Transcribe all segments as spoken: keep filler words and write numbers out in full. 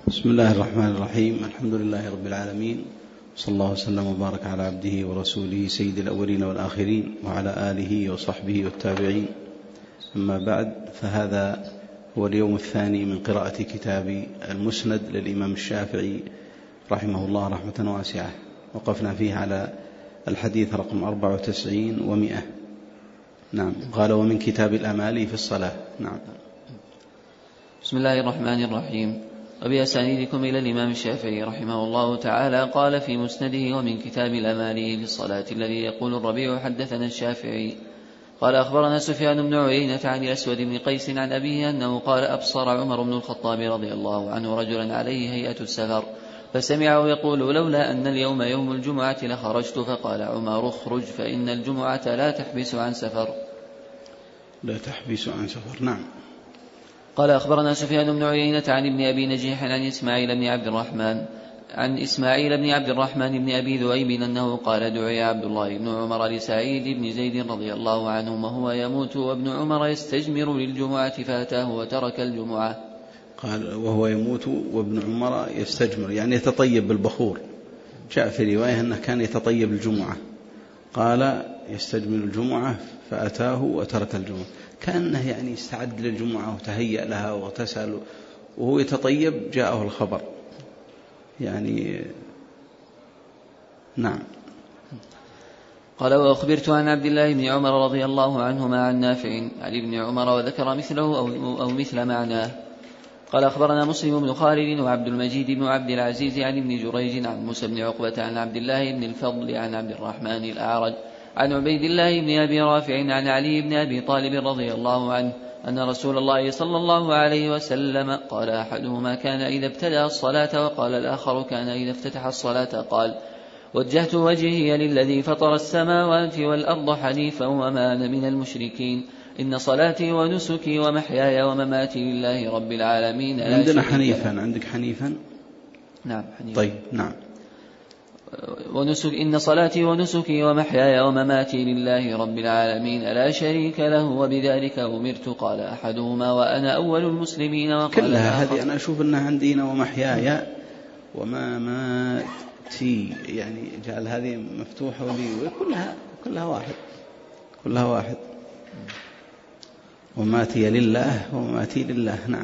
بسم الله الرحمن الرحيم. الحمد لله رب العالمين، صلى الله وسلم وبارك على عبده ورسوله سيد الأولين والآخرين وعلى آله وصحبه والتابعين. أما بعد، فهذا هو اليوم الثاني من قراءة كتاب المسند للإمام الشافعي رحمه الله رحمة واسعة. وقفنا فيه على الحديث رقم أربعة وتسعين ومئة. نعم. قال: ومن كتاب الأمالي في الصلاة. نعم. بسم الله الرحمن الرحيم. وبأسانيدكم إلى الإمام الشافعي رحمه الله تعالى قال في مسنده: ومن كتاب الأمالي في الصلاة الذي يقول الربيع حدثنا الشافعي قال أخبرنا سفيان بن عيينة عن الأسود بن قيس عن أبيه أنه قال: أبصر عمر بن الخطاب رضي الله عنه رجلا عليه هيئة السفر فسمعه يقول: لولا أن اليوم يوم الجمعة لخرجت. فقال عمر: اخرج فإن الجمعة لا تحبس عن سفر. لا تحبس عن سفر. نعم. قال أخبرنا سفيان بن عيينة عن ابن أبي نجيح عن إسماعيل بن عبد الرحمن عن إسماعيل بن عبد الرحمن بن أبي ذؤيب أنه قال: دعي عبد الله بن عمر لسعيد بن زيد رضي الله عنه وهو يموت وابن عمر يستجمر للجمعة فأتاه وترك الجمعة. قال: وهو يموت وابن عمر يستجمر، يعني يتطيب بالبخور. جاء في رواية أنه كان يتطيب الجمعة. قال: يستجمر الجمعة فأتاه وترك الجمعة، كأنه يعني استعد للجمعة وتهيأ لها واغتسل وهو يتطيب جاءه الخبر يعني. نعم. قال: وأخبرت عن عبد الله بن عمر رضي الله عنهما عن نافع عن ابن عمر وذكر مثله أو, أو مثل معناه. قال: أخبرنا مسلم بن خالد وعبد المجيد بن عبد العزيز عن ابن جريج عن موسى بن عقبة عن عبد الله بن الفضل عن عبد الرحمن الأعرج عن عبيد الله بن أبي رافع عن علي بن أبي طالب رضي الله عنه أن رسول الله صلى الله عليه وسلم قال: أحدهما كان إذا ابتدأ الصلاة وقال الآخر كان إذا افتتح الصلاة قال: وجهت وجهي للذي فطر السماوات والأرض حنيفا وما أنا من المشركين، إن صلاتي ونسكي ومحياي ومماتي لله رب العالمين. عندنا حنيفا. عندك حنيفا؟ نعم حنيفا. طيب. نعم. ونسك إن صلاتي ونسكي ومحياي ومماتي لله رب العالمين لا شريك له وبذلك أمرت. قال أحدهما: وأنا أول المسلمين. وقال كلها هذه أنا أشوف أنها عندنا ومحياي ومماتي، يعني جعل هذه مفتوحة ولي، كلها كلها واحد كلها واحد وماتي لله ومماتي لله. نعم.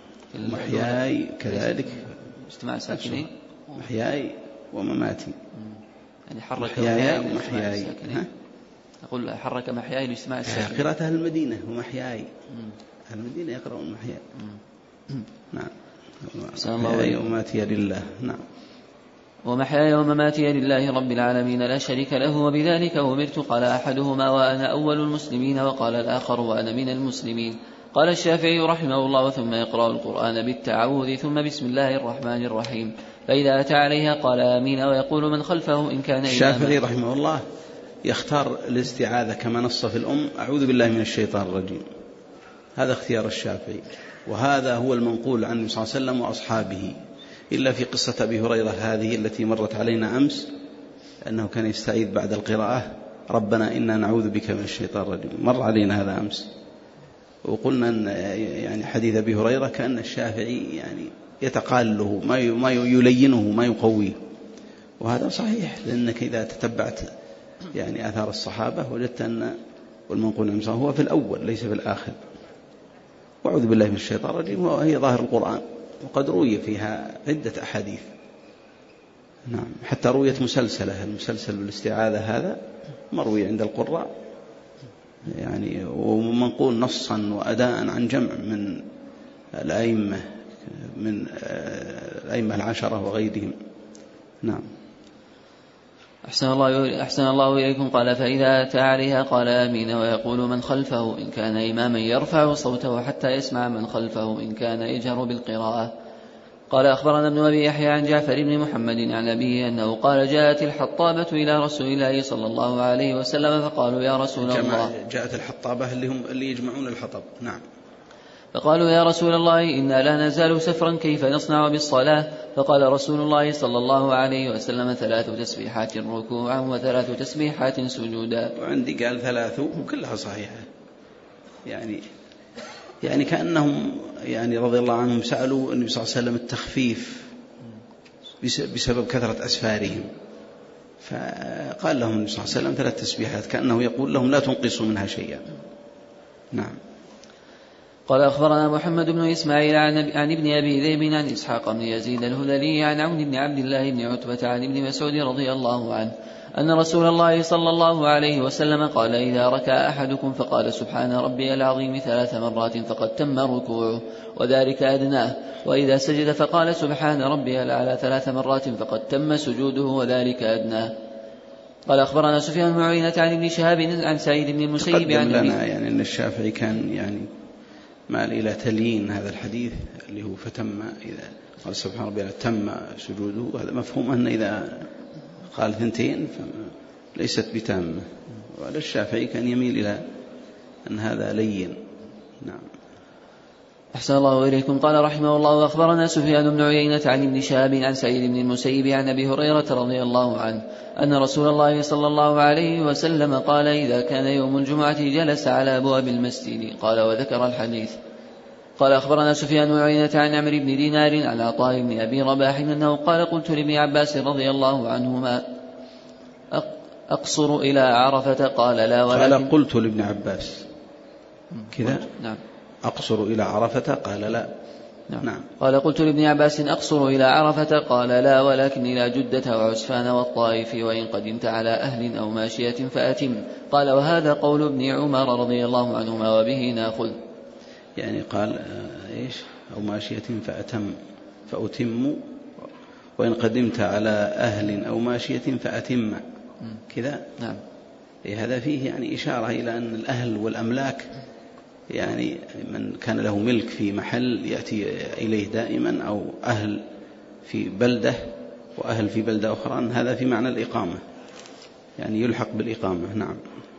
محياي كذلك اجتماع ساكنين. محياي ومماتي، يعني حرك محياي ومحياي. أقول حرك محياي لاجتماع الساكنين. قراءة أهل المدينة ومحياي. أهل المدينة يقرؤون محياي. نعم. محياي ومماتي لله. نعم. ومحياي ومماتي لله رب العالمين لا شريك له وبذلك أمرت. قال أحدهما: وأنا أول المسلمين. وقال الآخر: وأنا من المسلمين. قال الشافعي رحمه الله: ثم يقرأ القرآن بالتعوذ ثم بسم الله الرحمن الرحيم، فإذا أتى عليها قال آمين، ويقول من خلفه إن كان. الشافعي رحمه الله يختار الاستعاذة كما نص في الأم: أعوذ بالله من الشيطان الرجيم. هذا اختيار الشافعي، وهذا هو المنقول عن النبي صلى الله عليه وسلم وأصحابه، إلا في قصة أبي هريرة هذه التي مرت علينا أمس، أنه كان يستعيذ بعد القراءة: ربنا إنا نعوذ بك من الشيطان الرجيم. مر علينا هذا أمس، وقلنا أن يعني حديث أبي هريرة كأن الشافعي يعني يتقاله ما يلينه ما يقويه، وهذا صحيح، لأنك إذا تتبعت يعني آثار الصحابة وجدت أن والمنقول عنه هو في الأول ليس في الآخر. وأعوذ بالله من الشيطان الرجيم وهي ظاهر القرآن، وقد روي فيها عدة أحاديث. نعم. حتى رويت مسلسلة، المسلسل بالاستعاذة هذا مروي عند القراء يعني، ومنقول نصا وأداء عن جمع من الأئمة من الأئمة العشرة وغيرهم. نعم. أحسن الله, أحسن الله إليكم. قال: فإذا أتى عليها قال آمين، ويقول من خلفه إن كان إماما يرفع صوته حتى يسمع من خلفه إن كان يجهر بالقراءة. قال: أخبرنا ابن أبي يحيى عن جعفر بن محمد عن أبيه أنه قال: جاءت الحطابة إلى رسول الله صلى الله عليه وسلم فقالوا: يا رسول الله. جاءت الحطابة اللي هم اللي يجمعون الحطب. نعم. فقالوا: يا رسول الله إنا لا نزال سفرا كيف نصنع بالصلاة؟ فقال رسول الله صلى الله عليه وسلم: ثلاث تسبيحات ركوعا وثلاث تسبيحات سجودا. وعندي قال ثلاث وكلها صحيحة يعني. يعني كأنهم يعني رضي الله عنهم سألوا النبي صلى الله عليه وسلم التخفيف بسبب كثرة أسفارهم، فقال لهم النبي صلى الله عليه وسلم ثلاث تسبيحات، كأنه يقول لهم لا تنقصوا منها شيئا. نعم. قال أخبرنا محمد بن إسماعيل عن ابن أبي ذئب عن إسحاق بن يزيد الهذلي عن عون بن عبد الله بن عتبة عن ابن مسعود رضي الله عنه أن رسول الله صلى الله عليه وسلم قال: إذا ركع أحدكم فقال سبحان ربي العظيم ثلاث مرات فقد تم ركوعه وذلك أدناه، وإذا سجد فقال سبحان ربي الأعلى ثلاث مرات فقد تم سجوده وذلك أدناه. قال أخبرنا سفيان بن عيينة عن ابن شهاب عن سعيد بن المسيب عن لنا يعني أن الشافعي كان يعني مال إلى تليين هذا الحديث اللي هو فتم إذا قال سبحان ربي تم سجوده، هذا مفهوم أن إذا قال ثنتين فليست بتامة، وعلى الشافعي كان يميل إلى أن هذا لين. نعم. أحسن الله إليكم. قال رحمه الله: أخبرنا سفيان بن عيينة عن ابن شهاب عن سعيد بن المسيب عن أبي هريرة رضي الله عنه أن رسول الله صلى الله عليه وسلم قال: إذا كان يوم الجمعة جلس على أبواب المسجد. قال وذكر الحديث. قال أخبرنا سفيان بن عيينة عن عمرو بن دينار عن عطاء بن أبي رباح أنه قال: قلت لابن عباس رضي الله عنهما: أقصر إلى عرفة؟ قال لا، ولكن قال قلت لابن عباس كذا. نعم. أقصر إلى عرفة؟ قال لا. نعم. نعم. قال قلت لابن عباس: أقصر إلى عرفة؟ قال لا، ولكن إلى جدة وعسفان والطائف، وإن قدمت على أهل أو ماشية فأتم. قال وهذا قول ابن عمر رضي الله عنهما وبه ناخذ. يعني قال إيش؟ أو ماشية فأتم فأتم، وإن قدمت على أهل أو ماشية فأتم كذا. نعم. هذا فيه يعني إشارة إلى أن الأهل والأملاك يعني من كان له ملك في محل يأتي إليه دائما، أو أهل في بلدة وأهل في بلدة أخرى، هذا في معنى الإقامة، يعني يلحق بالإقامة. نعم.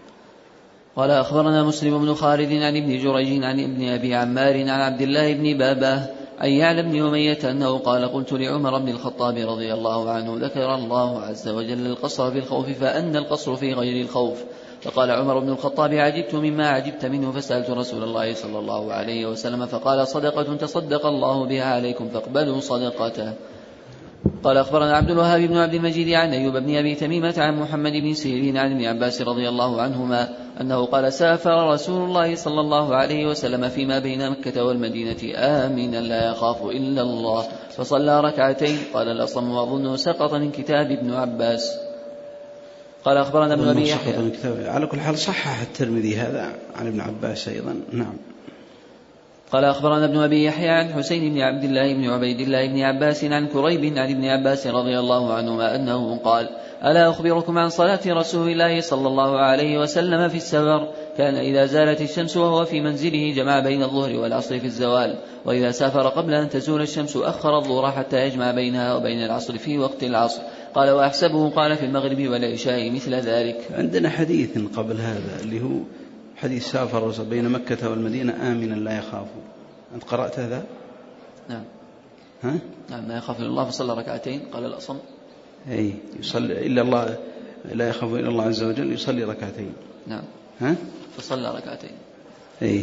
قال أخبرنا مسلم بن خالد عن ابن جريج عن ابن أبي عمار عن عبد الله بن باباه أن يعلى بن أمية أنه قال: قلت لعمر بن الخطاب رضي الله عنه: ذكر الله عز وجل القصر في الخوف فأن القصر في غير الخوف. فقال عمر بن الخطاب: عجبت مما عجبت منه، فسألت رسول الله صلى الله عليه وسلم فقال: صدقة تصدق الله بها عليكم فاقبلوا صدقته. قال أخبرنا عبد الوهاب بن عبد المجيد عن أيوب بن أبي تميمة عن محمد بن سيرين عن ابن عباس رضي الله عنهما أنه قال: سافر رسول الله صلى الله عليه وسلم فيما بين مكة والمدينة آمنا لا يخاف إلا الله، فصلى ركعتين. قال الأصم: وأظنه سقط من كتاب ابن عباس. قال أخبرنا ابن أبي يحيى. على كل حال صحح الترمذي هذا عن ابن عباس أيضا. نعم. قال أخبرنا ابن أبي يحيى عن حسين بن عبد الله بن عبيد الله بن عباس عن كريب عن ابن عباس رضي الله عنهما أنه قال: ألا أخبركم عن صلاة رسول الله صلى الله عليه وسلم في السفر؟ كان إذا زالت الشمس وهو في منزله جمع بين الظهر والعصر في الزوال، وإذا سافر قبل أن تزول الشمس أخر الظهر حتى يجمع بينها وبين العصر في وقت العصر. قال: وأحسبه قال في المغرب والعشاء مثل ذلك. عندنا حديث قبل هذا اللي هو حديث سافر بين مكة والمدينة آمنا لا يخاف. أنت قرأت هذا؟ نعم. ها؟ نعم. لا يخاف إلا الله فصلى ركعتين. قال الأصم: أي يصلي إلا الله لا يخاف إلا الله عز وجل يصلي ركعتين. نعم. ها؟ فصلى ركعتين. أي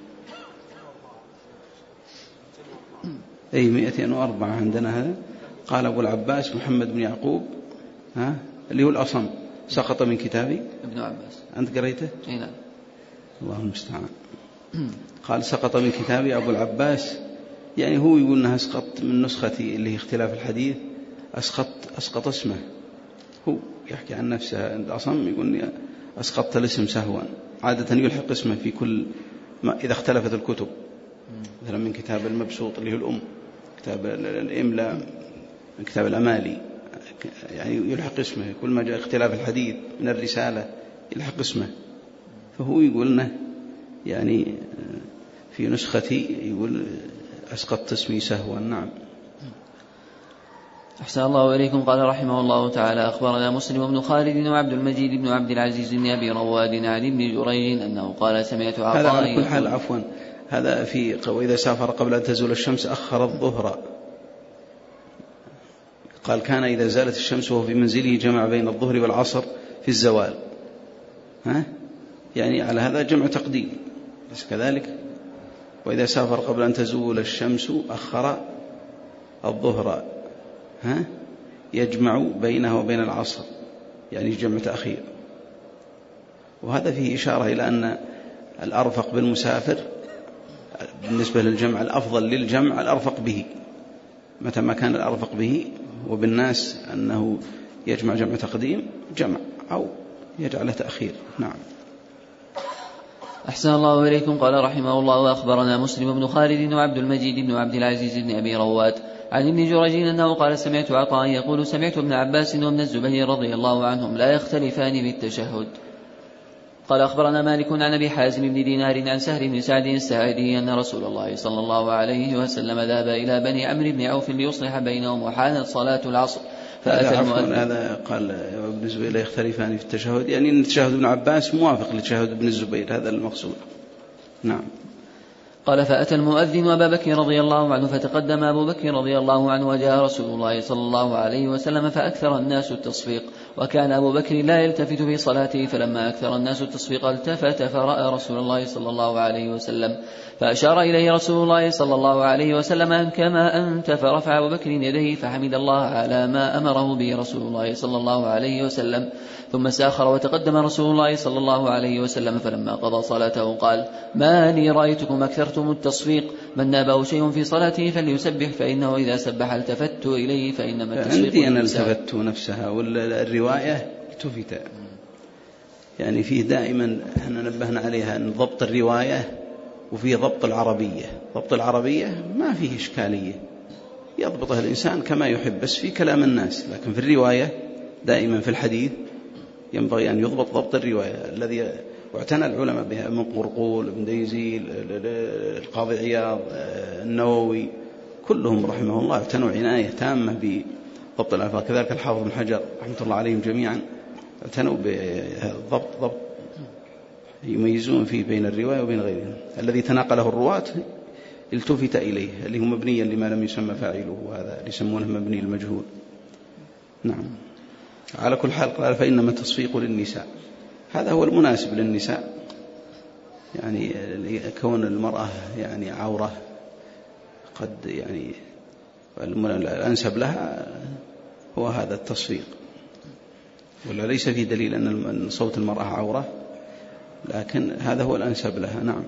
أي مئتين وأربعة عندنا هذا. قال أبو العباس محمد بن يعقوب ها اللي هو الأصم سقط من كتابي ابن عباس. أنت قريته؟ أي نعم. الله المستعان. قال سقط من كتابي أبو العباس، يعني هو يقول أنها أسقط من نسختي اللي هي اختلاف الحديث، أسقط أسقط اسمه، هو يحكي عن نفسه. الأصم يقول أسقطت الاسم سهوا، عادة يلحق اسمه في كل ما إذا اختلفت الكتب، مثلا من كتاب المبسوط اللي هو الأم، كتاب الإملاء، من كتاب الأمالي، يعني يلحق اسمه كل ما جاء اختلاف الحديث من الرسالة يلحق اسمه. فهو يقول أنه يعني في نسختي يقول أسقطت اسمي سهوا. نعم. أحسن الله إليكم. قال رحمه الله تعالى: أخبرنا مسلم بن خالد وعبد المجيد بن عبد العزيز بن أبي رواد عن ابن جريج أنه قال: سمعت عطاء. هذا على كل حال عفوا هذا في وإذا سافر قبل أن تزول الشمس أخر الظهر. قال: كان إذا زالت الشمس وهو في منزله جمع بين الظهر والعصر في الزوال. ها؟ يعني على هذا جمع تقديم، بس كذلك وإذا سافر قبل أن تزول الشمس أخر الظهر ها يجمع بينه وبين العصر، يعني جمع تأخير. وهذا فيه إشارة إلى أن الأرفق بالمسافر بالنسبة للجمع الأفضل للجمع الأرفق به، متى ما كان الأرفق به، وبالناس أنه يجمع جمع تقديم جمع أو يجعله تأخير. نعم. أحسن الله إليكم. قال رحمه الله: وأخبرنا مسلم بن خالد وعبد المجيد بن عبد العزيز بن أبي رواد عن ابن جريج أنه قال: سمعت عطاء يقول: سمعت ابن عباس وابن الزبير رضي الله عنهم لا يختلفان بالتشهد. قال أخبرنا مالك عن أبي حازم بن دينار عن سهل بن سعد الساعدي أن رسول الله صلى الله عليه وسلم ذهب إلى بني عمرو بن عوف ليصلح بينهم وحانت صلاة العصر فأتى المؤذن. هذا قال ابن الزبير لا يختلفان في التشهد، يعني أن تشهد ابن عباس موافق لتشهد ابن الزبير، هذا المقصود. نعم. قال: فأتى المؤذن أبا بكر رضي الله عنه فتقدم أبو بكر رضي الله عنه وجاء رسول الله صلى الله عليه وسلم فأكثر الناس التصفيق، وكان أبو بكر لا يلتفت في صلاته، فلما أكثر الناس التصفيق التفت فرأى رسول الله صلى الله عليه وسلم فأشار إليه رسول الله صلى الله عليه وسلم أن كما أنت، فرفع أبو بكر يديه فحمد الله على ما أمره به رسول الله صلى الله عليه وسلم، ثم ساخر وتقدم رسول الله صلى الله عليه وسلم فلما قضى صلاته قال: ما لي رأيتكم أكثرتم التصفيق، من نابه شيء في صلاته فليسبح فإنه إذا سبح التفت إليه فإنما التصفيق. عندي أنا التفت نفسها والرواية التفت، يعني فيه دائما احنا نبهنا عليها أن ضبط الرواية وفيه ضبط العربية. ضبط العربية ما فيه إشكالية، يضبطها الإنسان كما يحب بس في كلام الناس، لكن في الرواية دائما في الحديث ينبغي أن يضبط ضبط الرواية الذي واعتنى العلماء بها، من قرقول، ابن ديزيل، القاضي عياض، النووي، كلهم رحمه الله اعتنوا عناية تامة بضبط الألفاظ. كذلك الحافظ بن حجر رحمة الله عليهم جميعا اعتنوا بضبط ضبط يميزون فيه بين الرواية وبين غيرها. الذي تناقله الرواة التفت إليه، اللي هو مبنيا لما لم يسمى فاعله، وهذا يسمونه مبني المجهول. نعم. على كل حال قال: فإنما التصفيق للنساء، هذا هو المناسب للنساء، يعني كون المرأة يعني عورة قد يعني الأنسب لها هو هذا التصفيق، ولا ليس في دليل أن صوت المرأة عورة، لكن هذا هو الأنسب لها. نعم.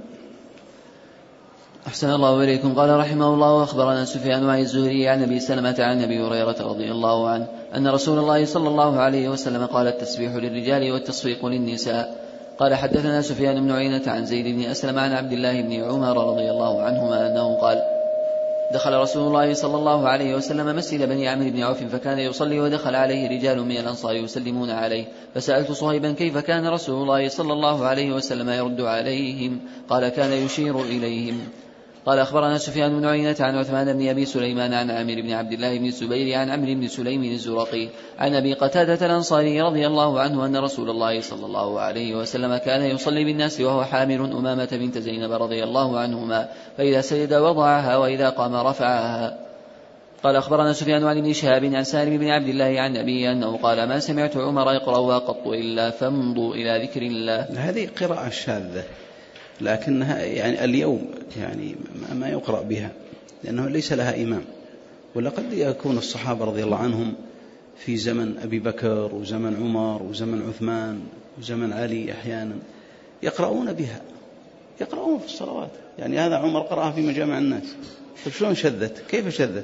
أحسن الله إليكم. قال رحمه الله: وأخبرنا سفيان عن الزهري عن أبي سلمة عن أبي هريرة رضي الله عنه أن رسول الله صلى الله عليه وسلم قال: التسبيح للرجال والتصفيق للنساء. قال: حدثنا سفيان بن عيينة عن زيد بن أسلم عن عبد الله بن عمر رضي الله عنهما أنه قال: دخل رسول الله صلى الله عليه وسلم مسجد بني عمرو بن عوف فكان يصلي ودخل عليه رجال من الأنصار يسلمون عليه، فسألت صهيبا كيف كان رسول الله صلى الله عليه وسلم يرد عليهم؟ قال: كان يشير إليهم. قال: أخبرنا سفيان بن عيينة عن عثمان بن أبي سليمان عن عامر بن عبد الله بن الزبير عن عمرو بن سليم الزرقي عن أبي قتادة الأنصاري رضي الله عنه أن رسول الله صلى الله عليه وسلم كان يصلي بالناس وهو حامل أمامة بنت زينب رضي الله عنهما، فإذا سجد وضعها وإذا قام رفعها. قال: أخبرنا سفيان عن ابن شهاب عن سالم بن عبد الله عن أبيه أنه قال: ما سمعت عمر يقرأ قط إلا فامضوا إلى ذكر الله. هذه قراءة شاذة، لكنها يعني اليوم يعني ما يقرأ بها لأنه ليس لها إمام، ولقد يكون الصحابة رضي الله عنهم في زمن أبي بكر وزمن عمر وزمن عثمان وزمن علي أحيانا يقرؤون بها، يقرؤون في الصلوات. يعني هذا عمر قرأها في مجامع الناس، طيب شلون شذت؟ كيف شذت؟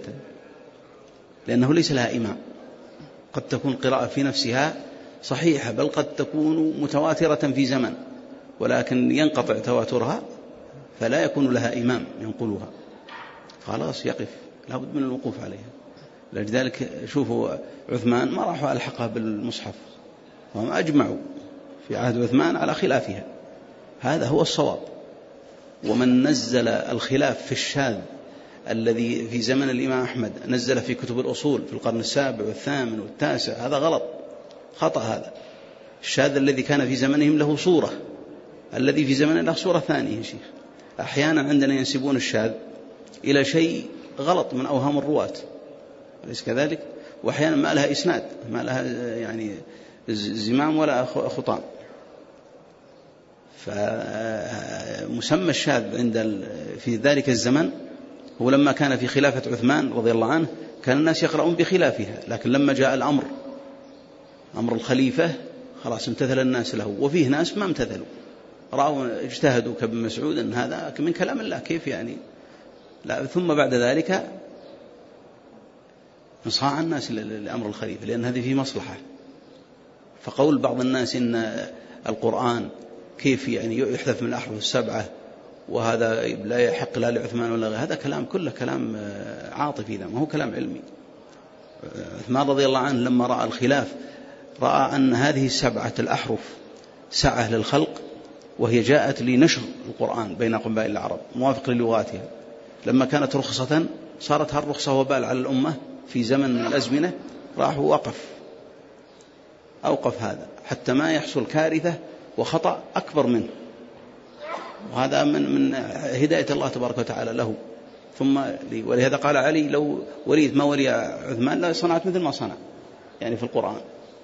لأنه ليس لها إمام. قد تكون قراءة في نفسها صحيحة، بل قد تكون متواترة في زمن، ولكن ينقطع تواترها فلا يكون لها إمام ينقلها، خلاص يقف، لابد من الوقوف عليها. لذلك شوفوا عثمان ما راحوا ألحقها بالمصحف، وهم أجمعوا في عهد عثمان على خلافها، هذا هو الصواب. ومن نزل الخلاف في الشاذ الذي في زمن الإمام أحمد نزل في كتب الأصول في القرن السابع والثامن والتاسع، هذا غلط، خطأ. هذا الشاذ الذي كان في زمنهم له صورة، الذي في زمننا له صورة ثانية يا شيخ. أحيانا عندنا ينسبون الشاذ إلى شيء غلط من أوهام الرواة، أليس كذلك؟ وأحيانا ما لها إسناد، ما لها يعني زمام ولا خطام. فمسمى الشاذ عند في ذلك الزمن هو لما كان في خلافة عثمان رضي الله عنه كان الناس يقرؤون بخلافها، لكن لما جاء الأمر أمر الخليفة خلاص امتثل الناس له، وفيه ناس ما امتثلوا، رأوا اجتهدوا كابن مسعود أن هذا من كلام الله كيف يعني لا. ثم بعد ذلك انصاع الناس لأمر الخليفة لأن هذه فيه مصلحة. فقول بعض الناس إن القرآن كيف يعني يحذف من الأحرف السبعة وهذا لا يحق لا لعثمان ولا غيره، هذا كلام كله كلام عاطفي، لا ما هو كلام علمي. عثمان رضي الله عنه لما رأى الخلاف رأى أن هذه السبعة الأحرف سعة للخلق، وهي جاءت لنشر القرآن بين قبائل العرب موافق للغاتها. لما كانت رخصة صارت هالرخصة وبال على الأمة في زمن من الأزمنة، راح وقف أوقف هذا حتى ما يحصل كارثة وخطأ أكبر منه، وهذا من من هداية الله تبارك وتعالى له. ثم ولهذا قال علي لو وليت ما ولي عثمان لا صنعت مثل ما صنع يعني في القرآن.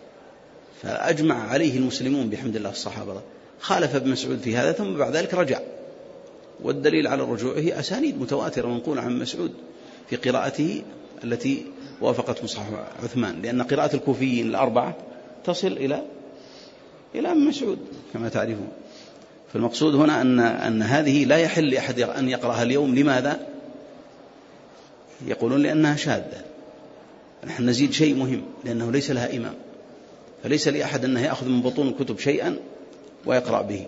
فأجمع عليه المسلمون بحمد الله الصحابة. خالف ابن مسعود في هذا ثم بعد ذلك رجع، والدليل على الرجوع هي أسانيد متواترة منقولة عن مسعود في قراءته التي وافقت مصحف عثمان، لأن قراءة الكوفيين الأربعة تصل إلى إلى ابن مسعود كما تعرفون. فالمقصود هنا أن أن هذه لا يحل لأحد أن يقرأها اليوم. لماذا؟ يقولون لأنها شاذة. نحن نزيد شيء مهم لأنه ليس لها إمام، فليس لأحد أنه يأخذ من بطون الكتب شيئا ويقرأ به،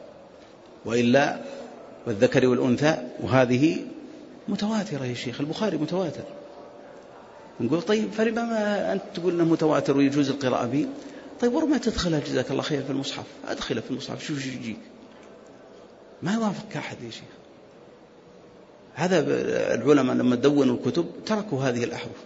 وإلا والذكر والأنثى، وهذه متواترة يا شيخ. البخاري متواتر. نقول طيب فلما أنت تقول أنه متواتر ويجوز القراءة به؟ طيب ورما تدخلها جزاك الله خير في المصحف، أدخلها في المصحف شوف شو يجيك. ما يوافق أحد يا شيخ. هذا العلماء لما دونوا الكتب تركوا هذه الأحرف.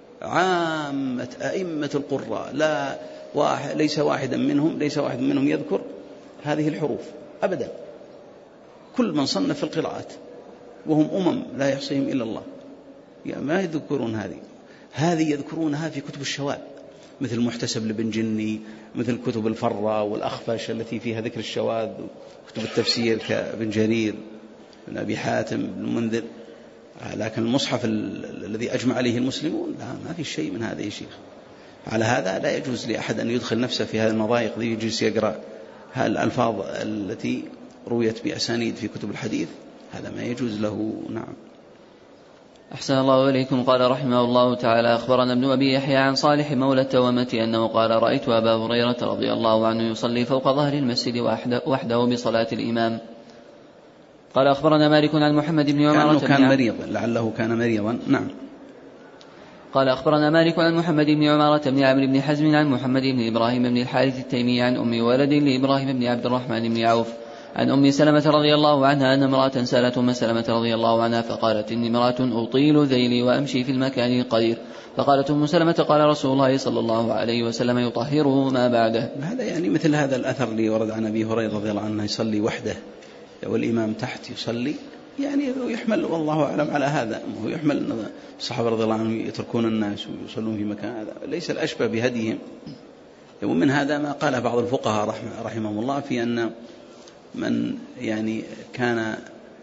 عامة أئمة القراء لا واحد ليس واحدا منهم ليس واحد منهم يذكر هذه الحروف أبدا. كل من صنف في القراءات وهم أمم لا يحصيهم إلا الله ما يذكرون هذه. هذه يذكرونها في كتب الشواذ مثل محتسب لبن جني، مثل كتب الفرة والأخفش التي فيها ذكر الشواذ، كتب التفسير كابن جرير بن أبي حاتم بن المنذر. لكن المصحف الذي أجمع عليه المسلمون لا، ما في شيء من هذا يا شيخ. على هذا لا يجوز لأحد أن يدخل نفسه في هذه المضايق ذي، يجلس يقرأ الألفاظ التي رويت بأسانيد في كتب الحديث، هذا ما يجوز له. نعم. أحسن الله إليكم. قال رحمه الله تعالى: أخبرنا ابن أبي يحيى عن صالح مولى التوامة أنه قال: رأيت أبا هريرة رضي الله عنه يصلي فوق ظهر المسجد وحده بصلاة الإمام. قال: أخبرنا مالك عن محمد بن عمارة كان مريضا، لعله كان مريضا. نعم. قال: أخبرنا مالك عن محمد بن عمارة بن عمرو بن حزم عن محمد بن إبراهيم بن الحارث التيمي عن أم ولد لإبراهيم بن عبد الرحمن بن عوف عن أم سلمة رضي الله عنها أن امرأة سألت أم سلمة رضي الله عنها فقالت: إني امرأة أطيل ذيلي وأمشي في المكان القدير. فقالت أم سلمة: قال رسول الله صلى الله عليه وسلم: يطهره ما بعده. هذا يعني مثل هذا الأثر اللي ورد عن أبي هريرة رضي الله عنه يصلي وحده والإمام تحت يصلي، يعني يحمل والله أعلم على هذا. هو يحمل أن الصحابة رضي الله عنهم يتركون الناس ويصلون في مكان، هذا ليس الأشبه بهديهم. ومن هذا ما قاله بعض الفقهاء رحمهم الله في أن من يعني كان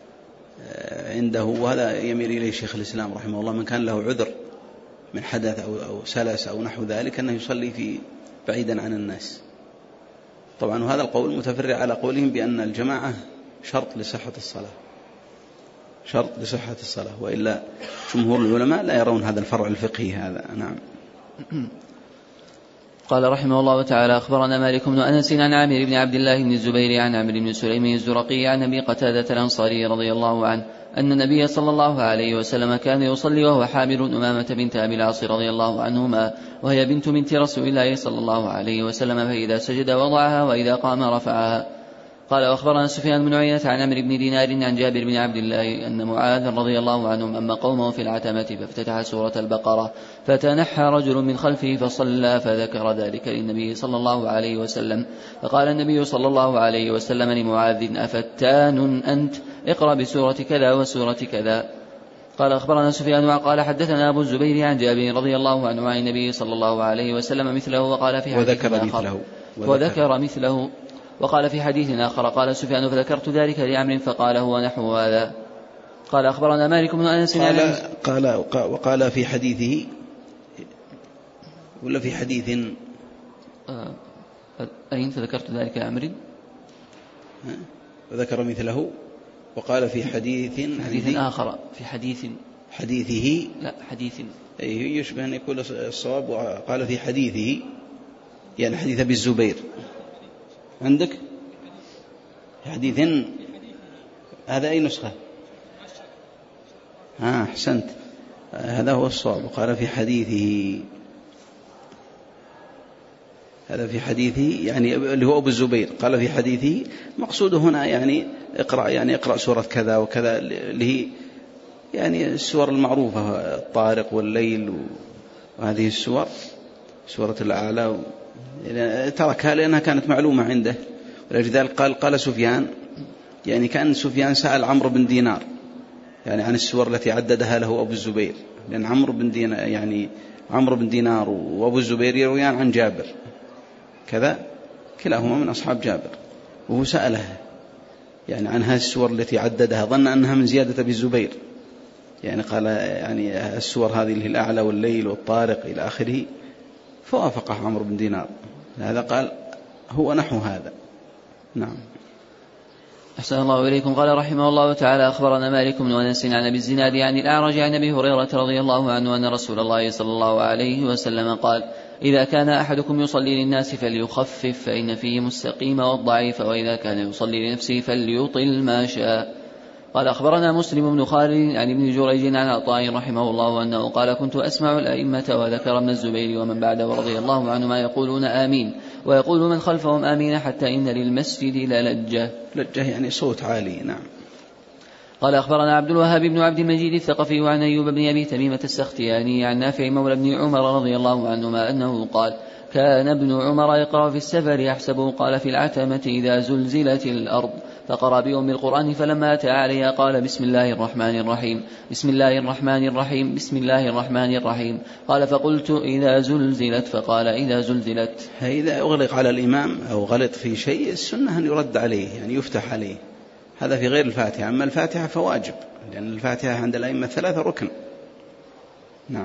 عنده، وهذا يميل إليه شيخ الإسلام رحمه الله، من كان له عذر من حدث أو, أو سلس أو نحو ذلك أنه يصلي في بعيدا عن الناس. طبعا وهذا القول متفرع على قولهم بأن الجماعة شرط لصحة الصلاة، شرط لصحة الصلاة، وإلا جمهور العلماء لا يرون هذا الفرع الفقهي هذا. نعم. قال رحمه الله تعالى: أخبرنا مالك بن أنس عن عامر بن عبد الله بن الزبير عن عمرو بن سليم الزرقي عن أبي قتادة الأنصاري رضي الله عنه أن النبي صلى الله عليه وسلم كان يصلي وهو حامل أمامة بنت أبي العاص رضي الله عنهما، وهي بنت بنت رسول الله صلى الله عليه وسلم، فإذا سجد وضعها وإذا قام رفعها. قال: أخبرنا سفيان بن عيينة عن عمرو بن دينار عن جابر بن عبد الله أن معاذ رضي الله عنهم أما قومه في العتمة فافتتح سورة البقرة فتنحى رجل من خلفه فصلى فذكر ذلك للنبي صلى الله عليه وسلم، فقال النبي صلى الله عليه وسلم لمعاذ: أفتان أنت؟ اقرأ بسورة كذا وسورة كذا. قال: أخبرنا سفيان قال حدثنا أبو الزبير عن جابر رضي الله عنه عن النبي صلى الله عليه وسلم مثله، وقال في حديث وذكر آخر مثله وذكر مثله وقال في حديث آخر قال سفيان فذكرت ذلك لعمرو فقال هو نحو هذا. قال أخبرنا مالك بن أنس قال, قال وقال في حديثه ولا في حديث أين فذكرت ذلك لعمرو وذكر مثله وقال في حديث حديث آخر في حديث حديثه لا حديث أي يشبه أن يكون الصواب وقال في حديثه يعني حديث أبي الزبير عندك حديث هذا أي نسخة ها أحسنت هذا هو الصواب وقال في حديثه هذا في حديثه يعني اللي هو أبو الزبير قال في حديثه مقصوده هنا يعني اقرأ يعني اقرأ سورة كذا وكذا اللي هي يعني السور المعروفة الطارق والليل وهذه السور سورة الأعلى تركها لأنها كانت معلومة عنده ولذلك قال قال سفيان يعني كان سفيان سأل عمرو بن دينار يعني عن السور التي عددها له أبو الزبير لأن عمرو بن دينار يعني عمرو بن دينار وأبو الزبير يرويان عن جابر كذا كلاهما من أصحاب جابر وهو سأله يعني عن هذه السور التي عددها ظن أنها من زيادة أبي الزبير يعني قال يعني السور هذه اللي الأعلى والليل والطارق إلى آخره فوافقه عمرو بن دينار هذا قال هو نحو هذا. نعم. أحسن الله إليكم. قال رحمه الله تعالى أخبرنا مالك بن أنس عن أبي الزناد عن الأعرج عن أبي هريرة رضي الله عنه أن رسول الله صلى الله عليه وسلم قال إذا كان أحدكم يصلي للناس فليخفف فإن فيه مستقيم والضعيف وإذا كان يصلي لنفسه فليطل ما شاء. قال أخبرنا مسلم بن خالد عن ابن جريج عن عطاء رحمه الله أنه قال كنت أسمع الأئمة وذكر ابن الزبير ومن بعده رضي الله عنهما يقولون آمين ويقول من خلفهم آمين حتى إن للمسجد للجة لجة يعني صوت عالي. نعم. قال أخبرنا عبد الوهاب بن عبد المجيد الثقفي عن أيوب بن أبي تميمة السختياني عن نافع مولى بن عمر رضي الله عنهما أنه قال كان ابن عمر يقرأ في السفر يحسبه قال في العتمة إذا زلزلت الأرض فقرأ بأم القرآن فلما أتى عليها قال بسم الله الرحمن الرحيم بسم الله الرحمن الرحيم بسم الله الرحمن الرحيم قال فقلت إذا زلزلت فقال إذا زلزلت. إذا أغلق على الإمام أو غلط في شيء السنة أن يرد عليه يعني يفتح عليه هذا في غير الفاتحة. أما الفاتحة فواجب لأن الفاتحة عند الأئمة الثلاثة ركن. نعم.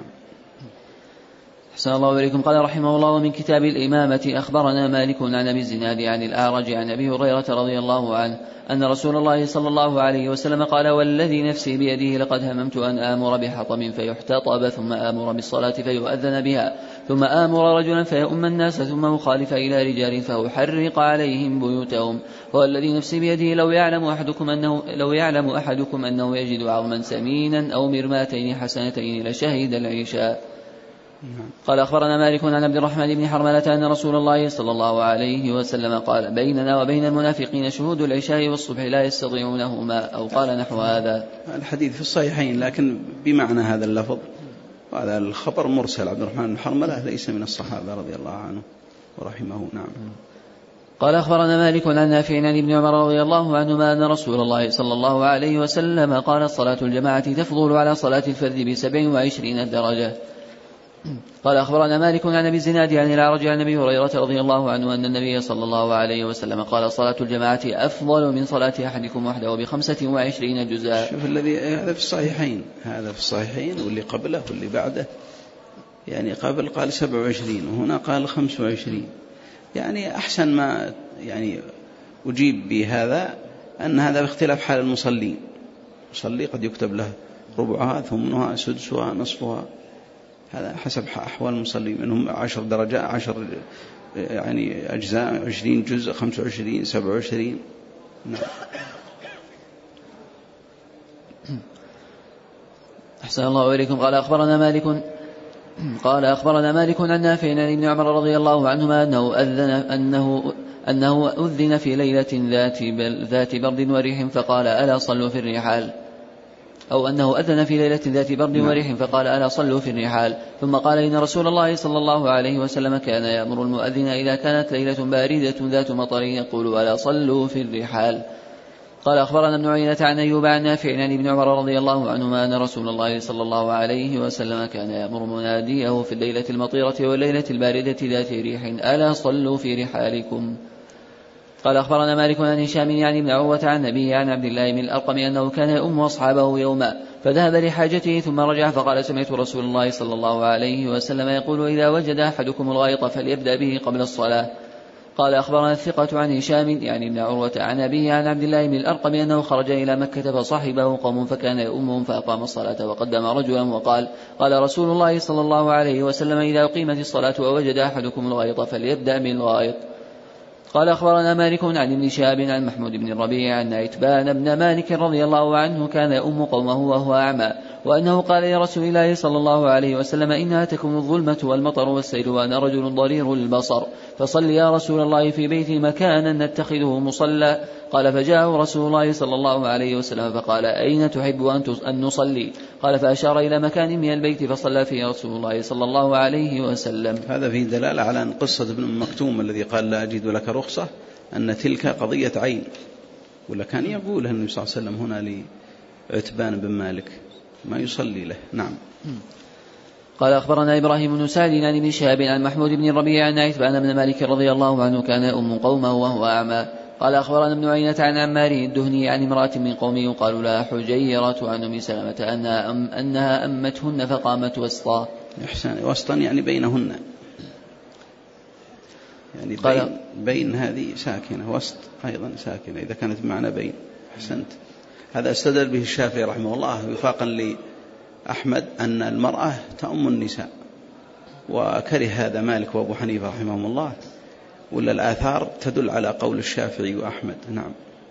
أحسن الله إليكم. قال رحمه الله من كتاب الإمامة أخبرنا مالك عن أبي الزناد عن الأعرج عن أبي هريرة رضي الله عنه أن رسول الله صلى الله عليه وسلم قال والذي نفسي بيده لقد هممت أن آمر بحطب فيحتطب ثم آمر بالصلاة فيؤذن بها ثم آمر رجلا فيؤم الناس ثم أخالف إلى رجال فأحرق عليهم بيوتهم والذي نفسي بيده لو يعلم أحدكم أنه لو يعلم أحدكم أنه يجد عظما سمينا أو مرماتين حسنتين لشهد العشاء. قال أخبرنا مالك عن عبد الرحمن بن حرملة أن رسول الله صلى الله عليه وسلم قال بيننا وبين المنافقين شهود العشاء والصبح لا يستطيعونهما أو قال نحو هذا. الحديث في الصحيحين لكن بمعنى هذا اللفظ وهذا الخبر مرسل. عبد الرحمن بن حرملة ليس من الصحابة رضي الله عنه ورحمه. نعم. قال أخبرنا مالك عن نافع عن ابن عمر رضي الله عنهما أن رسول الله صلى الله عليه وسلم قال صلاة الجماعة تفضل على صلاة الفرد بسبع وعشرين درجة. قال أخبرنا مالك عن أبي الزناد عن الأعرج عن أبي هريرة رضي الله عنه أن النبي صلى الله عليه وسلم قال صلاة الجماعة أفضل من صلاة أحدكم وحده بخمسة وعشرين جزءا. شوف الذي هذا في الصحيحين هذا في الصحيحين واللي قبله واللي بعده يعني قبل قال سبع وعشرين وهنا قال خمس وعشرين يعني أحسن ما يعني أجيب بهذا أن هذا باختلاف حال المصلين. مصلي قد يكتب له ربعها ثمنها سدسها نصفها هذا حسب أحوال المصلين منهم عشر درجات عشر يعني أجزاء عشرين جزء خمس وعشرين سبع وعشرين. نعم. أحسن الله إليكم. قال أخبرنا مالك قال أخبرنا مالك عن نافع عن ابن عمر رضي الله عنهما أنه أذن أنه أنه أذن في ليلة ذات ذات برد وريح فقال ألا صلوا في الرحال أو أنه أذن في ليلة ذات برد وريح فقال ألا صلوا في الرحال ثم قال إن رسول الله صلى الله عليه وسلم كان يأمر المؤذن إذا كانت ليلة باردة ذات مطر يقول ألا صلوا في الرحال. قال أخبرنا ابن عيينة عن أيوب عن نافع عن ابن عمر رضي الله عنهما أن رسول الله صلى الله عليه وسلم كان يأمر مناديه في الليلة المطيرة والليلة الباردة ذات ريح ألا صلوا في رحالكم. قال أخبرنا مالك عن هشام يعني بن عروة عن أبيه عن عبد الله بن الأرقم أنه كان يؤم أصحابه يوما فذهب لحاجته ثم رجع فقال سمعت رسول الله صلى الله عليه وسلم يقول إذا وجد أحدكم الغائط فليبدأ به قبل الصلاة. قال أخبرنا الثقة عن هشام يعني بن عروة عن أبيه عن عبد الله بن الأرقم أنه خرج إلى مكة فصحبه قوم فكان يؤمهم فأقام الصلاة وقدم رجلا وقال قال رسول الله صلى الله عليه وسلم إذا أقيمت الصلاة ووجد أحدكم الغائط فليبدأ بالغائط. قال أخبرنا مالك عن ابن شهاب عن محمود بن الربيع عن عتبان بن مالك رضي الله عنه كان يؤم قومه وهو أعمى وأنه قال لرسول الله صلى الله عليه وسلم إنها تكون الظلمة والمطر والسيل وأنا رجل ضرير البصر فصل يا رسول الله في بيتي مكانا نتخذه مصلى. قال فجاءه رسول الله صلى الله عليه وسلم فقال أين تحب أن نصلي؟ قال فأشار إلى مكان من البيت فصلى فيه رسول الله صلى الله عليه وسلم. هذا فيه دلالة على أن قصة ابن مكتوم الذي قال لا أجد لك رخصة أن تلك قضية عين ولا كان يقولها النبي صلى الله عليه وسلم هنا لعتبان بن مالك ما يصلي له. نعم. قال أخبرنا إبراهيم بن سعد عن ابن شهاب عن محمود بن الربيع عن عتبان بن مالك رضي الله عنه كان يؤم قومه وهو أعمى. قال أخبرنا ابن عيينة عن عمار الدهني عن امرأة من قومه يقال لها حجيرة عن أم سلمة أنها, أم أنها أمتهن فقامت وسطا. إحسان وسطا يعني بينهن يعني بين, بين هذه ساكنة وسط أيضا ساكنة إذا كانت بمعنى بين. أحسنت. هذا استدل به الشافعي رحمه الله وفاقا لأحمد أن المرأة تأم النساء وكره هذا مالك وأبو حنيفة رحمهم الله ولا الآثار تدل على قول الشافعي وأحمد. نعم.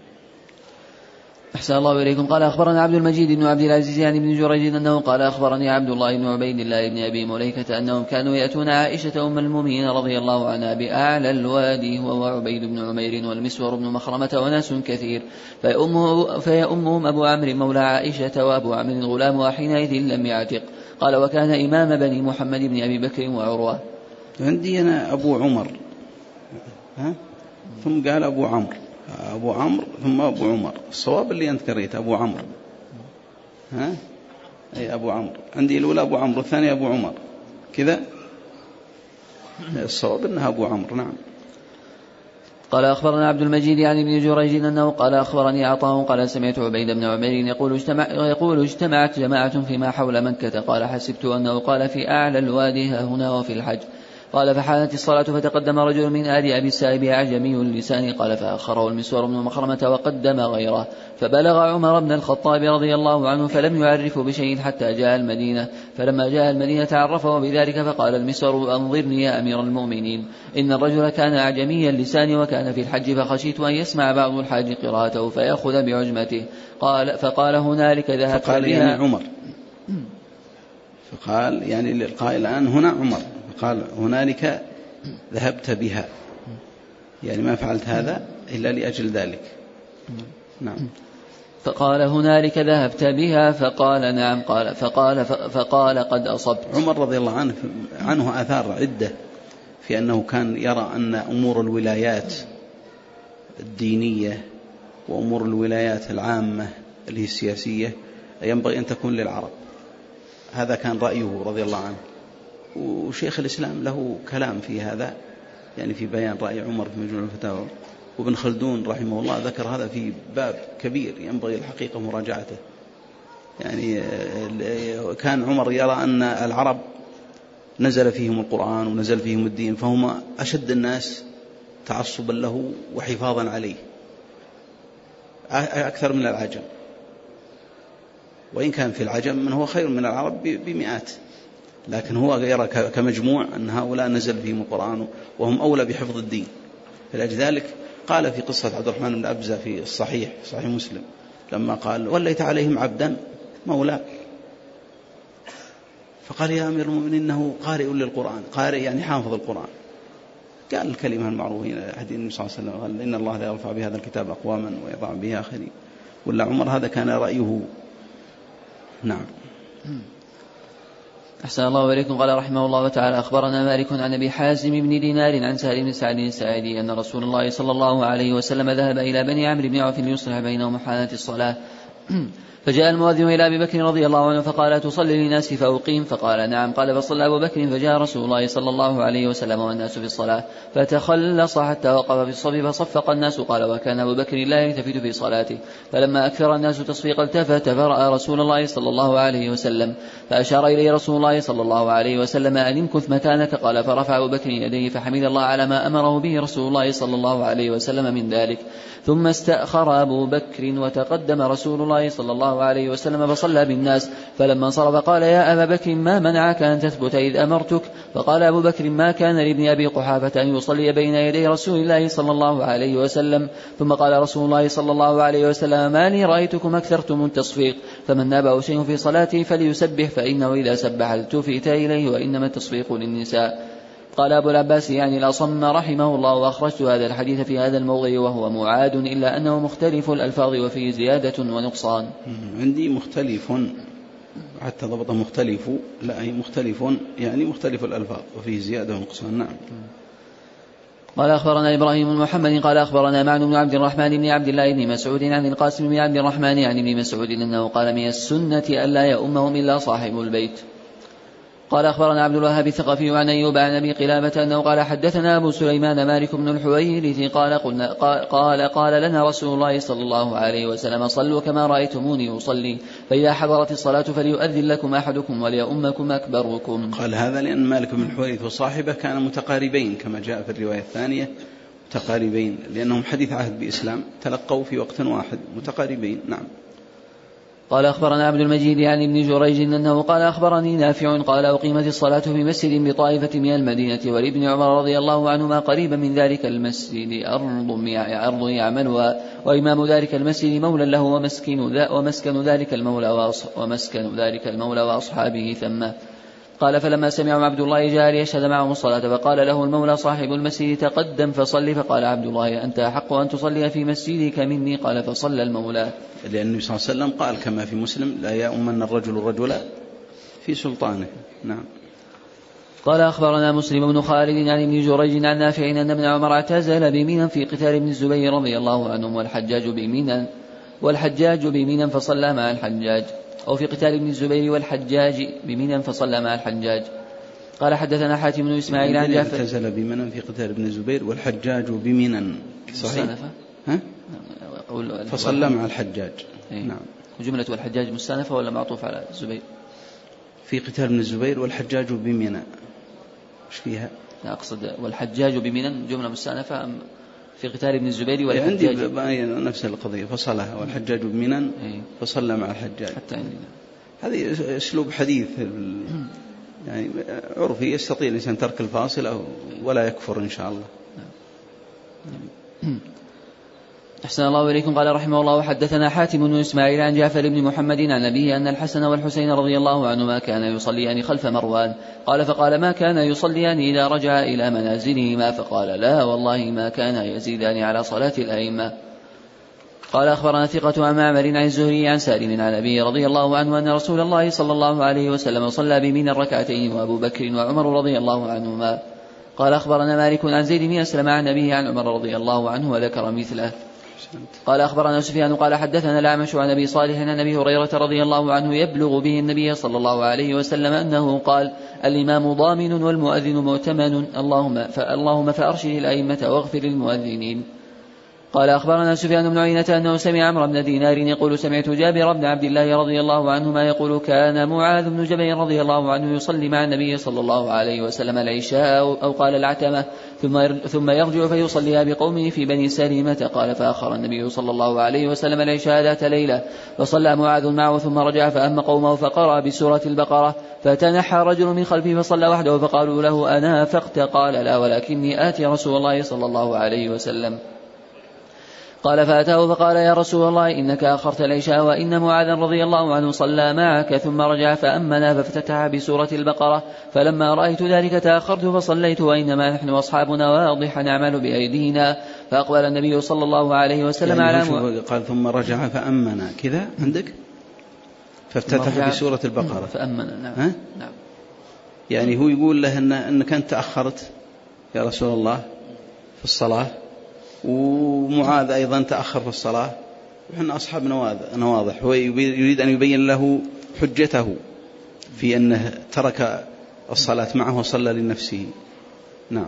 أحسن الله إليكم. قال أخبرنا عبد المجيد بن عبد العزيز عن ابن جريج أنه قال أخبرني عبد الله بن عبيد الله بن أبي مليكة أنهم كانوا يأتون عائشة أم المؤمنين رضي الله عنها بأعلى الوادي هو وعبيد بن عمير والمسور بن مخرمة وناس كثير فيأمهم, فيأمهم أبو عمرو مولى عائشة وأبو عمرو غلام حينئذ لم يعتق. قال وكان إمام بني محمد بن أبي بكر وعروة. عندي أنا أبو عمر ها؟ ثم قال أبو عمرو أبو عمرو ثم أبو عمر. الصواب اللي أنت قريت أبو عمرو ها أي أبو عمرو عندي الأولى أبو عمرو الثانية أبو عمر كذا الصواب أنها أبو عمرو. نعم. قال أخبرنا عبد المجيد عن ابن جريج أنه قال أخبرني عطاء قال سمعت عبيد بن عمير يقول, اجتمع يقول اجتمعت جماعة فيما حول مكة قال حسبت أنه قال في أعلى الوادي هنا وفي الحج. قال فحانت الصلاة فتقدم رجل من آل أبي السائب أعجمي اللسان قال فأخره المسور بن مخرمة وقدم غيره فبلغ عمر بن الخطاب رضي الله عنه فلم يعرفه بشيء حتى جاء المدينة فلما جاء المدينة عرفه بذلك فقال المسور أنظرني يا أمير المؤمنين إن الرجل كان أعجمي اللسان وكان في الحج فخشيت أن يسمع بعض الحاج قراءته فيأخذ بعجمته. قال فقال هنالك ذهبت فقال بها يعني عمر فقال يعني القائل الآن هنا عمر قال هنالك ذهبت بها يعني ما فعلت هذا إلا لأجل ذلك. نعم. فقال هنالك ذهبت بها فقال نعم قال فقال فقال قد أصبت. عمر رضي الله عنه عنه آثار عدة في أنه كان يرى أن أمور الولايات الدينية وأمور الولايات العامة اللي هي السياسية ينبغي أن تكون للعرب. هذا كان رأيه رضي الله عنه وشيخ الإسلام له كلام في هذا يعني في بيان رأي عمر في مجموع الفتاوى وابن خلدون رحمه الله ذكر هذا في باب كبير ينبغي الحقيقة مراجعته. يعني كان عمر يرى أن العرب نزل فيهم القرآن ونزل فيهم الدين فهم أشد الناس تعصبا له وحفاظا عليه أكثر من العجم وإن كان في العجم من هو خير من العرب بمئات لكن هو يرى كمجموع أن هؤلاء نزل فيهم القرآن وهم أولى بحفظ الدين. فلأجل ذلك قال في قصة عبد الرحمن بن أبزة في الصحيح صحيح مسلم لما قال وليت عليهم عبدا مولى فقال يا أمير المؤمنين إنه قارئ للقرآن قارئ يعني حافظ القرآن قال الكلمة المعروفة حديث النبي صلى الله عليه وسلم قال إن الله لا يرفع بهذا الكتاب أقواما ويضع به آخرين ولا عمر هذا كان رأيه. نعم. أحسن الله إليكم. قال رحمه الله تعالى أخبرنا مالك عن أبي حازم بن دينار عن سهل بن سعد الساعدي أن رسول الله صلى الله عليه وسلم ذهب إلى بني عمرو بن عوف ليصلح بينهم حانت الصلاة فجاء المؤذن إلى أبي بكر رضي الله عنه فقال تصلي للناس فأقيم؟ فقال نعم. قال فصلى أبو بكر فجاء رسول الله صلى الله عليه وسلم والناس في الصلاة فتخلص حتى وقف في الصف فصفق الناس. قال وكان أبو بكر لا يلتفت في صلاته، فلما أكثر الناس تصفيق التفت فرأى رسول الله صلى الله عليه وسلم فأشار إليه رسول الله صلى الله عليه وسلم أن امكث مكانك. قال فرفع أبو بكر يديه فحمد الله على ما أمره به رسول الله صلى الله عليه وسلم من ذلك، ثم استأخر أبو بكر وتقدم رسول الله صلى الله عليه وسلم فصلى بالناس. فلما انصرف قال يا أبا بكر ما منعك أن تثبت إذ أمرتك؟ فقال أبو بكر ما كان لابن أبي قحافة أن يصلي بين يدي رسول الله صلى الله عليه وسلم. ثم قال رسول الله صلى الله عليه وسلم ما لي رأيتكم أكثرتم التصفيق، فمن نابه شيء في صلاته فليسبح فإنه إذا سبح التفت إليه وإنما التصفيق للنساء. قال أبو العباس يعني الأصم رحمه الله وأخرجت هذا الحديث في هذا الموضع وهو معاد إلا أنه مختلف الألفاظ وفيه زيادة ونقصان. عندي مختلف حتى ضبط مختلف، لا هي مختلف يعني مختلف الألفاظ وفيه زيادة ونقصان. نعم. قال أخبرنا إبراهيم بن محمد قال أخبرنا معن بن عبد الرحمن بن عبد الله بن مسعود عن القاسم بن عبد الرحمن عن ابن مسعود أنه قال من السنة ألا يؤمهم إلا صاحب البيت. قال أخبرنا عبد الوهاب الثقفي عن أيوب عن أبي قلابة أنه قال حدثنا أبو سليمان مالك بن الحويرث قال قلنا قال قال لنا رسول الله صلى الله عليه وسلم صلوا كما رأيتموني أصلي، فإذا حضرت الصلاة فليؤذن لكم أحدكم وليؤمكم أكبركم. قال هذا لأن مالك بن الحويرث وصاحبه كان متقاربين كما جاء في الرواية الثانية، متقاربين لأنهم حديث عهد بإسلام تلقوا في وقت واحد متقاربين. نعم. قال أخبرنا عبد المجيد عن ابن جريج أنه قال أخبرني نافع قال أقيمت الصلاة في مسجد بطائفة من المدينة ولابن عمر رضي الله عنهما قريبا من ذلك المسجد أرض يعملها، وإمام ذلك المسجد مولى له ومسكن, ومسكن ذلك المولى ومسكن ذلك المولى وأصحابه ثم. قال فلما سمع عبد الله جاء ليشهد معهم الصلاة فقال له المولى صاحب المسجد تقدم فصلي، فقال عبد الله أنت أحق أن تصلي في مسجدك مني. قال فصلى المولى، لأن النبي صلى الله عليه وسلم قال كما في مسلم لا يؤمن الرجل الرجل في سلطانه. نعم. قال أخبرنا مسلم بن خالد عن ابن جريج عن نافع أن ابن عمر اعتزل بمنى في قتال ابن الزبير رضي الله عنهم والحجاج بمنى والحجاج بمنى فصلى مع الحجاج، أو في قتال ابن الزبير والحجاج بمنى فصلى مع الحجاج. قال حدثنا حاتم بن إسماعيل عن جعفر اعتزل بمنى في قتال ابن الزبير والحجاج بمنى صحيح ها؟ فصلى مع الحجاج. إيه؟ نعم. وجملة والحجاج مستأنفة ولا معطوف على الزبير؟ في قتال ابن الزبير والحجاج بمنى ايش فيها؟ لا أقصد والحجاج بمنى جملة مستأنفة أم في قتال ابن الزبير والحجاج؟ عندي نفس القضية فصلها والحجاج بمنى فصلى مع الحجاج. حتى عندنا هذه أسلوب حديث يعني عرفي يستطيع الإنسان ترك الفاصل ولا يكفر إن شاء الله. أحسن الله إليكم. قال رحمه الله وحدثنا حاتم بن إسماعيل عن جعفر بن محمد عن أبيه أن الحسن والحسين رضي الله عنهما كان يصليان خلف مروان. قال فقال ما كان يصليان إذا رجع إلى منازلهما؟ فقال لا والله ما كان يزيدان على صلاة الأئمة. قال أخبرنا ثقة عن معمر عن الزهري عن سالم عن أبيه رضي الله عنه أن رسول الله صلى الله عليه وسلم صلى بمنى الركعتين وأبو بكر وعمر رضي الله عنهما. قال أخبرنا مالك عن زيد بن أسلم عن أبيه عن عمر رضي الله عنه وذكر مثله. قال أخبرنا سفيان قال حدثنا الأعمش عن أبي صالح عن أبي هريرة رضي الله عنه يبلغ به النبي صلى الله عليه وسلم أنه قال الإمام ضامن والمؤذن مؤتمن اللهم فاللهم فأرشد الأئمة واغفر للمؤذنين. قال أخبرنا سفيان بن عيينة أنه سمع عمرو بن دينار يقول سمعت جابر بن عبد الله رضي الله عنهما يقول كان معاذ بن جبل رضي الله عنه يصلي مع النبي صلى الله عليه وسلم العشاء أو قال العتمة ثم يرجع فيصليها بقومه في بني سليمة. قال فأخر النبي صلى الله عليه وسلم العشاء ذات ليلة فصلى معاذ معه ثم رجع فأم قومه فقرأ بسورة البقرة فتنحى رجل من خلفه فصلى وحده فقالوا له أنا فقت؟ قال لا ولكني آتي رسول الله صلى الله عليه وسلم. قال فأتاه فقال يا رسول الله إنك أخرت العشاء وإن معاذا رضي الله عنه صلى معك ثم رجع فأمنا فافتتح بسورة البقرة فلما رأيت ذلك تأخرت فصليت وإنما نحن أصحابنا واضحا نعمل بأيدينا. فأقبل النبي صلى الله عليه وسلم يعني على م... قال ثم رجع فأمنا كذا عندك فافتتح بسورة البقرة فأمنا. نعم. ها؟ نعم. يعني هو يقول له إن أنك أنت تأخرت يا رسول الله في الصلاة ومعاذ أيضا تأخر في الصلاة وحنا أصحاب نواضح، هو يريد أن يبين له حجته في أنه ترك الصلاة معه وصلى لنفسه. نعم.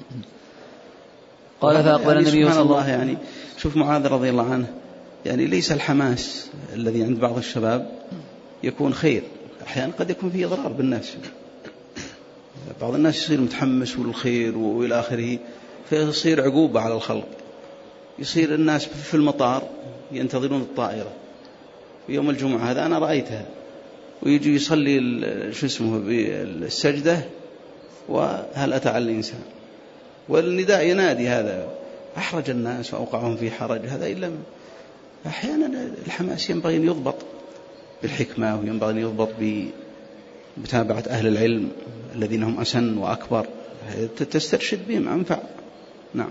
قال فأقبل يعني النبي صلى الله عليه وسلم يعني شوف معاذ رضي الله عنه، يعني ليس الحماس الذي عند بعض الشباب يكون خير، أحيانا قد يكون فيه إضرار بالنفس. بعض الناس يصير متحمس والخير وإلى آخره، فيصير عقوبة على الخلق. يصير الناس في المطار ينتظرون الطائرة ويوم الجمعة، هذا أنا رأيتها، ويجي يصلي شو اسمه بالسجدة وهل أتى على الإنسان، والنداء ينادي، هذا أحرج الناس وأوقعهم في حرج. هذا إلا أحيانا الحماس ينبغي أن يضبط بالحكمة، وينبغي أن يضبط بمتابعة أهل العلم الذين هم أسن وأكبر، تسترشد بهم أنفع. نعم.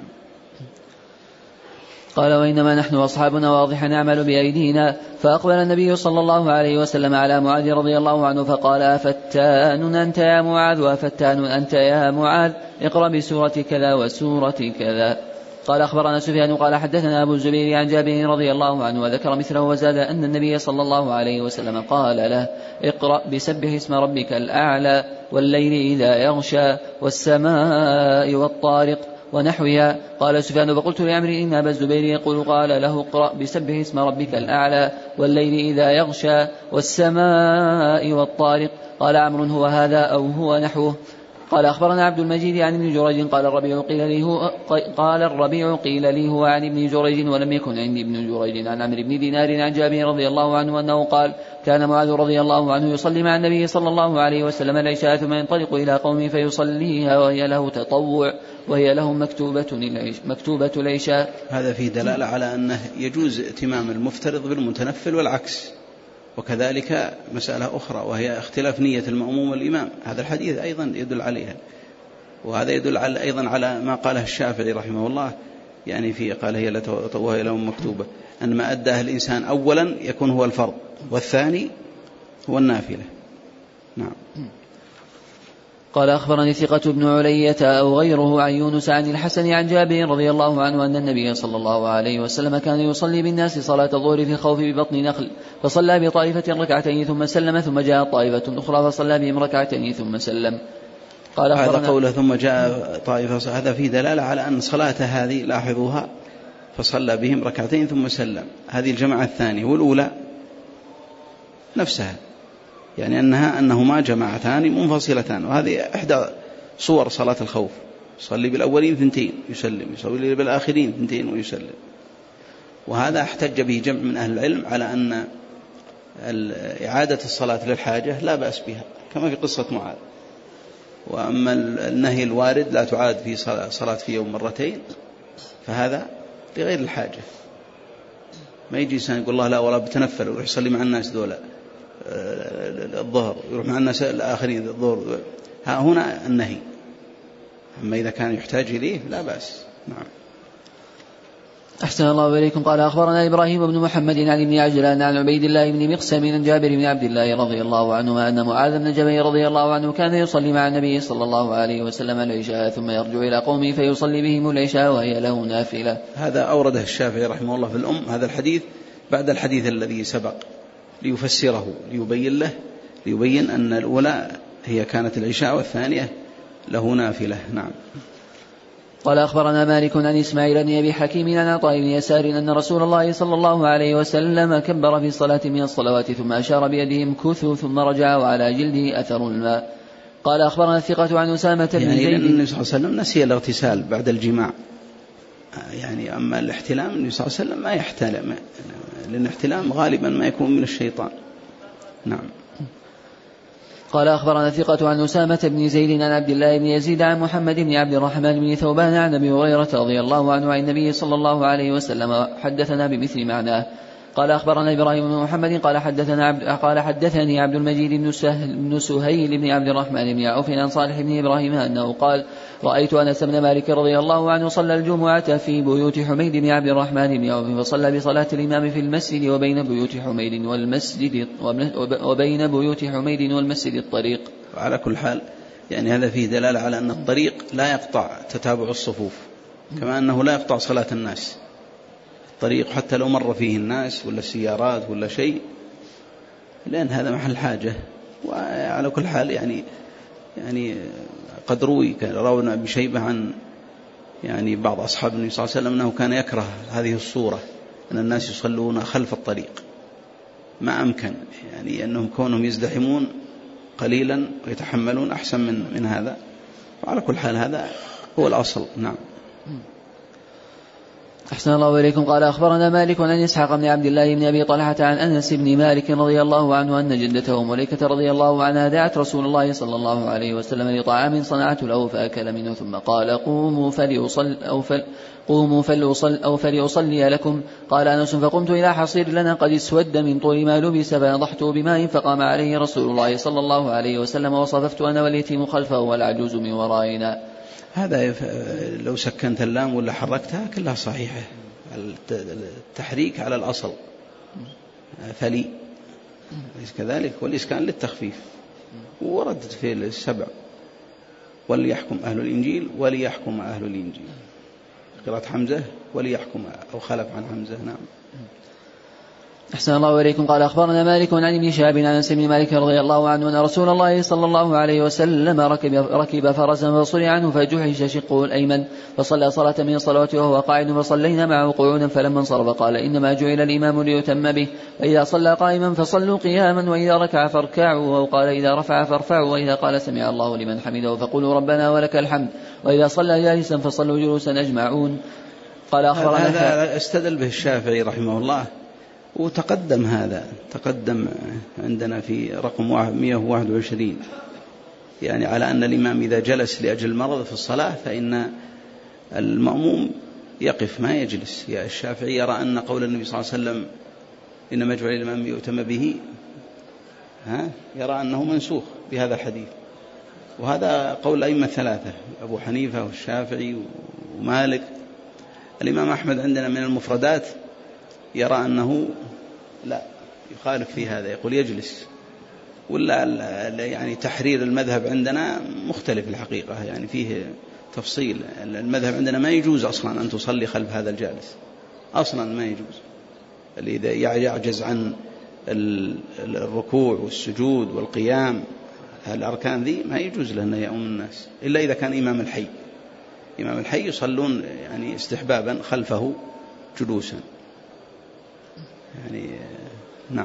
قال وإنما نحن أصحابنا واضح نعمل بأيدينا. فأقبل النبي صلى الله عليه وسلم على معاذ رضي الله عنه فقال أفتان أنت يا معاذ وأفتان أنت يا معاذ، اقرأ بسورة كذا وسورة كذا. قال أخبرنا سفيان قال حدثنا أبو الزبير عن جابر رضي الله عنه وذكر مثله وزاد أن النبي صلى الله عليه وسلم قال له اقرأ بسبح اسم ربك الأعلى والليل إذا يغشى والسماء والطارق ونحوها. قال سفيان فقلت لعمرو إن أبا الزبير يقول قال له اقرأ بسبح اسم ربك الأعلى والليل إذا يغشى والسماء والطارق. قال عمرو هو هذا أو هو نحوه. قال أخبرنا عبد المجيد عن ابن جريج قال الربيع قيل لي هو قال الربيع قيل لي هو عن ابن جريج ولم يكن عندي ابن جريج عن عمرو بن دينار عن جابر رضي الله عنه أنه قال كان معاذ رضي الله عنه يصلي مع النبي صلى الله عليه وسلم العشاء ثم ينطلق إلى قومه فيصليها وهي له تطوع وهي له مكتوبة مكتوبة العشاء. هذا فيه دلالة على أنه يجوز اتمام المفترض بالمتنفل والعكس. وكذلك مسألة أخرى وهي اختلاف نية المأموم والإمام، هذا الحديث أيضا يدل عليها، وهذا يدل على أيضا على ما قاله الشافعي رحمه الله، يعني في قال هي وهي لهم مكتوبة، أن ما أداه الإنسان أولا يكون هو الفرض والثاني هو النافلة. نعم. قال أخبرني ثقة بن علية أو غيره عن يونس عن الحسن عن جابر رضي الله عنه أن النبي صلى الله عليه وسلم كان يصلي بالناس صلاة الظهر في الخوف ببطن نخل، فصلى بطائفة ركعتين ثم سلم، ثم جاء طائفة أخرى فصلى بهم ركعتين ثم سلم. قال هذا قوله ثم جاء طائفة، هذا في دلالة على أن صلاة هذه لاحظوها فصلى بهم ركعتين ثم سلم، هذه الجماعة الثانية، والأولى نفسها، يعني أنها أنهما جماعتان منفصلتان، وهذه إحدى صور صلاة الخوف، يصلي بالأولين ثنتين يسلم، يصلي بالآخرين ثنتين ويسلم. وهذا احتج به جمع من أهل العلم على أن إعادة الصلاة للحاجة لا بأس بها كما في قصة معاذ. وأما النهي الوارد لا تعاد في صلاة في يوم مرتين فهذا لغير الحاجة، ما يجي إنسان يقول الله لا ولا بتنفل ويروح يصلي مع الناس دولة الظهر يروح مع الناس الآخرين الظهر، ها هنا النهي. أما إذا كان يحتاج إليه لا بأس. نعم. أحسن الله إليكم. قال أخبرنا إبراهيم بن محمد عن ابن عجلان عن عبيد الله بن مقسم عن جابر بن عبد الله رضي الله عنهما أن معاذ بن جبل رضي الله عنه كان يصلي مع النبي صلى الله عليه وسلم العشاء ثم يرجع إلى قومه فيصلي بهم العشاء وهي له نافلة. هذا أورده الشافعي رحمه الله في الأم هذا الحديث بعد الحديث الذي سبق ليفسره ليبين له ليبين أن الأولى هي كانت العشاء والثانية له نافلة. نعم. قال أخبرنا مالك عن إسماعيل بن أبي حكيم عن عطاء بن يسار أن رسول الله صلى الله عليه وسلم كبر في صلاة من الصلوات ثم أشار بيده امكثوا ثم رجع وعلى جلده أثر الماء. قال أخبرنا الثقة عن أسامة بن يعني زيد. النبي صلى الله عليه وسلم نسي الاغتسال بعد الجماع، يعني أما الاحتلام النبي صلى الله عليه وسلم ما يحتلم، لأن الاحتلام غالبا ما يكون من الشيطان. نعم. قال أخبرنا ثقة عن أسامة بن زيد عن عبد الله بن يزيد عن محمد بن عبد الرحمن بن ثوبان عن أبي هريرة رضي الله عنه عن النبي صلى الله عليه وسلم حدثنا بمثل معناه. قال أخبرنا إبراهيم بن محمد قال حدثنا عبد قال حدثني عبد المجيد بن سهل بن سهيل بن عبد الرحمن بن عوف عن صالح بن إبراهيم أنه قال رأيت أنس بن مالك رضي الله عنه صلى الجمعة في بيوت حميد بن عبد الرحمن بن عوف فصلى بصلاة الإمام في المسجد وبين بيوت حميد والمسجد وبين بيوت حميد والمسجد الطريق. على كل حال يعني هذا فيه دلالة على أن الطريق لا يقطع تتابع الصفوف كما أنه لا يقطع صلاة الناس. الطريق حتى لو مر فيه الناس ولا السيارات ولا شيء، لأن هذا محل حاجة. وعلى كل حال يعني يعني قد روي رونا بشيبة عن يعني بعض أصحاب النبي صلى الله عليه وسلم أنه كان يكره هذه الصورة، أن الناس يصلون خلف الطريق، ما أمكن يعني أنهم كونهم يزدحمون قليلا ويتحملون أحسن من من هذا. وعلى كل حال هذا هو الأصل. نعم. أحسن الله إليكم. قال أخبرنا مالك عن إسحاق بن عبد الله بن أبي طلحة عن أنس بن مالك رضي الله عنه أن جدته مليكة رضي الله عنها دعت رسول الله صلى الله عليه وسلم لطعام صنعته له فأكل منه، ثم قال قوموا فليصل أو فل قوموا فليصل أو فليصلي لكم. قال أنس فقمت إلى حصير لنا قد اسود من طول ما لبس فنضحته بماء فقام عليه رسول الله صلى الله عليه وسلم وصففت أنا واليتيم خلفه والعجوز من ورائنا. هذا لو سكنت اللام ولا حركتها كلها صحيحة. التحريك على الأصل فلي ليس كذلك، والإسكان للتخفيف. وردت في السبع وليحكم أهل الإنجيل وليحكم أهل الإنجيل، قراءة حمزة وليحكم أو خلف عن حمزة. نعم. أحسن الله إليكم. قال أخبرنا مالك عن ابن شهاب عن أنس بن مالك رضي الله عنه أن رسول الله صلى الله عليه وسلم ركب, ركب فرسا فصري عنه فجحش شقه الأيمن فصلى صلاة من الصلوات وهو قاعد فصلينا معه قعودا، فلما انصرف قال إنما جعل الإمام ليتم به، فإذا صلى قائما فصلوا قياما، وإذا ركع فاركعوا، أو قال إذا رفع فارفعوا، وإذا قال سمع الله لمن حمده فقولوا ربنا ولك الحمد، وإذا صلى جالسا فصلوا جلوسا أجمعون. قال أخبرنا هذا استدل به الشافعي رحمه الله، وتقدم هذا تقدم عندنا في رقم مئة وواحد وعشرين، يعني على أن الإمام إذا جلس لأجل المرض في الصلاة فإن المأموم يقف ما يجلس. يا الشافعي يرى أن قول النبي صلى الله عليه وسلم إنما جعل الإمام يؤتم به ها يرى أنه منسوخ بهذا الحديث، وهذا قول الأئمة الثلاثة أبو حنيفة والشافعي ومالك. الإمام أحمد عندنا من المفردات يرى أنه لا يخالف في هذا، يقول يجلس. ولا يعني تحرير المذهب عندنا مختلف الحقيقة، يعني فيه تفصيل. المذهب عندنا ما يجوز أصلا أن تصلي خلف هذا الجالس، أصلا ما يجوز. اللي إذا يعجز عن الركوع والسجود والقيام الأركان ذي ما يجوز له أن يؤم الناس، إلا إذا كان إمام الحي. إمام الحي يصلون يعني استحبابا خلفه جلوسا يعني. نعم.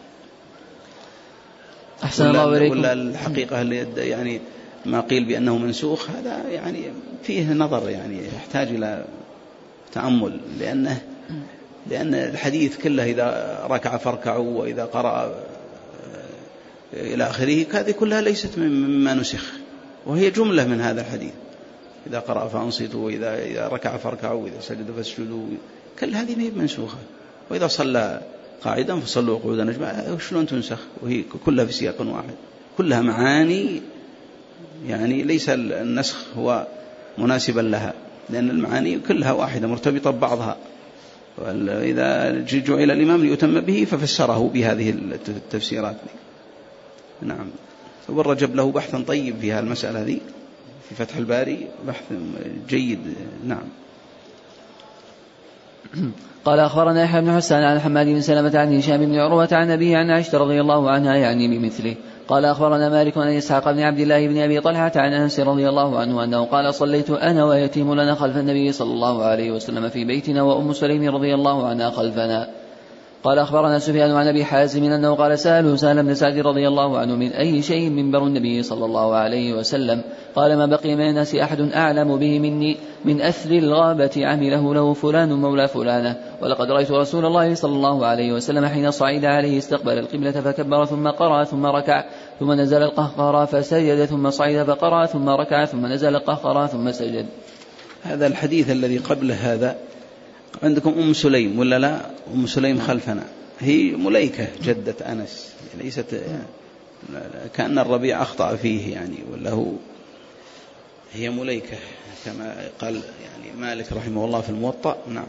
أحسن الله إليكم. ولا الحقيقة اللي يعني ما قيل بأنه منسوخ هذا يعني فيه نظر، يعني يحتاج إلى تأمل، لأنه لأن الحديث كله إذا ركع فاركعوا وإذا قرأ إلى آخره هذه كلها ليست مما نسخ، وهي جملة من هذا الحديث. إذا قرأ فأنصتوا، وإذا إذا ركع فاركعوا، وإذا سجد فاسجدوا، كل هذه ما هي منسوخة. وإذا صلى قاعدا فصلوا قعودا أجمعين، شلون تنسخ وهي كلها في سياق واحد، كلها معاني، يعني ليس النسخ هو مناسبا لها، لأن المعاني كلها واحدة مرتبطة ببعضها. وإذا جعل الإمام ليتم به ففسره بهذه التفسيرات. نعم. والرجب له بحثا طيب في هالمسألة هذه في فتح الباري، بحث جيد. نعم. قال أخبرنا يحيى بن حسان عن حماد بن سلمة عن هشام بن عروة عن أبيه عن عائشة رضي الله عنها يعني بمثله. قال أخبرنا مالك عن إسحاق بن عبد الله بن أبي طلحة عن أنس رضي الله عنه أنه قال صليت أنا ويتيم لنا خلف النبي صلى الله عليه وسلم في بيتنا وأم سليم رضي الله عنها خلفنا. قال أخبرنا سفيان عن أبي حازم أنه قال سألوا سهل بن سعد رضي الله عنه من أي شيء منبر النبي صلى الله عليه وسلم؟ قال ما بقي من الناس أحد أعلم به مني من أثر الغابة عمله له فلان مولى فلانة، ولقد رأيت رسول الله صلى الله عليه وسلم حين صعد عليه استقبل القبلة فكبر ثم قرأ ثم ركع ثم نزل القهقرى فسجد ثم صعد فقرأ ثم ركع ثم نزل القهقرى ثم سجد. هذا الحديث الذي قبل هذا عندكم أم سليم ولا لا؟ أم سليم خلفنا، هي مليكة جدة أنس، ليست كأن الربيع أخطأ فيه يعني، ولا هو هي مليكة كما قال يعني مالك رحمه الله في الموطأ. نعم.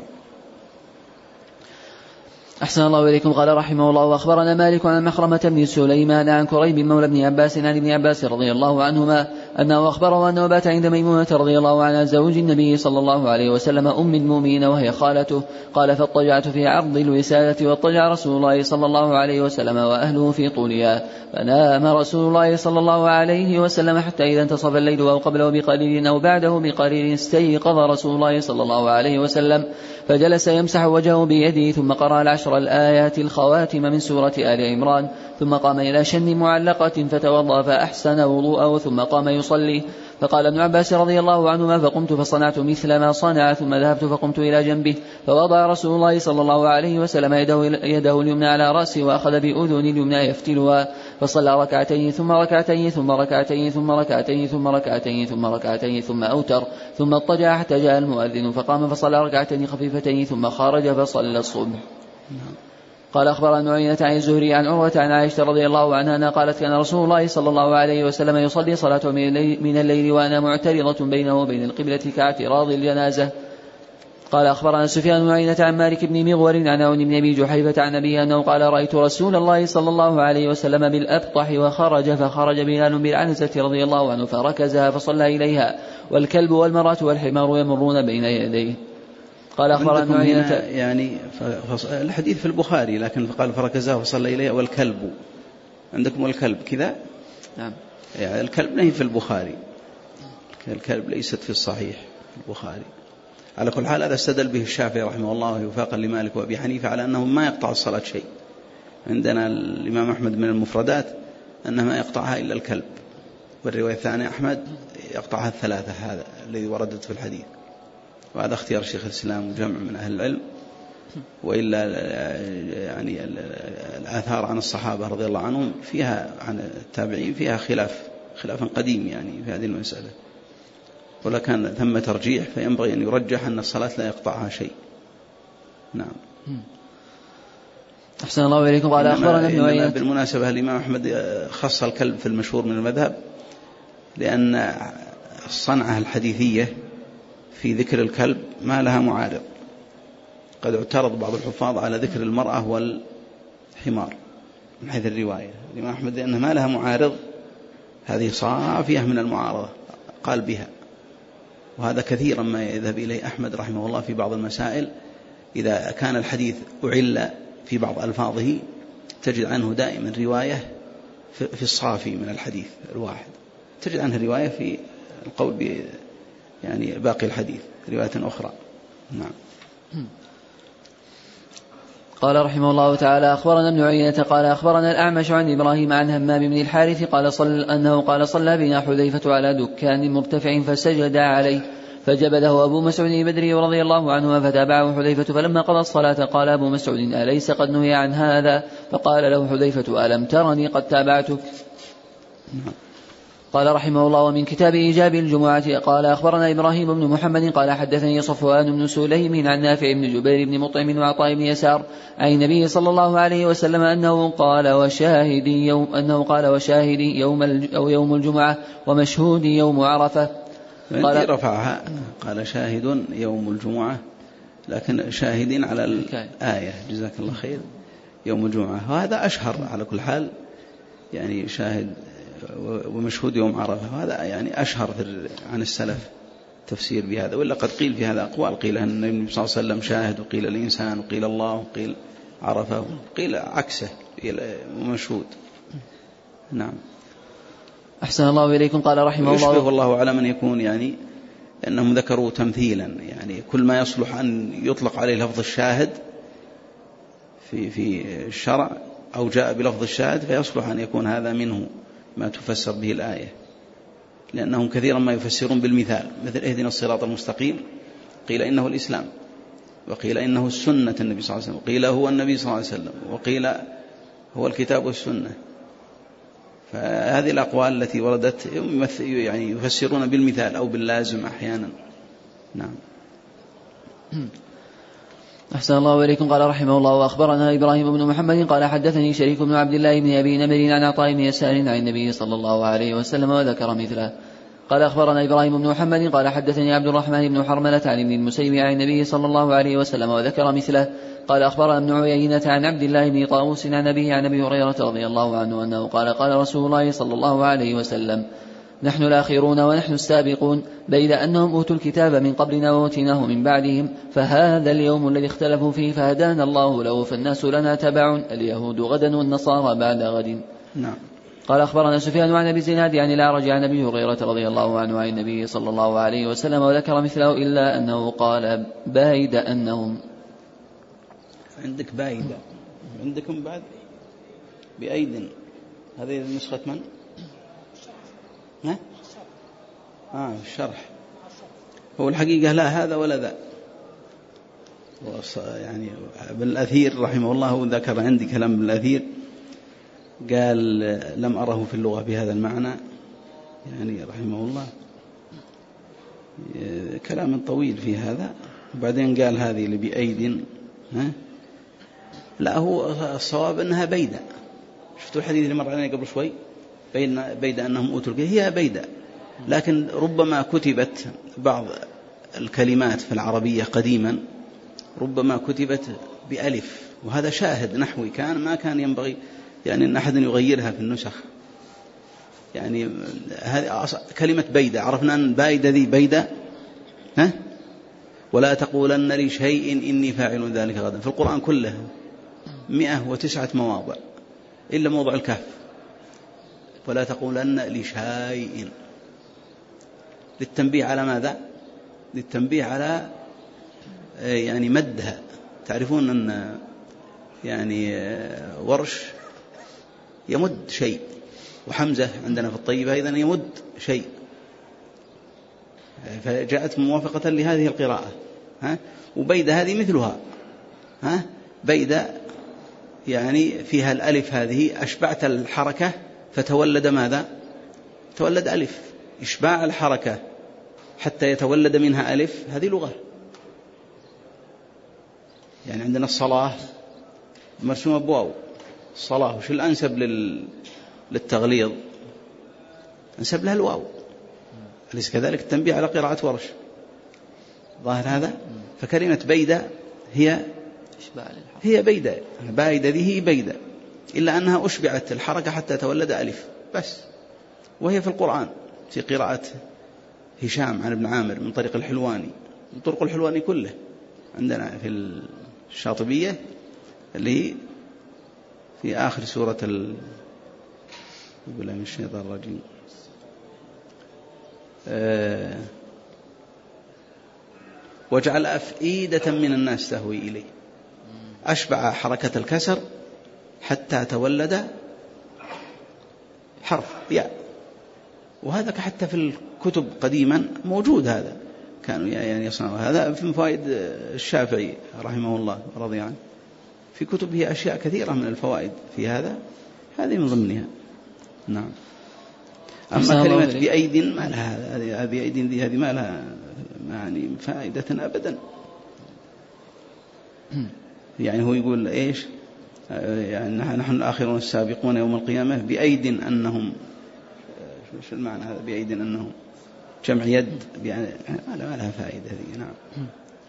أحسن الله إليكم. قال رحمه الله وأخبرنا مالك عن مخرمة بن سليمان عن كريب مولى بن عباس عن ابن عباس رضي الله عنهما أنه أخبره أنه بات عند ميمونة رضي الله عنها زوج النبي صلى الله عليه وسلم أم المؤمنين وهي خالته. قال فاضطجعت في عرض الوسادة واضطجع رسول الله صلى الله عليه وسلم وأهله في طولها، فنام رسول الله صلى الله عليه وسلم حتى إذا انتصف الليل أو قبله بقليل أو بعده بقليل استيقظ رسول الله صلى الله عليه وسلم فجلس يمسح وجهه بيده ثم قرأ العشر الآيات الخواتم من سورة آل عمران، ثم قام إلى شن معلقة فتوضأ فأحسن وضوءه ثم قام يصلي. فقال ابن عباس رضي الله عنهما فقمت فصنعت مثل ما صنع ثم ذهبت فقمت إلى جنبه فوضع رسول الله صلى الله عليه وسلم يده, يده اليمنى على رأسه وأخذ بأذن اليمنى يفتلها فصلى ركعتين ثم ركعتين ثم ركعتين ثم ركعتين ثم ركعتين ثم ركعتين ثم أوتر ثم اضطجع حتى جاء المؤذن فقام فصلى ركعتين خفيفتين ثم خرج فصلى الصبح. قال أخبر ابن عيينة عن الزهري عن عروة عن عائشة رضي الله عنها أنها قالت كان رسول الله صلى الله عليه وسلم يصلي صلاته من الليل وأنا معترضة بينه وبين القبلة كاعتراض الجنازة. قال أخبرنا سفيان بن عيينة عن مالك بن مغور عن عون بن أبي جحيفة عن أبيه أنه قال رأيت رسول الله صلى الله عليه وسلم بالأبطح وخرج فخرج بلال بالعنزة رضي الله عنه فركزها فصلى إليها والكلب والمرأة والحمار يمرون بين يديه. قال أخبرنا ابن عيينة يعني الحديث في البخاري لكن قال فركزها فصلى إليها والكلب عندكم والكلب كذا نعم يعني الكلب نهي في البخاري، الكلب ليست في الصحيح في البخاري. على كل حال هذا استدل به الشافعي رحمه الله وفاقا لمالك وأبي حنيفة على أنه ما يقطع الصلاة شيء. عندنا الإمام أحمد من المفردات أنه ما يقطعها إلا الكلب، والرواية الثانية أحمد يقطعها الثلاثة، هذا الذي وردت في الحديث، وهذا اختيار شيخ الإسلام وجمع من أهل العلم. وإلا يعني الآثار عن الصحابة رضي الله عنهم فيها عن التابعين فيها خلاف خلافا قديم يعني في هذه المسألة، ولكن ثم ترجيح فينبغي أن يرجح أن الصلاة لا يقطعها شيء. نعم. أحسن الله إليكم. قال أخبرنا ابن عيينة. بالمناسبة الإمام أحمد خص الكلب في المشهور من المذهب لأن الصنعة الحديثية في ذكر الكلب ما لها معارض. قد اعترض بعض الحفاظ على ذكر المرأة والحمار من حيث الرواية الإمام أحمد لأنها ما لها معارض، هذه صافية من المعارضة قال بها، وهذا كثيرا ما يذهب إليه أحمد رحمه الله في بعض المسائل. إذا كان الحديث أعل في بعض ألفاظه تجد عنه دائما رواية في الصافي من الحديث الواحد، تجد عنه رواية في القول ب يعني باقي الحديث رواية أخرى. نعم. قال رحمه الله تعالى أخبرنا ابن عيينة قال أخبرنا الأعمش عن إبراهيم عن همام بن الحارث قال صل أنه قال صلى بنا حذيفة على دكان مرتفع فسجد عليه فجبده أبو مسعود البدري رضي الله عنه فتابعه حذيفة، فلما قضى الصلاة قال أبو مسعود أليس قد نهي عن هذا؟ فقال له حذيفة ألم ترني قد تابعتك؟ قال رحمه الله ومن كتاب إيجاب الجمعة قال أخبرنا إبراهيم بن محمد قال حدثني صفوان بن سليم عن نافع بن جبير بن مطعم وعطاء بن يسار عن النبي صلى الله عليه وسلم أنه قال وشاهد يوم أنه قال وشاهد يوم أو يوم الجمعة ومشهود يوم عرفة. قال رفعها قال شاهد يوم الجمعة، لكن شاهدين على الآية جزاك الله خير يوم الجمعة، وهذا أشهر على كل حال يعني شاهد ومشهود يوم عرفة، هذا يعني أشهر عن السلف تفسير بهذا. وإلا قد قيل في هذا أقوال، قيل أن النبي صلى الله عليه وسلم شاهد، وقيل الإنسان، وقيل الله، وقيل عرفة، وقيل عكسه ومشهود. نعم. أحسن الله إليكم. قال رحمه الله يشبه والله أعلم أن يكون يعني أنهم ذكروا تمثيلا، يعني كل ما يصلح أن يطلق عليه لفظ الشاهد في في الشرع أو جاء بلفظ الشاهد فيصلح أن يكون هذا منه ما تفسر به الآية، لأنهم كثيرا ما يفسرون بالمثال، مثل اهدنا الصراط المستقيم قيل إنه الإسلام، وقيل إنه السنة النبي صلى الله عليه وسلم، وقيل هو النبي صلى الله عليه وسلم، وقيل هو الكتاب والسنة. فهذه الأقوال التي وردت يعني يفسرون بالمثال أو باللازم أحيانا. نعم. أحسن الله إليكم. قال رحمه الله وأخبرنا إبراهيم بن محمد قال حدثني شريك بن عبد الله بن أبي نمر عن عطاء بن يسار عن النبي صلى الله عليه وسلم وذكر مثله. قال أخبرنا إبراهيم بن محمد قال حدثني عبد الرحمن بن حرملة عن ابن المسيب عن النبي صلى الله عليه وسلم وذكر مثله. قال أخبرنا ابن عيينة عن عبد الله بن طاووس عن أبيه عن أبي هريرة رضي الله عنه أنه قال قال رسول الله صلى الله عليه وسلم نحن الآخرون ونحن السابقون بيد أنهم أوتوا الكتاب من قبلنا وأوتيناه من بعدهم فهذا اليوم الذي اختلفوا فيه فهدانا الله له فالناس لنا تبع اليهود غدا والنصارى بعد غد. نعم. قال أخبرنا سفيان عن أبي الزناد عن الأعرج عن أبي هريرة رضي الله عنه عن النبي صلى الله عليه وسلم وذكر مثله إلا أنه قال بايد أنهم. عندك بايدة عندكم بعد بأيد، هذه نسخة من؟ ها؟ آه الشرح. هو الحقيقة لا هذا ولا ذا، يعني بالأثير رحمه الله ذكر عندي كلام بالأثير قال لم أره في اللغة بهذا المعنى، يعني رحمه الله كلام طويل في هذا. وبعدين قال هذه اللي بأيد، ها؟ لا هو الصواب أنها بيدة. شفتوا الحديث اللي مر علينا قبل شوي بيد أنهم أوتوا الكتاب، هي بيدة، لكن ربما كتبت بعض الكلمات في العربية قديما ربما كتبت بألف، وهذا شاهد نحوي كان ما كان ينبغي يعني أن أحد يغيرها في النسخ. يعني هذه كلمة بيدة عرفنا أن بايدة ذي بيدة، ها؟ ولا تقولن لشيء إني فاعل ذلك غدا، في القرآن كله مئة وتسعة مواضع إلا موضع الكاف، ولا تقولن لشيء، للتنبيه على ماذا؟ للتنبيه على يعني مدها. تعرفون أن يعني ورش يمد شيء، وحمزة عندنا في الطيبة أيضا يمد شيء، فجاءت موافقة لهذه القراءة. ها؟ وبيدة هذه مثلها، ها؟ بيدة يعني فيها الألف هذه أشبعت الحركة فتولد ماذا؟ تولد ألف. إشباع الحركة حتى يتولد منها ألف هذه لغة. يعني عندنا الصلاة مرسومة بواو، الصلاة وش الأنسب لل... للتغليظ؟ أنسب لها الواو، أليس كذلك؟ التنبيه على قراءة ورش ظاهر هذا. فكلمة بيدة هي هي بيدة، بايدة ذي هي بيدة، إلا أنها أشبعت الحركة حتى تولد ألف بس. وهي في القرآن في قراءة هشام عن ابن عامر من طريق الحلواني، من طرق الحلواني كله عندنا في الشاطبية اللي في آخر سورة ال بالله من الشيطان الرجيم أه... وجعل أفئدة من الناس تهوي إليه، أشبع حركة الكسر حتى تولد حرف ياء. وهذا حتى في الكتب قديما موجود، هذا كانوا يعني يصنعوا هذا في فوائد الشافعي رحمه الله رضي عنه، في كتبه أشياء كثيرة من الفوائد في هذا، هذه من ضمنها. نعم. أما كلمة بأيد ما لها، هذه بأيد دي هذه ما لها يعني فائدة أبدا. يعني هو يقول إيش؟ يعني نحن الآخرون السابقون يوم القيامة بأيد أنهم، شو المعنى هذا بأيد أنهم؟ جمع يد، يعني ما لها فائدة هذه. نعم.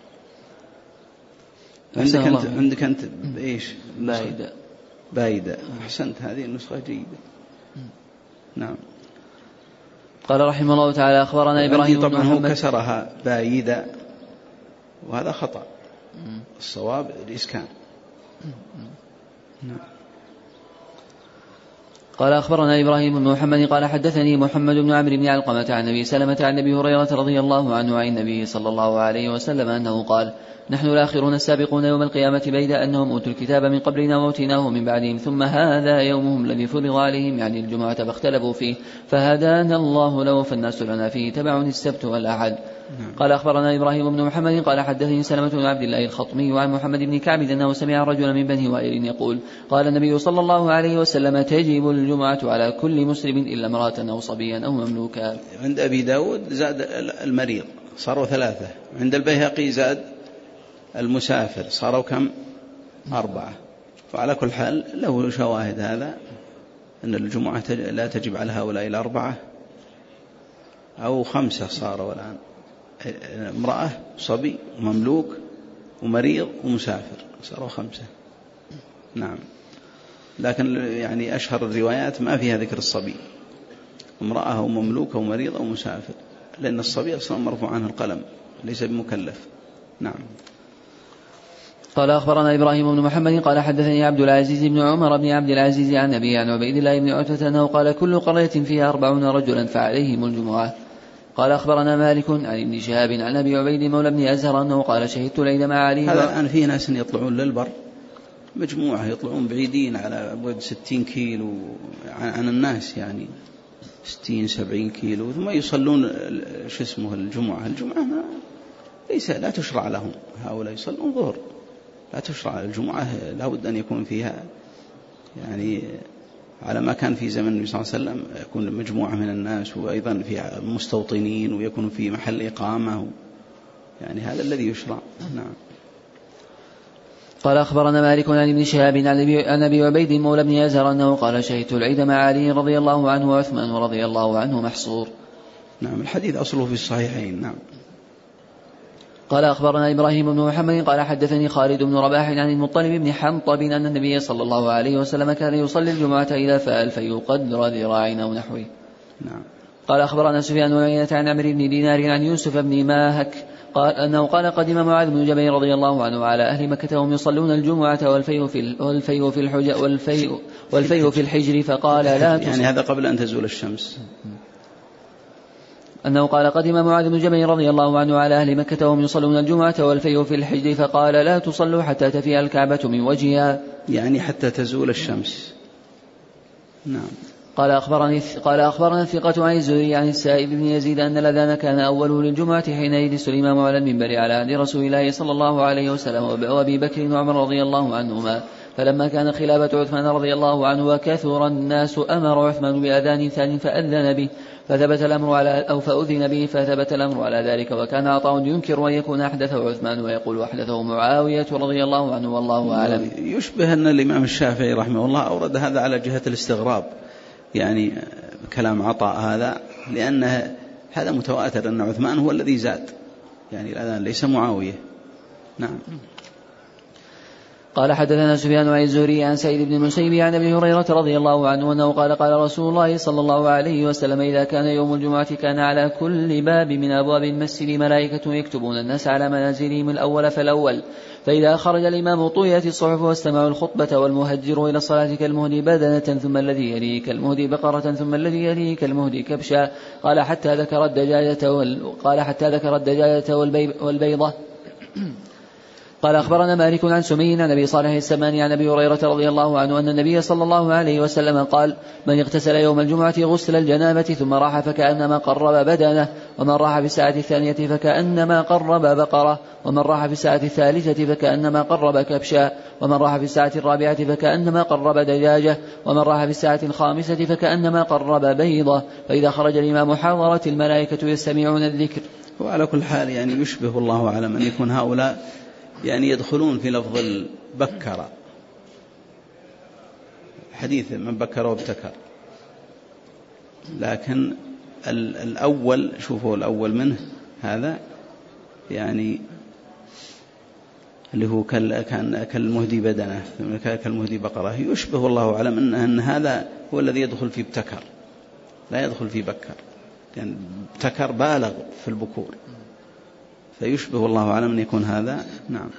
عندك أنت عندك أنت إيش؟ بايدة. بايدة. أحسنت، هذه النسخة جيدة. نعم. قال رحمه الله تعالى أخبرنا إبراهيم طبعا هو كسرها بايدة وهذا خطأ، الصواب الإسكان. نعم. قال أخبرنا إبراهيم بن محمد قال حدثني محمد بن عمرو بن علقمة عن أبي سلمة عن أبي هريرة رضي الله عنه عن النبي صلى الله عليه وسلم أنه قال نحن الآخرون السابقون يوم القيامة بيد أنهم أوتوا الكتاب من قبلنا وأوتيناه من بعدهم ثم هذا يومهم الذي فرض عليهم يعني الجمعة فاختلفوا فيه فهدانا الله له فالناس لنا فيه تبع السبت والأحد. قال أخبرنا إبراهيم بن محمد قال حدثني سلمة بن عبد الله الخطمي عن محمد بن كعب أنه سمع رجلا من بني وائل يقول قال النبي صلى الله عليه وسلم تجب الجمعة على كل مسلم إلا امرأة أو صبيا أو مملوكا. عند أبي داود زاد المريض صاروا ثلاثة، عند البيهقي زاد المسافر صاروا كم؟ أربعة. فعلى كل حال له شواهد هذا أن الجمعة لا تجب على هؤلاء الأربعة أو خمسة صاروا الآن، امرأة صبي ومملوك ومريض ومسافر صاروا خمسة. نعم. لكن يعني أشهر الروايات ما فيها ذكر الصبي، امرأة أو مملوك أو مريض أو مسافر، لأن الصبي أصلا مرفوع عنه القلم ليس بمكلف. نعم. قال أخبرنا إبراهيم بن محمد قال حدثني عبد العزيز بن عمر بن عبد العزيز عن أبي عن عبيد الله بن عتبة أنه قال كل قرية فيها أربعون رجلا فعليهم الجمعة. قال أخبرنا مالك عن ابن شهاب عن أبي عبيد مولى بن أزهر أنه قال شهدت العيد مع علي. هذا الآن في ناس يطلعون للبر مجموعة يطلعون بعيدين على بعد ستين كيلو عن الناس، يعني ستين سبعين كيلو، ثم يصلون شو اسمه الجمعة. الجمعة ما ليس لا تشرع لهم، هؤلاء يصلون ظهر، لا تشرع الجمعة، لا بد أن يكون فيها يعني على ما كان في زمن النبي صلى الله عليه وسلم، يكون مجموعة من الناس وأيضا في مستوطنين ويكون في محل إقامة، يعني هذا الذي يشرع. نعم. قال أخبرنا مالك عن ابن شهاب عن أبي عبيد مولى بن أزهر أنه قال شهدت العيد مع علي رضي الله عنه وعثمان رضي الله عنه محصور. نعم. الحديث أصله في الصحيحين. نعم. قال أخبرنا إبراهيم بن محمد قال حدثني خالد بن رباح عن المطلب بن حنطب أن النبي صلى الله عليه وسلم كان يصلي الجمعة إذا فعل فيقدر ذراعين أو نحوه. نعم. قال أخبرنا سفيان بن عيينة عن عمرو بن دينار عن يوسف بن ماهك قال أنه قال قدم معاذ بن جبل رضي الله عنه على أهل مكة وهم يصلون الجمعة والفيء في والفيء في الحج والفيء والفيء في الحجر فقال لا تصل. يعني هذا قبل أن تزول الشمس. أنه قال قدم معاذ بن جبل رضي الله عنه على أهل مكة وهم يصلون الجمعة والفيء في الحجر فقال لا تصلوا حتى تفيء الكعبة من وجهها، يعني حتى تزول الشمس. نعم. قال أخبرني قال أخبرنا الثقة عن الزهري عن السائب بن يزيد أن الأذان كان أوله للجمعة حين يجلس الإمام على المنبر على عهد رسول الله صلى الله عليه وسلم وأبي بكر وعمر رضي الله عنهما، فلما كان خلافة عثمان رضي الله عنه وكثر الناس أمر عثمان بأذان ثاني فأذن به فثبت الأمر على أو فأذن به فثبت الأمر على ذلك. وكان عطاء ينكر أن يكون أحدثه عثمان ويقول أحدثه معاوية رضي الله عنه والله أعلم. يشبه أن الإمام الشافعي رحمه الله أورد هذا على جهة الاستغراب، يعني كلام عطاء هذا، لأن هذا متواتر أن عثمان هو الذي زاد، يعني الأذان ليس معاوية. نعم. قال حدثنا سفيان عن الزهري عن سعيد بن المسيب عن ابي هريرة رضي الله عنه أنه قال قال رسول الله صلى الله عليه وسلم إذا كان يوم الجمعة كان على كل باب من أبواب المسجد ملائكة يكتبون الناس على منازلهم الأول فالأول، فإذا خرج الإمام طويت الصحف واستمعوا الخطبة والمهجر إلى الصلاة كالمهدي بدنة ثم الذي يليه كالمهدي بقرة ثم الذي يليه كالمهدي كبشا. قال حتى ذكر الدجاجة وال... قال حتى ذكر الدجاجة والبي... والبيضة. قال أخبرنا مالك عن سمي عن أبي صالح السماني عن أبي هريرة رضي الله عنه أن النبي صلى الله عليه وسلم قال من اغتسل يوم الجمعة غسل الجنابة ثم راح فكأنما قرب بدنه، ومن راح في الساعة الثانية فكأنما قرب بقرة، ومن راح في الساعة الثالثة فكأنما قرب كبشا، ومن راح في الساعة الرابعة فكأنما قرب دجاجة، ومن راح في الساعة الخامسة فكأنما قرب بيضة. فإذا خرج الإمام حضرت الملائكة يستمعون الذكر. وعلى كل حال يعني يشبه الله أعلم أن يكون هؤلاء يعني يدخلون في لفظ البكر، حديث من بكر وابتكر، لكن الأول شوفوا الأول منه هذا يعني اللي هو كان كالمهدي بدنه كالمهدي بقرة، يشبه الله أعلم أن, أن هذا هو الذي يدخل في ابتكر، لا يدخل في بكر، يعني ابتكر بالغ في البكور، فيشبه الله أعلم أن يكون هذا. نعم.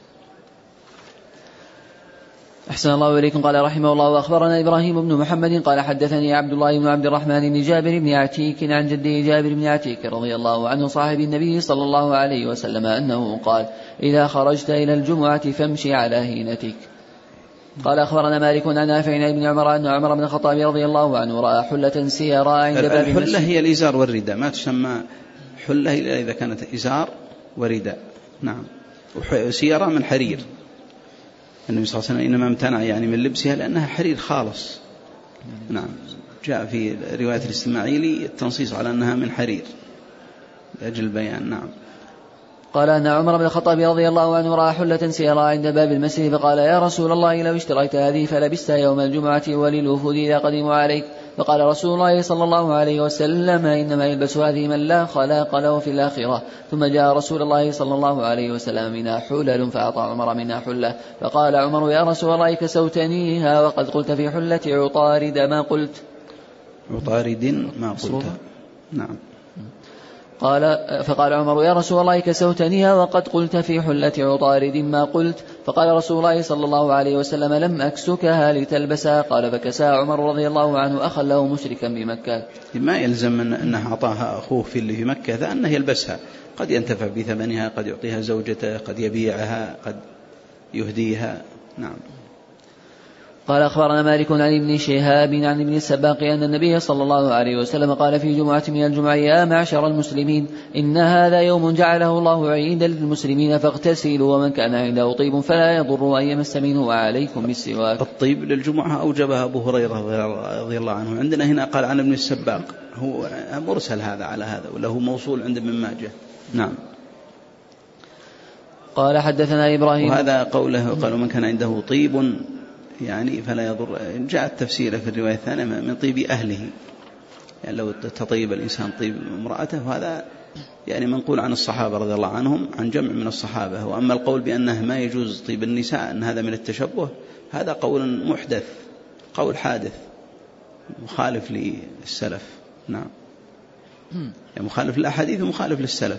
أحسن الله إليكم. قال رحمه الله وأخبرنا إبراهيم بن محمد قال حدثني عبد الله بن عبد الرحمن بن جابر بن عتيك عن جده جابر بن عتيك رضي الله عنه صاحب النبي صلى الله عليه وسلم أنه قال إذا خرجت إلى الجمعة فامشي على هينتك. قال أخبرنا مالك عن نافع عن ابن عمر أن عمر بن الخطاب رضي الله عنه رأى حلة سيراء عند باب المسجد. الحلة هي الإزار والرداء، ما تسمى حلة إلا إذا كانت إزار ورداء. نعم. وسيارة من حرير، النبي صلى الله عليه وسلم إنما امتنع يعني من لبسها لأنها حرير خالص. نعم. جاء في رواية الإسماعيلي التنصيص على أنها من حرير لأجل البيان. نعم. قال أن عمر بن الخطاب رضي الله عنه رأى حلة سيراء عند باب المسجد فقال يا رسول الله لو اشتريت هذه فلبستها يوم الجمعة وللوفود إذا قدموا عليك. فقال رسول الله صلى الله عليه وسلم إنما يلبس هذه من لا خلاق له في الآخرة. ثم جاء رسول الله صلى الله عليه وسلم منها حلل فأعطى عمر منها حلة، فقال عمر يا رسول الله كسوتنيها وقد قلت في حلة عطارد ما قلت. عطارد ما قلت. نعم. قال فقال عمر: يا رسول الله كسوتنيها وقد قلت في حلة عطارد ما قلت. فقال رسول الله صلى الله عليه وسلم: لم أكسكها لتلبسها. قال فكساها عمر رضي الله عنه أخا له مشركا بمكة. ما يلزم أنه أعطاها أخوه في اللي في مكة أنه يلبسها، قد ينتفع بثمنها، قد يعطيها زوجته، قد يبيعها، قد يهديها. نعم. قال أخبرنا مالك عن ابن شهاب عن ابن السباق أن النبي صلى الله عليه وسلم قال في جمعة من الجمع: يا معشر المسلمين، إن هذا يوم جعله الله عيدا للمسلمين فاغتسلوا، ومن كان عنده طيب فلا يضر أن يمس منه، وعليكم بالسواك. الطيب للجمعة أوجبها أبو هريرة رضي الله عنه. عندنا هنا قال عن ابن السباق، هو مرسل هذا على هذا، وله موصول عند ابن ماجه. نعم. قال حدثنا إبراهيم، وهذا قوله قالوا من كان عنده طيب يعني فلا يضر، جاء التفسير في الرواية الثانية من طيب أهله، يعني لو تطيب الإنسان طيب امرأته، هذا يعني منقول عن الصحابة رضي الله عنهم، عن جمع من الصحابة. وأما القول بأنه ما يجوز طيب النساء أن هذا من التشبه، هذا قول محدث، قول حادث مخالف للسلف. نعم، يعني مخالف للأحاديث ومخالف للسلف.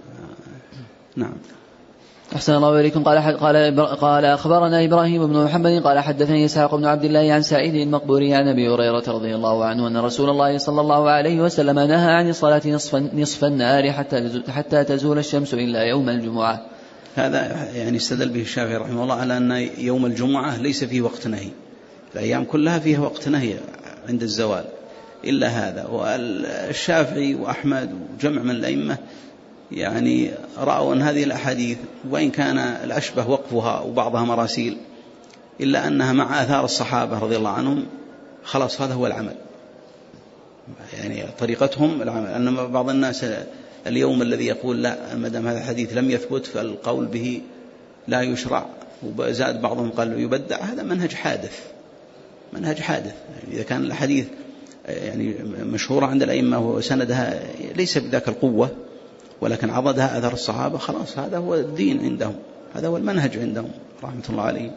نعم. أحسن الله إليكم. قال قال قال أخبرنا إبراهيم بن محمد قال حدثني إسحاق بن عبد الله عن سعيد المقبوري عن أبي هريرة رضي الله عنه أن رسول الله صلى الله عليه وسلم نهى عن الصلاة نصف نصف النهار حتى حتى تزول الشمس إلا يوم الجمعة. هذا يعني استدل به الشافعي رحمه الله على أن يوم الجمعة ليس فيه وقت نهي، الأيام كلها فيها وقت نهي عند الزوال إلا هذا. والشافعي وأحمد وجمع من الأئمة يعني رأوا أن هذه الأحاديث وإن كان الأشبه وقفها وبعضها مراسيل، إلا أنها مع آثار الصحابة رضي الله عنهم خلاص هذا هو العمل، يعني طريقتهم العمل. أن بعض الناس اليوم الذي يقول لا ما دام هذا الحديث لم يثبت فالقول به لا يشرع، وزاد بعضهم قال يبدع، هذا منهج حادث، منهج حادث. يعني إذا كان الحديث يعني مشهورة عند الأئمة وسندها ليس بذاك القوة، ولكن عضدها أثر الصحابة، خلاص هذا هو الدين عندهم، هذا هو المنهج عندهم رحمة الله عليه.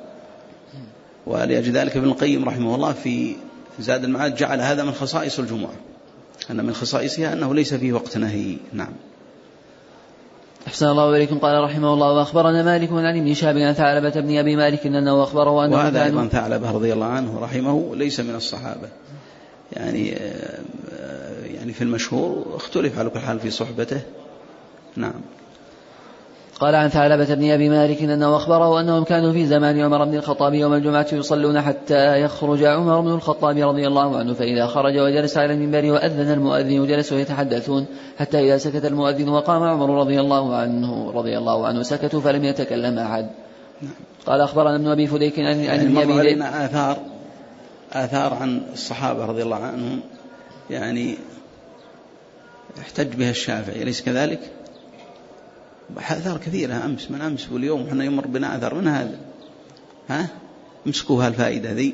ولأجل ذلك ابن القيم رحمه الله في زاد المعاد جعل هذا من خصائص الجمعة، أن من خصائصها أنه ليس فيه وقت نهي. نعم. أحسن الله إليكم. قال رحمه الله: وأخبرنا مالك عن ابن شهاب عن ثعلبة بن أبي مالك أنه أخبره أنه وهذا أيضا ثعلبة رضي الله عنه رحمه ليس من الصحابة، يعني يعني في المشهور اختلف على كل حال في صحبته. نعم. قال عن ثعلبة بن أبي مالك أنه أخبره أنهم كانوا في زمان عمر بن الخطاب يوم الجمعة يصلون حتى يخرج عمر بن الخطاب رضي الله عنه، فإذا خرج وجلس على المنبر وأذن المؤذن وجلسوا يتحدثون حتى إذا سكت المؤذن وقام عمر رضي الله عنه رضي الله عنه سكتوا فلم يتكلم أحد. قال أخبرنا ابن أبي فديك عن ابن أبي فديك آثار آثار عن الصحابة رضي الله عنهم يعني احتج بها الشافعي، أليس كذلك؟ آثار كثيرة أمس من أمس واليوم احنا يمر بنا آثار من هذا، ها امسكوها الفائدة ذي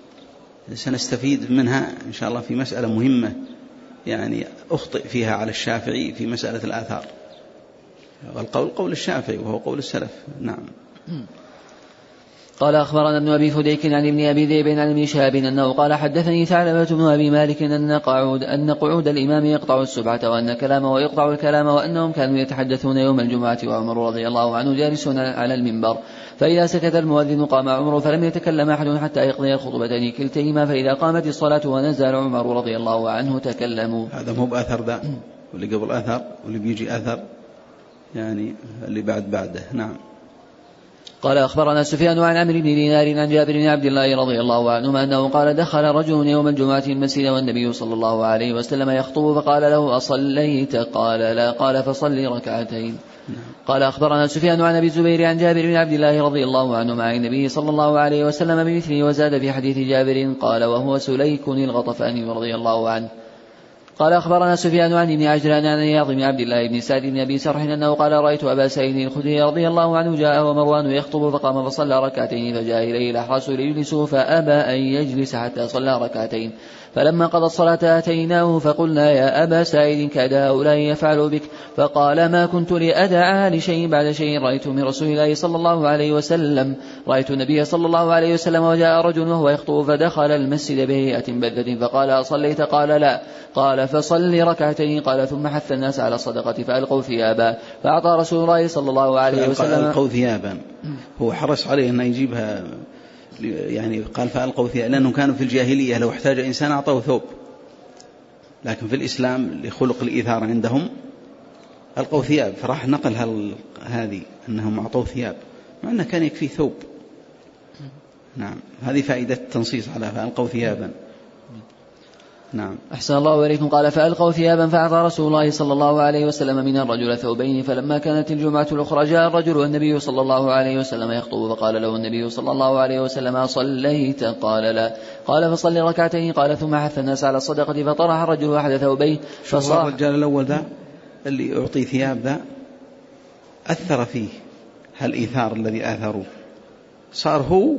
سنستفيد منها إن شاء الله في مسألة مهمة يعني أخطئ فيها على الشافعي في مسألة الآثار، والقول قول الشافعي وهو قول السلف. نعم. قال أخبرنا ابن أبي فديك عن ابن أبي ذئب عن ابن شهاب أنه قال حدثني ثعلبة بن أبي مالك أن قعود أن قعود الإمام يقطع السبعة وأن كلامه يقطع الكلام، وأنهم كانوا يتحدثون يوم الجمعة وعمر رضي الله عنه جالسون على المنبر، فإذا سكت المؤذن قام عمر فلم يتكلم أحد حتى يقضي الخطبتين كلتيهما، فإذا قامت الصلاة ونزل عمر رضي الله عنه تكلموا. هذا مو بأثر ذا، واللي قبل أثر واللي بيجي أثر يعني اللي بعد بعده. نعم. قال أخبرنا سفيان عن عمرو بن دينار عن جابر بن عبد الله رضي الله عنهما أنه قال دخل رجل يوم الجمعة المسجد والنبي صلى الله عليه وسلم يخطب فقال له أصليت؟ قال لا. قال فصلي ركعتين. قال أخبرنا سفيان عن أبي الزبير عن جابر بن عبد الله رضي الله عنهما عن النبي صلى الله عليه وسلم بمثله، وزاد في حديث جابر قال وهو سليك الغطفاني رضي الله عنه. قال أخبرنا سفيان عن ابن عجلان عن عياض بن عبد الله بن سعد بن أبي سرح أنه قال رأيت أبا سعيد الخدري رضي الله عنه جاء ومروان يخطب فقام فصلى ركعتين فجاء إليه الأحراس ليجلسه فأبى أن يجلس حتى صلى ركعتين فلما قضى الصلاة أتيناه فقلنا يا أبا سعيد كاد هؤلاء يفعل بك فقال ما كنت لأدعى لشيء بعد شيء رأيت من رسول الله صلى الله عليه وسلم رأيت النبي صلى الله عليه وسلم وجاء رجل وهو يخطب فدخل المسجد بهيئة بذة فقال أصليت قال لا قال فصل ركعتين قال ثم حث الناس على الصدقة فألقوا ثيابا فأعطى رسول الله صلى الله عليه وسلم ألقوا ثيابا هو حرص عليه أن يجيبها يعني قال فألقوا ثيابا لأنه كانوا في الجاهلية لو احتاج إنسان أعطوه ثوب لكن في الإسلام لخلق الإيثار عندهم ألقوا ثياب فراح نقل هذه أنهم أعطوا ثياب مع أنه كان يكفي ثوب. نعم هذه فائدة التنصيص على فألقوا ثيابا. نعم. أحسن الله إليكم. قال فألقوا ثيابا فأعطى رسول الله صلى الله عليه وسلم من الرجل ثوبين فلما كانت الجمعة الأخرى جاء الرجل والنبي صلى الله عليه وسلم يخطب فقال له النبي صلى الله عليه وسلم صليت قال لا قال فصل ركعتين قال ثم حث الناس على الصدقة فطرح الرجل أحد ثوبيه فصاح. الرجال الأول ذا اللي يعطي ثياب ذا أثر فيه هالإيثار الذي آثروه صار هو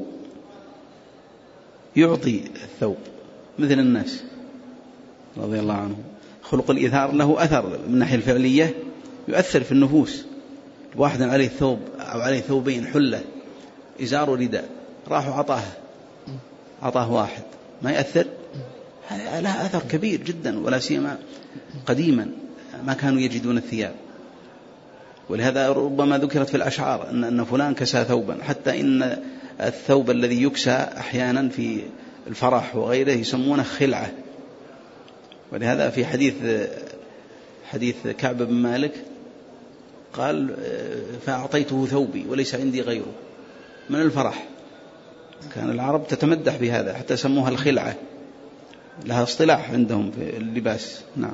يعطي الثوب مثل الناس رضي الله عنه. خلق الإيثار له أثر من الناحية الفعلية يؤثر في النفوس. واحد عليه ثوب أو عليه ثوبين حلة إزار ورداء راحوا عطاه عطاه واحد ما يأثر لها أثر كبير جدا ولا سيما قديما ما كانوا يجدون الثياب ولهذا ربما ذكرت في الأشعار أن, أن فلان كسى ثوبا حتى إن الثوب الذي يكسى أحيانا في الفرح وغيره يسمونه خلعة. ولهذا في حديث حديث كعب بن مالك قال فأعطيته ثوبي وليس عندي غيره من الفرح. كان العرب تتمدح بهذا حتى سموها الخلعة لها اصطلاح عندهم في اللباس. نعم.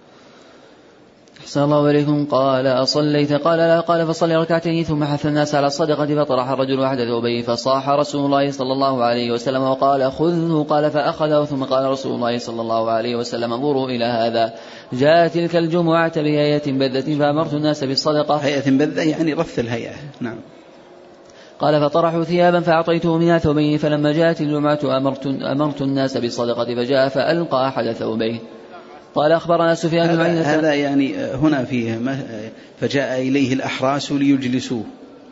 أحسن الله إليكم. قال أصليت قال لا قال فصلي ركعتين ثم حث الناس على الصدقة فطرح الرجل أحد ثوبيه فصاح رسول الله صلى الله عليه وسلم وقال خذه قال فأخذه ثم قال رسول الله صلى الله عليه وسلم انظروا إلى هذا جاءت تلك الجمعة بهيئة بذة فأمرت الناس بالصدقة. هيئة بذة يعني رث الهيئة. نعم. قال فطرحوا ثيابا فأعطيته منها ثوبين فلما جاءت الجمعة أمرت, أمرت الناس بالصدقة فجاء فألقى أحد ثوبيه. قال أخبرنا سفيان بن عيينة. هذا يعني هنا فيه فجاء إليه الأحراس ليجلسوه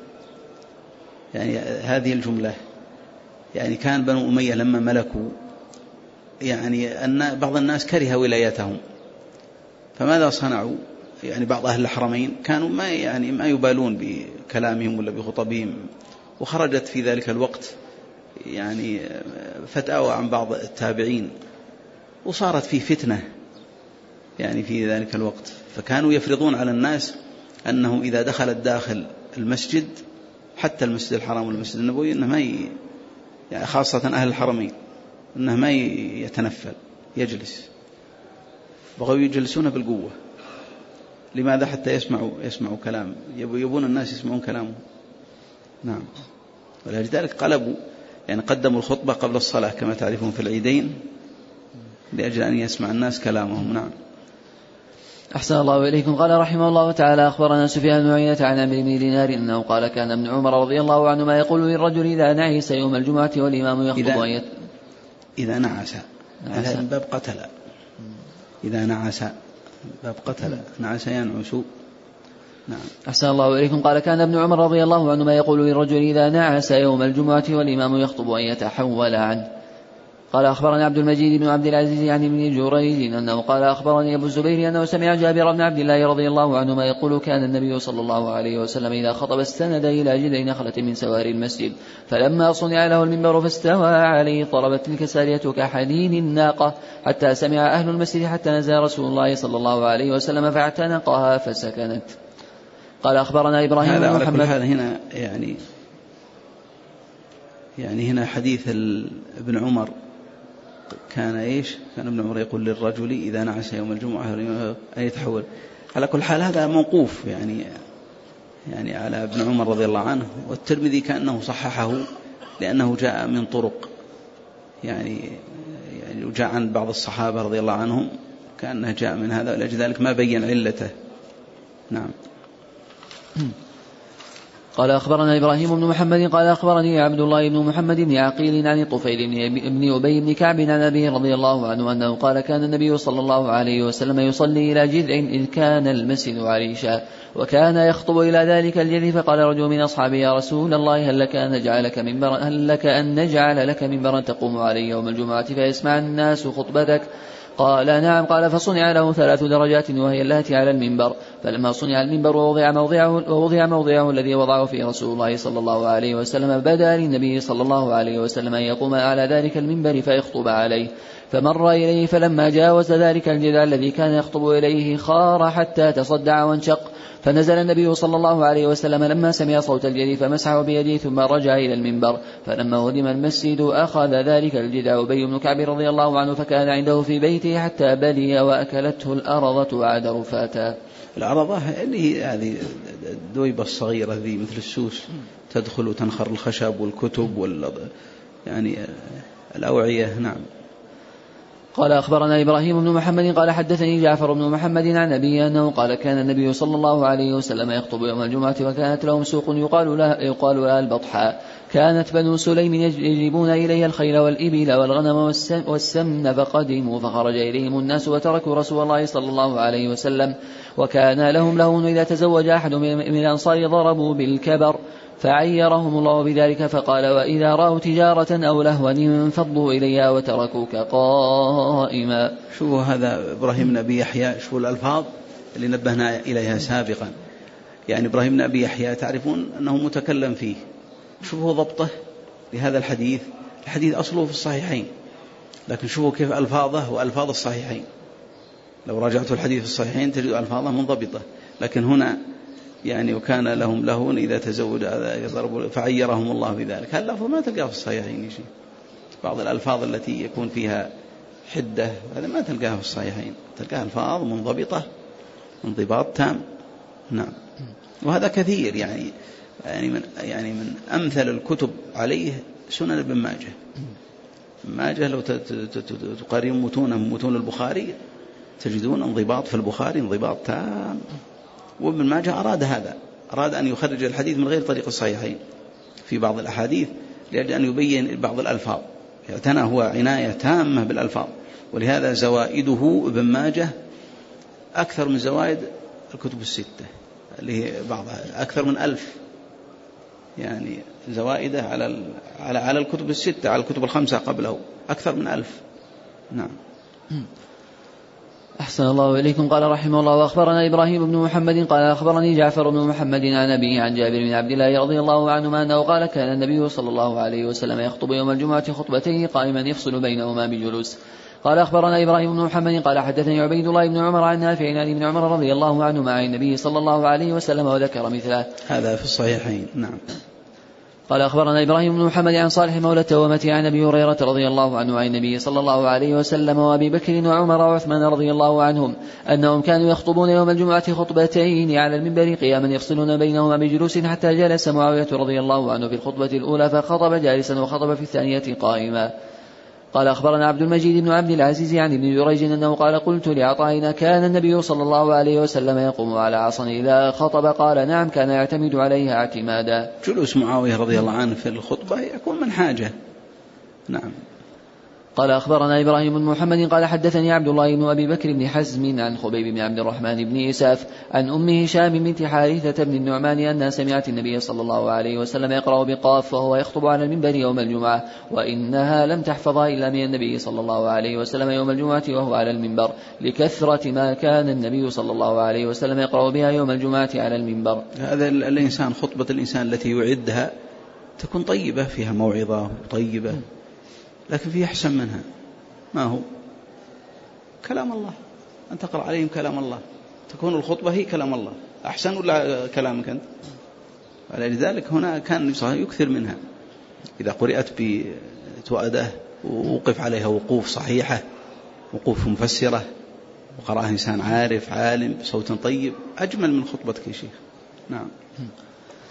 يعني هذه الجملة يعني كان بنو أمية لما ملكوا يعني أن بعض الناس كره ولايتهم فماذا صنعوا يعني بعض أهل الحرمين كانوا ما يعني ما يبالون بكلامهم ولا بخطبهم وخرجت في ذلك الوقت يعني فتاوى عن بعض التابعين وصارت فيه فتنة يعني في ذلك الوقت فكانوا يفرضون على الناس أنه إذا دخل الداخل المسجد حتى المسجد الحرام والمسجد النبوي أنه ما ي... يعني خاصة أهل الحرمين أنه ما يتنفل يجلس بغوا يجلسون بالقوة. لماذا؟ حتى يسمعوا يسمعوا كلام يبون الناس يسمعون كلامه. نعم. ولذلك قلبوا يعني قدموا الخطبة قبل الصلاة كما تعرفون في العيدين لأجل أن يسمع الناس كلامهم. نعم. أحسن الله إليكم. قال رحمه الله تعالى أخبرنا سفيان بن عيينة عن عمرو بن دينار أنه قال كان ابن عمر رضي الله عنهما يقول للرجل إذا نعس يوم الجمعة والإمام يخطب إذا, يت... إذا نعس هذا من باب قتل. إذا نعس باب قتل نعس ينعس. نعم. أحسن الله إليكم. قال كان ابن عمر رضي الله عنهما يقول للرجل إذا نعس يوم الجمعة والإمام يخطب أن يتحول عنه. قال أخبرنا عبد المجيد بن عبد العزيز عن ابن جريج أنه قال أخبرني أبو الزبير أنه سمع جابر بن عبد الله رضي الله عنهما يقول كان النبي صلى الله عليه وسلم إذا خطب استند إلى جذع نخلة من سواري المسجد فلما صنع له المنبر فاستوى عليه ضربت تلك سارية كحديد الناقة حتى سمع أهل المسجد حتى نزل رسول الله صلى الله عليه وسلم فاعتنقها فسكنت. قال أخبرنا إبراهيم هذا بن محمد. هذا هنا يعني يعني هنا حديث ابن عمر كان إيش كان ابن عمر يقول للرجل إذا نعس يوم الجمعة أن يتحول. على كل حال هذا موقوف يعني يعني على ابن عمر رضي الله عنه والترمذي كأنه صححه لأنه جاء من طرق يعني يعني جاء عن بعض الصحابة رضي الله عنهم كأنه جاء من هذا، ولأجل ذلك ما بين علته. نعم. قال أخبرنا إبراهيم بن محمد قال أخبرني عبد الله بن محمد بن عقيل عن الطفيل بن أبي بن كعب عن أبيه رضي الله عنه أنه قال كان النبي صلى الله عليه وسلم يصلي إلى جذع إذ كان المسجد عريشا وكان يخطب إلى ذلك الجذع، فقال رجل من أصحابه يا رسول الله هل لك أن نجعل لك منبرا هل لك أن نجعل لك منبرا تقوم عليه يوم الجمعة فيسمع الناس خطبتك؟ قال نعم. قال فصنع له ثلاث درجات وهي اللاتي على المنبر، فلما صنع المنبر ووضع موضعه, ووضع موضعه الذي وضعه فيه رسول الله صلى الله عليه وسلم بدا للنبي صلى الله عليه وسلم أن يقوم على ذلك المنبر فيخطب عليه، فمر إليه فلما جاوز ذلك الجذع الذي كان يخطب إليه خار حتى تصدع وانشق، فنزل النبي صلى الله عليه وسلم لما سمع صوت الجذع فمسحه بيده ثم رجع إلى المنبر، فلما هدم المسجد أخذ ذلك الجذع أبي بن كعب رضي الله عنه فكان عنده في بيته حتى بلي وأكلته الأرضة وعاد رفاتا. العرضة اللي هي هذه الدويبة الصغيرة ذي مثل السوس تدخل وتنخر الخشب والكتب وال يعني الأوعية. نعم. قال أخبرنا إبراهيم بن محمد قال حدثني جعفر بن محمد عن أبيه أنه قال كان النبي صلى الله عليه وسلم يخطب يوم الجمعة وكانت لهم سوق يقال لها, يقال لها البطحاء، كانت بنو سليم يجلبون إليها الخيل والإبل والغنم والسمن فقدموا فخرج إليهم الناس وتركوا رسول الله صلى الله عليه وسلم، وكان لهم لهون إذا تزوج أحد من الأنصار ضربوا بالكبر فعيرهم الله بذلك، فقال وإذا رأوا تجارة أو لهوا انفضوا إليها وتركوك قائما. شوفوا هذا إبراهيم بن أبي يحيى، شوفوا الألفاظ اللي نبهنا إليها سابقا. يعني إبراهيم بن أبي يحيى تعرفون أنه متكلم فيه، شوفوا ضبطه لهذا الحديث. الحديث أصله في الصحيحين، لكن شوفوا كيف ألفاظه وألفاظ الصحيحين. لو راجعتوا الحديث في الصحيحين تجد ألفاظه منضبطة، لكن هنا يعني وكان لهم لهون إذا تزوج هذا يضرب فعيرهم الله بذلك. هذا اللفظ ما تلقاه في الصحيحين شيء. بعض الألفاظ التي يكون فيها حدة هذا ما تلقاها في الصحيحين، تلقاها ألفاظ منضبطة انضباط تام. نعم. وهذا كثير يعني يعني من يعني من أمثل الكتب عليه سنن ابن ماجه. ماجه لو تقارن متونه متون البخاري تجدون انضباط في البخاري انضباط تام. وابن ماجه أراد هذا، أراد أن يخرج الحديث من غير طريق الصحيحين في بعض الأحاديث لأجل أن يبين بعض الألفاظ، اعتنى هو عناية تامة بالألفاظ. ولهذا زوائده ابن ماجه أكثر من زوائد الكتب الستة اللي هي بعضها أكثر من ألف، يعني زوائده على على على الكتب الستة، على الكتب الخمسة قبله أكثر من ألف. نعم. أحسن الله إليكم. قال رحمه الله وأخبرنا إبراهيم بن محمد قال أخبرني جعفر بن محمد عن أبيه عن جابر بن عبد الله رضي الله عنهما أنه قال كان النبي صلى الله عليه وسلم يخطب يوم الجمعة خطبتين قائما يفصل بينهما بجلوس. قال أخبرنا إبراهيم بن محمد قال حدثني عبيد الله بن عمر عن نافع عن ابن عمر رضي الله عنهما عن النبي صلى الله عليه وسلم وذكر مثله. هذا في الصحيحين. نعم. قال أخبرنا إبراهيم بن محمد عن صالح مولى التوامة عن أبي هريرة رضي الله عنه عن النبي صلى الله عليه وسلم وأبي بكر وعمر وعثمان رضي الله عنهم أنهم كانوا يخطبون يوم الجمعة خطبتين على المنبر قياما يفصلون بينهما بجلوس، حتى جلس معاوية رضي الله عنه في الخطبة الأولى فخطب جالسا وخطب في الثانية قائما. قال أخبرنا عبد المجيد بن عبد العزيز عن ابن جريج أنه قال قلت لعطائنا كان النبي صلى الله عليه وسلم يقوم على عصا إذا خطب؟ قال نعم كان يعتمد عليها اعتمادا. جلوس معاوية رضي الله عنه في الخطبة يكون من حاجة. نعم. قال أخبرنا إبراهيم بن محمد قال حدثني عبد الله بن أبي بكر بن حزم عن خبيب بن عبد الرحمن بن إساف عن أم هشام بنت حارثة بن النعمان أنها سمعت النبي صلى الله عليه وسلم يقرأ بقاف وهو يخطب على المنبر يوم الجمعة، وإنها لم تحفظها إلا من النبي صلى الله عليه وسلم يوم الجمعة وهو على المنبر لكثرة ما كان النبي صلى الله عليه وسلم يقرأ بها يوم الجمعة على المنبر. هذا الإنسان خطبة الإنسان التي يعدها تكون طيبة فيها موعظة طيبة، لكن في أحسن منها. ما هو كلام الله، أن تقرأ عليهم كلام الله، تكون الخطبة هي كلام الله أحسن ولا كلامك أنت؟ ولذلك هنا كان يكثر منها إذا قرأت بتؤده ووقف عليها وقوف صحيحة، وقوف مفسرة، وقرأها إنسان عارف عالم بصوت طيب، أجمل من خطبتك يا شيخ. نعم.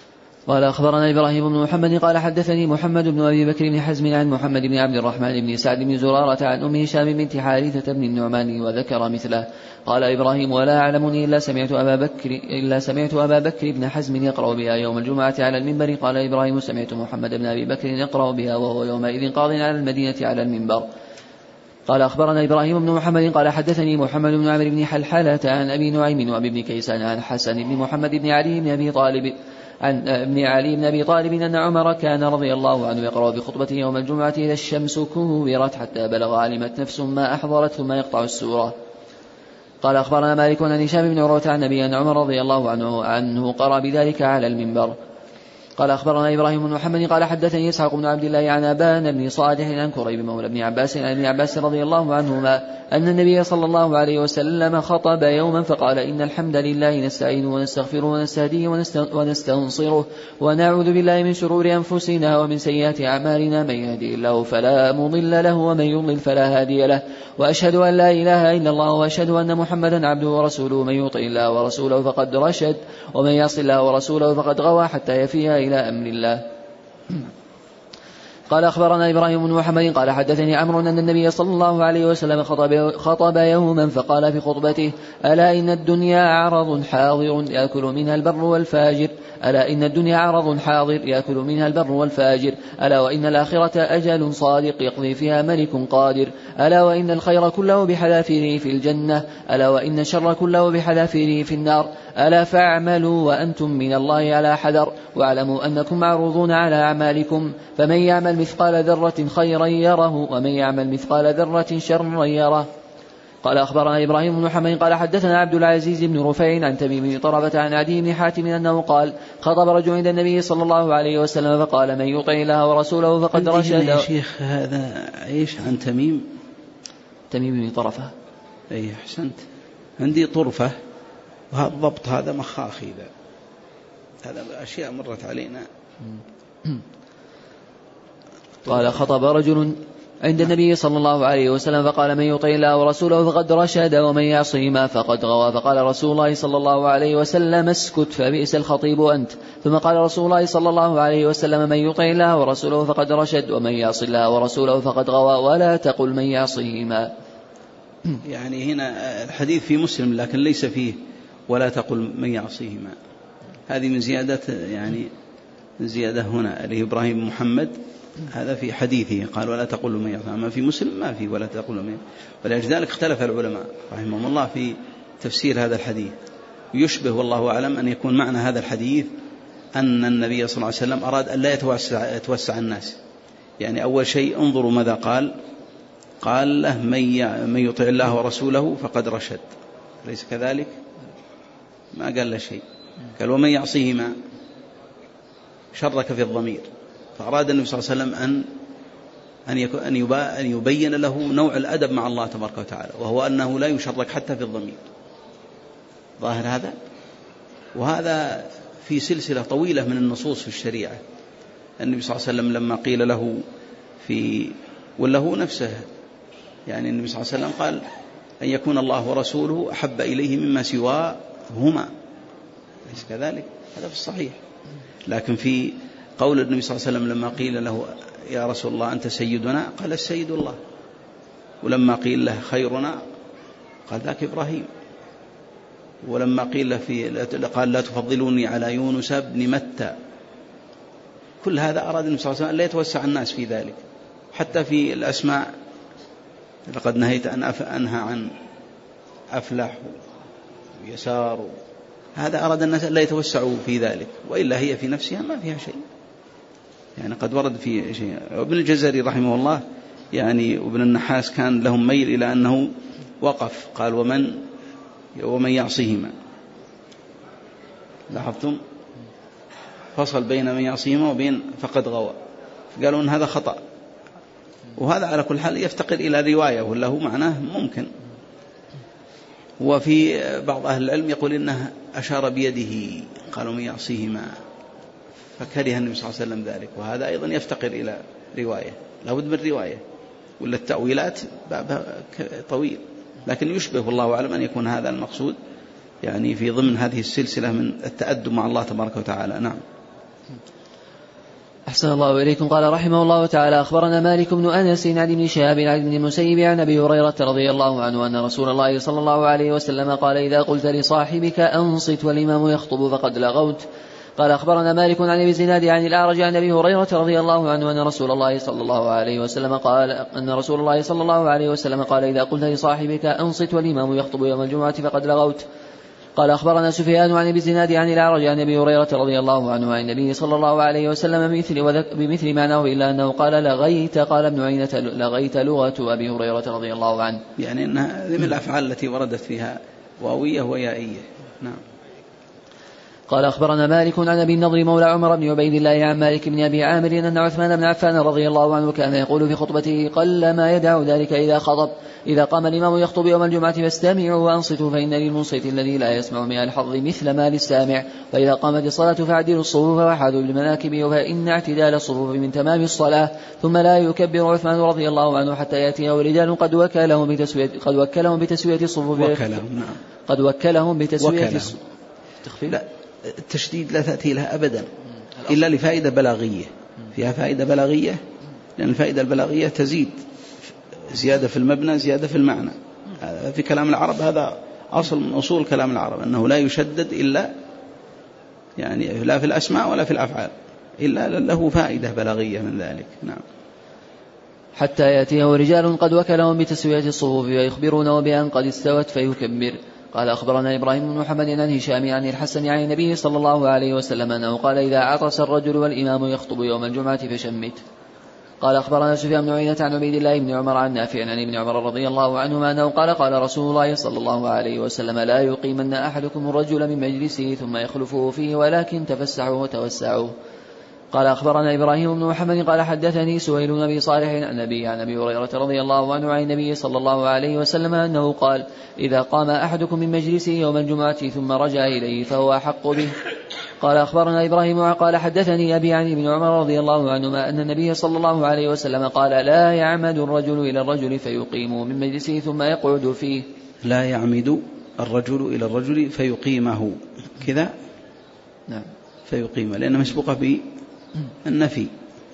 قال أخبرنا إبراهيم بن محمد قال حدثني محمد بن أبي بكر بن حزم عن محمد بن عبد الرحمن بن سعد بن زرارة عن أم هشام بنت حارثة بن النعمان وذكر مثله. قال إبراهيم ولا أعلمني إلا سمعت أبا بكر إلا سمعت أبا بكر بن حزم يقرأ بها يوم الجمعة على المنبر. قال إبراهيم سمعت محمد بن أبي بكر يقرأ بها وهو يومئذ قاض على المدينة على المنبر. قال أخبرنا إبراهيم بن محمد قال حدثني محمد بن عمرو بن حلحلة عن أبي نعيم وأبي بن كيسان عن حسن بن محمد بن علي بن أبي طالب عن ابن علي بن أبي طالب أن عمر كان رضي الله عنه يقرأ بخطبته يوم الجمعة إذا الشمس كورت حتى بلغ علمت نفس ما أحضرت ثم يقطع السورة. قال أخبرنا مالك عن هشام بن عروة عن أبي أن عمر رضي الله عنه عنه قرأ بذلك على المنبر. قال أخبرنا إبراهيم بن محمد قال حدثني إسحاق بن عبد الله عن أبان بن صالح عن كريب مولى بن عباس عن ابن عباس رضي الله عنهما أن النبي صلى الله عليه وسلم خطب يوما فقال إن الحمد لله نستعينه ونستغفره ونستهديه ونستنصره ونعوذ بالله من شرور أنفسنا ومن سيئات أعمالنا من يهدي الله فلا مضل له ومن يضلل فلا هادي له وأشهد أن لا إله إلا الله وأشهد أن محمدا عبده ورسوله من يطع الله ورسوله فقد رشد ومن يعص الله ورسوله فقد غوى حتى يفيها إلى أمر الله. قال أخبرنا إبراهيم بن محمد قال حدثني عمرو أن النبي صلى الله عليه وسلم خطب, خطب يوما فقال في خطبته ألا إن الدنيا عرض حاضر يأكل منها البر والفاجر ألا إن الدنيا عرض حاضر يأكل منها البر والفاجر ألا وإن الآخرة أجل صادق يقضي فيها ملك قادر ألا وإن الخير كله بحذافيره في الجنة ألا وإن الشر كله بحذافيره في النار ألا فاعملوا وأنتم من الله على حذر واعلموا أنكم معروضون على أعمالكم فمن يعمل مثقال ذرة خيرا يره ومن يعمل مثقال ذرة شرا يره. قال أخبرنا إبراهيم بن محمد قال حدثنا عبد العزيز بن رفيع عن تميم بن طرفة عن عدي بن حاتم أنه قال خطب رجل عند النبي صلى الله عليه وسلم فقال من يطع الله ورسوله فقد رشد. يا شيخ هذا ايش عن تميم تميم بن طرفة؟ اي احسنت، عندي طرفة وهذا الضبط هذا مخاخي ذا. هذا أشياء مرت علينا. قال خطب رجل عند النبي صلى الله عليه وسلم فقال من يطع الله ورسوله فقد رشد ومن يعصهما فقد غوى. فقال رسول الله صلى الله عليه وسلم اسكت فبئس الخطيب أنت. ثم قال رسول الله صلى الله عليه وسلم من يطع الله ورسوله فقد رشد ومن يعص الله ورسوله فقد غوى ولا تقل من يعصهما. يعني هنا الحديث في مسلم لكن ليس فيه ولا تقل من يعصيهما، هذه من زيادة يعني من زيادة هنا اللي إبراهيم محمد هذا في حديثه قال ولا تقل من يعصيهما، أما في مسلم ما في ولا تقل من. ولذلك اختلف العلماء رحمهم الله في تفسير هذا الحديث. يشبه والله أعلم أن يكون معنى هذا الحديث أن النبي صلى الله عليه وسلم أراد أن لا يتوسع, يتوسع الناس. يعني أول شيء انظروا ماذا قال، قال له من يطع الله ورسوله فقد رشد، ليس كذلك؟ ما قال له شيء، قال ومن يعصيهما شرك في الضمير. فأراد النبي صلى الله عليه وسلم أن أن يبين له نوع الأدب مع الله تبارك وتعالى، وهو أنه لا يشرك حتى في الضمير. ظاهر هذا، وهذا في سلسلة طويلة من النصوص في الشريعة. النبي صلى الله عليه وسلم لما قيل له في وله نفسه، يعني النبي صلى الله عليه وسلم قال أن يكون الله ورسوله أحب إليه مما سواهما، ليس كذلك؟ هذا في الصحيح. لكن في قول النبي صلى الله عليه وسلم لما قيل له يا رسول الله أنت سيدنا، قال السيد الله. ولما قيل له خيرنا قال ذاك إبراهيم. ولما قيل له في قال لا تفضلوني على يونس بن متى. كل هذا أراد النبي صلى الله عليه وسلم لا يتوسع الناس في ذلك. حتى في الأسماء لقد نهيت أن أنهى عن أفلح ويسار، هذا أراد الناس لا يتوسعوا في ذلك، وإلا هي في نفسها ما فيها شيء. يعني قد ورد في شيء. ابن الجزري رحمه الله يعني وابن النحاس كان لهم ميل إلى أنه وقف قال ومن ومن يعصيهما. لاحظتم فصل بين من يعصيهما وبين فقد غوى، قالوا أن هذا خطأ. وهذا على كل حال يفتقر إلى رواية ولا هو معناه ممكن. وفي بعض أهل العلم يقول إنه أشار بيده قالوا من يعصيهما، فكره النبي صلى الله عليه وسلم ذلك. وهذا أيضا يفتقر إلى رواية، لابد من رواية، ولا التأويلات بابها طويل. لكن يشبه والله أعلم أن يكون هذا المقصود يعني في ضمن هذه السلسلة من التأدب مع الله تبارك وتعالى. نعم. أحسن الله إليكم. قال رحمه الله تعالى: أخبرنا مالك بن أنس عن ابن شهاب عن ابن المسيب عن أبي هريرة رضي الله عنه أن رسول الله صلى الله عليه وسلم قال: إذا قلت لصاحبك أنصت والإمام يخطب فقد لغوت. قال أخبرنا مالك عن ابي الزناد عن الأعرج عن أبي هريرة رضي الله عنه أن رسول الله صلى الله عليه وسلم قال أن رسول الله صلى الله عليه وسلم قال: إذا قلت لصاحبك أنصت والإمام يخطب يوم الجمعة فقد لغوت. قال أخبرنا سفيان عن ابي الزناد عن الأعرج عن أبي هريرة رضي الله عنه عن النبي صلى الله عليه وسلم بمثل, بمثل معناه إلا أنه قال: لغيت. قال ابن عيينة: لغيت لغة أبي هريرة رضي الله عنه. يعني أنها من الأفعال التي وردت فيها واوية ويائية. نعم. قال أخبرنا مالك عن أبي النضر مولى عمر بن عبيد الله عن مالك بن أبي عامر أن عثمان بن عفان رضي الله عنه كان يقول في خطبته: قل ما يدع ذلك إذا خطب: إذا قام الإمام يخطب يوم الجمعة فاستمعوا وأنصتوا فإن للمنصت الذي لا يسمع من الحظ مثل ما للسامع، فإذا قامت الصلاة فاعدلوا الصفوف وحاذوا بالمناكب فإن اعتدال الصفوف من تمام الصلاة. ثم لا يكبر عثمان رضي الله عنه حتى يأتيه رجال قد وكلهم بتسوية قد وكلهم بتسوية الصفوف وكلهم نعم قد وكلهم بتسوية الصفوف. لا التشديد لا تأتي لها أبدا إلا لفائدة بلاغية، فيها فائدة بلاغية، لأن الفائدة البلاغية تزيد زيادة في المبنى زيادة في المعنى. في كلام العرب هذا أصل من أصول كلام العرب، أنه لا يشدد إلا يعني لا في الأسماء ولا في الأفعال إلا له فائدة بلاغية من ذلك. نعم. حتى يأتيه رجال قد وكلهم بتسوية الصفوف ويخبرونه بأن قد استوت فيكبر. قال أخبرنا إبراهيم بن محمد عن هشام عن الحسن عن النبي صلى الله عليه وسلم أنه قال: إذا عطس الرجل والإمام يخطب يوم الجمعة فشمت. قال أخبرنا سفيان بن عيينة عن عبيد الله بن عمر عن نافع عن ابن عمر رضي الله عنهما أنه قال: قال رسول الله صلى الله عليه وسلم: لا يقيمن أحدكم الرجل من مجلسه ثم يخلفه فيه ولكن تفسحوا وتوسعوا. قال أخبرنا إبراهيم بن محمد قال حدثني سهيل بن أبي صالح عن أبي عن أبي هريرة رضي الله عنه عن النبي صلى الله عليه وسلم أنه قال: إذا قام أحدكم من مجلسه يوم الجمعة ثم رجع إليه فهو أحق به. قال أخبرنا إبراهيم قال حدثني أبي عن ابن عمر رضي الله عنهما أن النبي صلى الله عليه وسلم قال: لا يعمد الرجل إلى الرجل فيقيم من مجلسه ثم يقعد فيه. لا يعمد الرجل إلى الرجل فيقيمه كذا. نعم. فيقيمه لأنه مسبوقة بالنفي.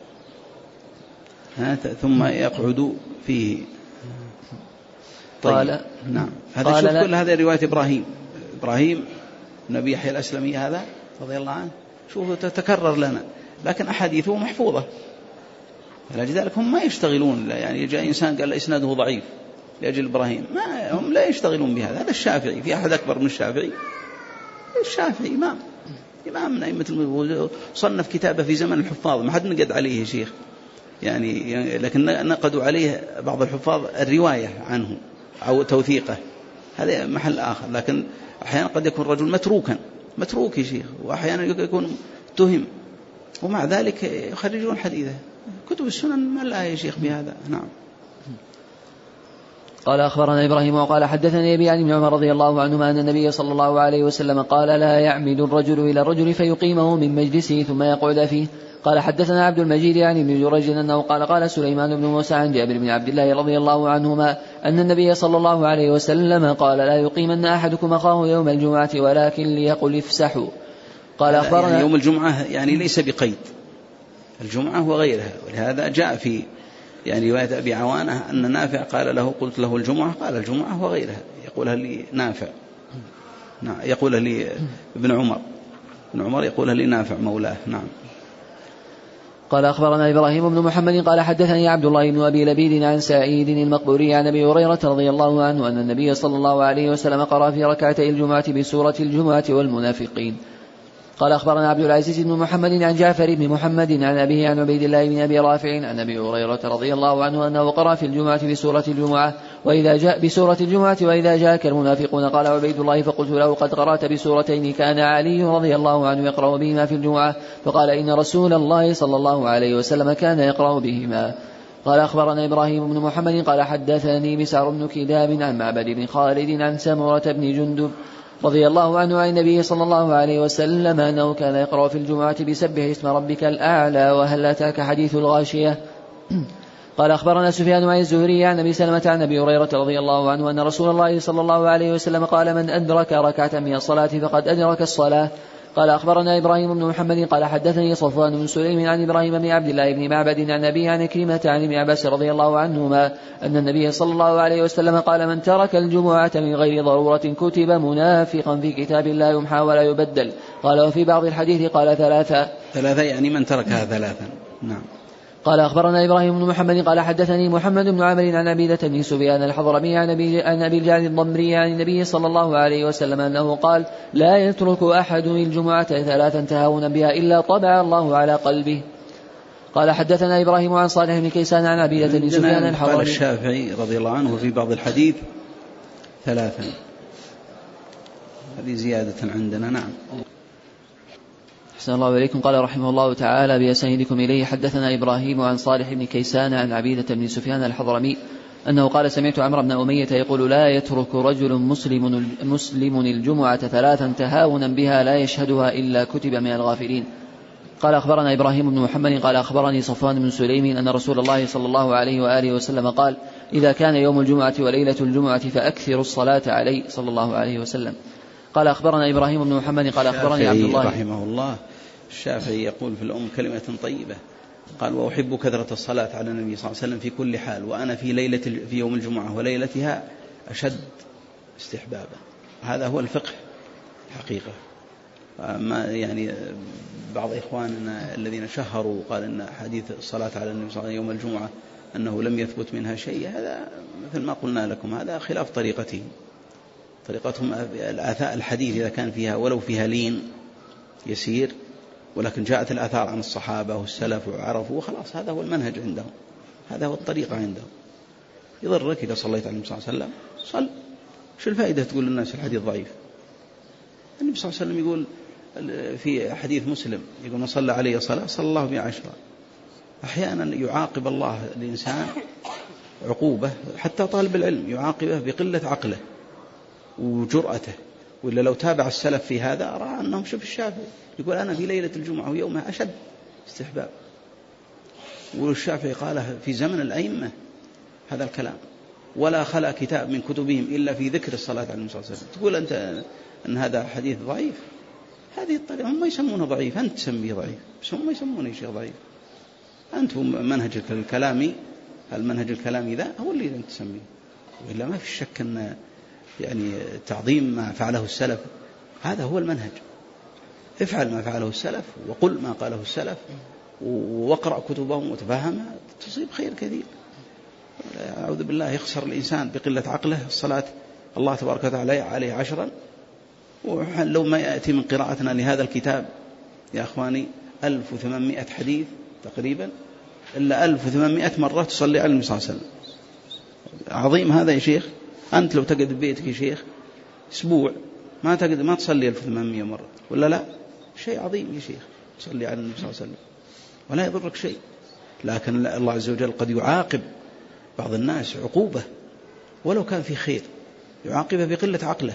ثم يقعد فيه. طيب. قال نعم. هذا شوف كل هذا رواية إبراهيم إبراهيم نبي يحيى الأسلمي هذا رضي الله عنه، شوفوا تتكرر لنا، لكن أحاديثه محفوظة، لذلك هم ما يشتغلون. يعني جاء إنسان قال إسناده ضعيف لأجل إبراهيم، ما هم لا يشتغلون بهذا. هذا الشافعي، في أحد أكبر من الشافعي؟ الشافعي إمام إمام من أئمة المذهب، صنف كتابه في زمن الحفاظ، ما حد نقد عليه يا شيخ يعني، لكن نقدوا عليه بعض الحفاظ الرواية عنه أو توثيقه، هذا محل آخر. لكن أحيانا قد يكون رجل متروكا متروك يا شيخ، وأحيانا يكون تهم، ومع ذلك يخرجون حديثه. كتب السنن ما لا يا شيخ بهذا. نعم. قال أخبرنا إبراهيم وقال حدثني أبي عن ابن عمر رضي الله عنهما أن النبي صلى الله عليه وسلم قال: لا يعمد الرجل إلى الرجل فيقيمه من مجلسه ثم يقعد فيه. قال حدثنا عبد المجيد عن ابن جريج أنه قال: قال سليمان بن موسى عن جابر بن عبد الله رضي الله عنهما أن النبي صلى الله عليه وسلم قال: لا يقيمن أحدكم أخاه يوم الجمعة ولكن ليقل افسحوا. قال أخبرنا يعني يوم الجمعة يعني ليس بقيد الجمعة وغيرها، ولهذا جاء في يعني رواية أبي عوانة أن نافع قال له: قلت له الجمعة، قال الجمعة وغيرها، يقولها لي نافع، يقولها لي ابن عمر ابن عمر يقولها لي نافع مولاه. نعم. قال أخبرنا إبراهيم بن محمد قال حدثني عبد الله بن أبي لبيد عن سعيد المقبوري عن أبي هريرة رضي الله عنه أن النبي صلى الله عليه وسلم قرأ في ركعتي الجمعة بسورة الجمعة والمنافقين. قال أخبرنا عبد العزيز بن محمد عن جعفر بن محمد عن أبيه عن عبيد الله بن أبي رافع عن أبي هريرة رضي الله عنه أنه قرأ في الجمعة بسورة الجمعة وإذا جاء بسورة الجمعة وإذا جاءك المنافقون. قال عبيد الله: فقلت له: قد قرأت بسورتين كان علي رضي الله عنه يقرأ بهما في الجمعة؟ فقال: إن رسول الله صلى الله عليه وسلم كان يقرأ بهما. قال أخبرنا إبراهيم بن محمد قال حدثني مسعر بن كداب عن معبد بن خالد عن سمرة بن جندب رضي الله عنه عن النبي صلى الله عليه وسلم أنه كان يقرأ في الجمعة بسبح اسم ربك الأعلى وهل أتاك حديث الغاشية. قال أخبرنا سفيان عن الزهري عن أبي سلمة عن أبي هريرة رضي الله عنه أن رسول الله صلى الله عليه وسلم قال: من أدرك ركعة من الصلاة فقد أدرك الصلاة. قال أخبرنا إبراهيم بن محمد قال حدثني صفوان بن سليم عن إبراهيم بن عبد الله بن معبد عن أبيه عن كريمة عن ابن عباس رضي الله عنهما أن النبي صلى الله عليه وسلم قال من ترك الجمعة من غير ضرورة كتب منافقا في كتاب لا يمحى ولا يبدل. قال وفي بعض الحديث قال ثلاثة ثلاثة يعني من تركها ثلاثا. نعم. قال أخبرنا إبراهيم بن محمد قال حدثني محمد بن عمرو عن عبيدة بن سفيان الحضرمي عن أبي الجعد الضمري عن النبي صلى الله عليه وسلم أنه قال لا يترك أحد الجمعة ثلاثا تهاونا بها إلا طبع الله على قلبه. قال حدثنا إبراهيم عن صالح بن كيسان عن عبيدة بن سفيان الحضرمي. قال الشافعي رضي الله عنه في بعض الحديث ثلاثا، هذه زيادة عندنا. نعم. أحسن الله إليكم. قال رحمه الله تعالى بأسانيدكم إليه حدثنا إبراهيم عن صالح بن كيسان عن عبيدة بن سفيان الحضرمي أنه قال سمعت عمرو بن أمية يقول لا يترك رجل مسلم, مسلم الجمعة ثلاثا تهاونا بها لا يشهدها إلا كتب من الغافلين. قال أخبرنا إبراهيم بن محمد قال أخبرني صفوان بن سليم أن رسول الله صلى الله عليه وآله وسلم قال إذا كان يوم الجمعة وليلة الجمعة فأكثروا الصلاة عليه صلى الله عليه وسلم. قال أخبرنا إبراهيم بن محمد قال أخبرني عبد الله رحمه الله. الشافعي يقول في الأم كلمة طيبة، قال وأحب كثرة الصلاة على النبي صلى الله عليه وسلم في كل حال، وأنا في ليلة في يوم الجمعة وليلتها أشد استحبابا. هذا هو الفقه حقيقة. ما يعني بعض إخواننا الذين شهروا قال إن حديث الصلاة على النبي صلى الله عليه وسلم يوم الجمعة أنه لم يثبت منها شيء، هذا مثل ما قلنا لكم هذا خلاف طريقتهم. طريقتهم الآثار الحديث إذا كان فيها ولو فيها لين يسير، ولكن جاءت الآثار عن الصحابة والسلف وعرفوا وخلاص، هذا هو المنهج عندهم، هذا هو الطريقة عندهم. يضرك إذا صليت على النبي صلى الله عليه وسلم صل، شو الفائدة تقول للناس الحديث ضعيف؟ النبي صلى الله عليه وسلم يقول في حديث مسلم يقول من صلى عليه صلاة صلى الله بها عشرة. أحيانا يعاقب الله الإنسان عقوبة، حتى طالب العلم يعاقبه بقلة عقله وجرأته، وإلا لو تابع السلف في هذا رأى أنهم شوف الشافعي يقول أنا في ليلة الجمعة ويومها أشد استحباب، والشافعي قاله في زمن الأئمة هذا الكلام، ولا خلا كتاب من كتبهم إلا في ذكر الصلاة على النبي صلى الله عليه وسلم. تقول أنت أن هذا حديث ضعيف؟ هذه الطريقة هم يسمونه ضعيف، أنت تسميه ضعيف، بس هم يسمونه شيء ضعيف. أنتم منهجك الكلامي، المنهج الكلامي ذا هو اللي أنت تسميه، وإلا ما في شك أن يعني تعظيم ما فعله السلف هذا هو المنهج. افعل ما فعله السلف وقل ما قاله السلف واقرأ كتبهم وتفهمها تصيب خير كثير. أعوذ بالله يخسر الإنسان بقلة عقله الصلاة الله تبارك وتعالى عليه عشرا، ولو ما يأتي من قراءتنا لهذا الكتاب يا أخواني ألف وثمانمائة حديث تقريبا، إلا ألف وثمانمائة مرة تصلي على النبي صلى الله عليه وسلم. عظيم هذا يا شيخ. أنت لو تقعد ببيتك يا شيخ أسبوع ما تقعد ما تصلي ألف وثمانمائة مرة ولا لا؟ شيء عظيم يا شيخ تصلي على النبي صلى الله عليه وسلم ولا يضرك شيء. لكن الله عز وجل قد يعاقب بعض الناس عقوبة ولو كان في خير، يعاقبه بقلة عقله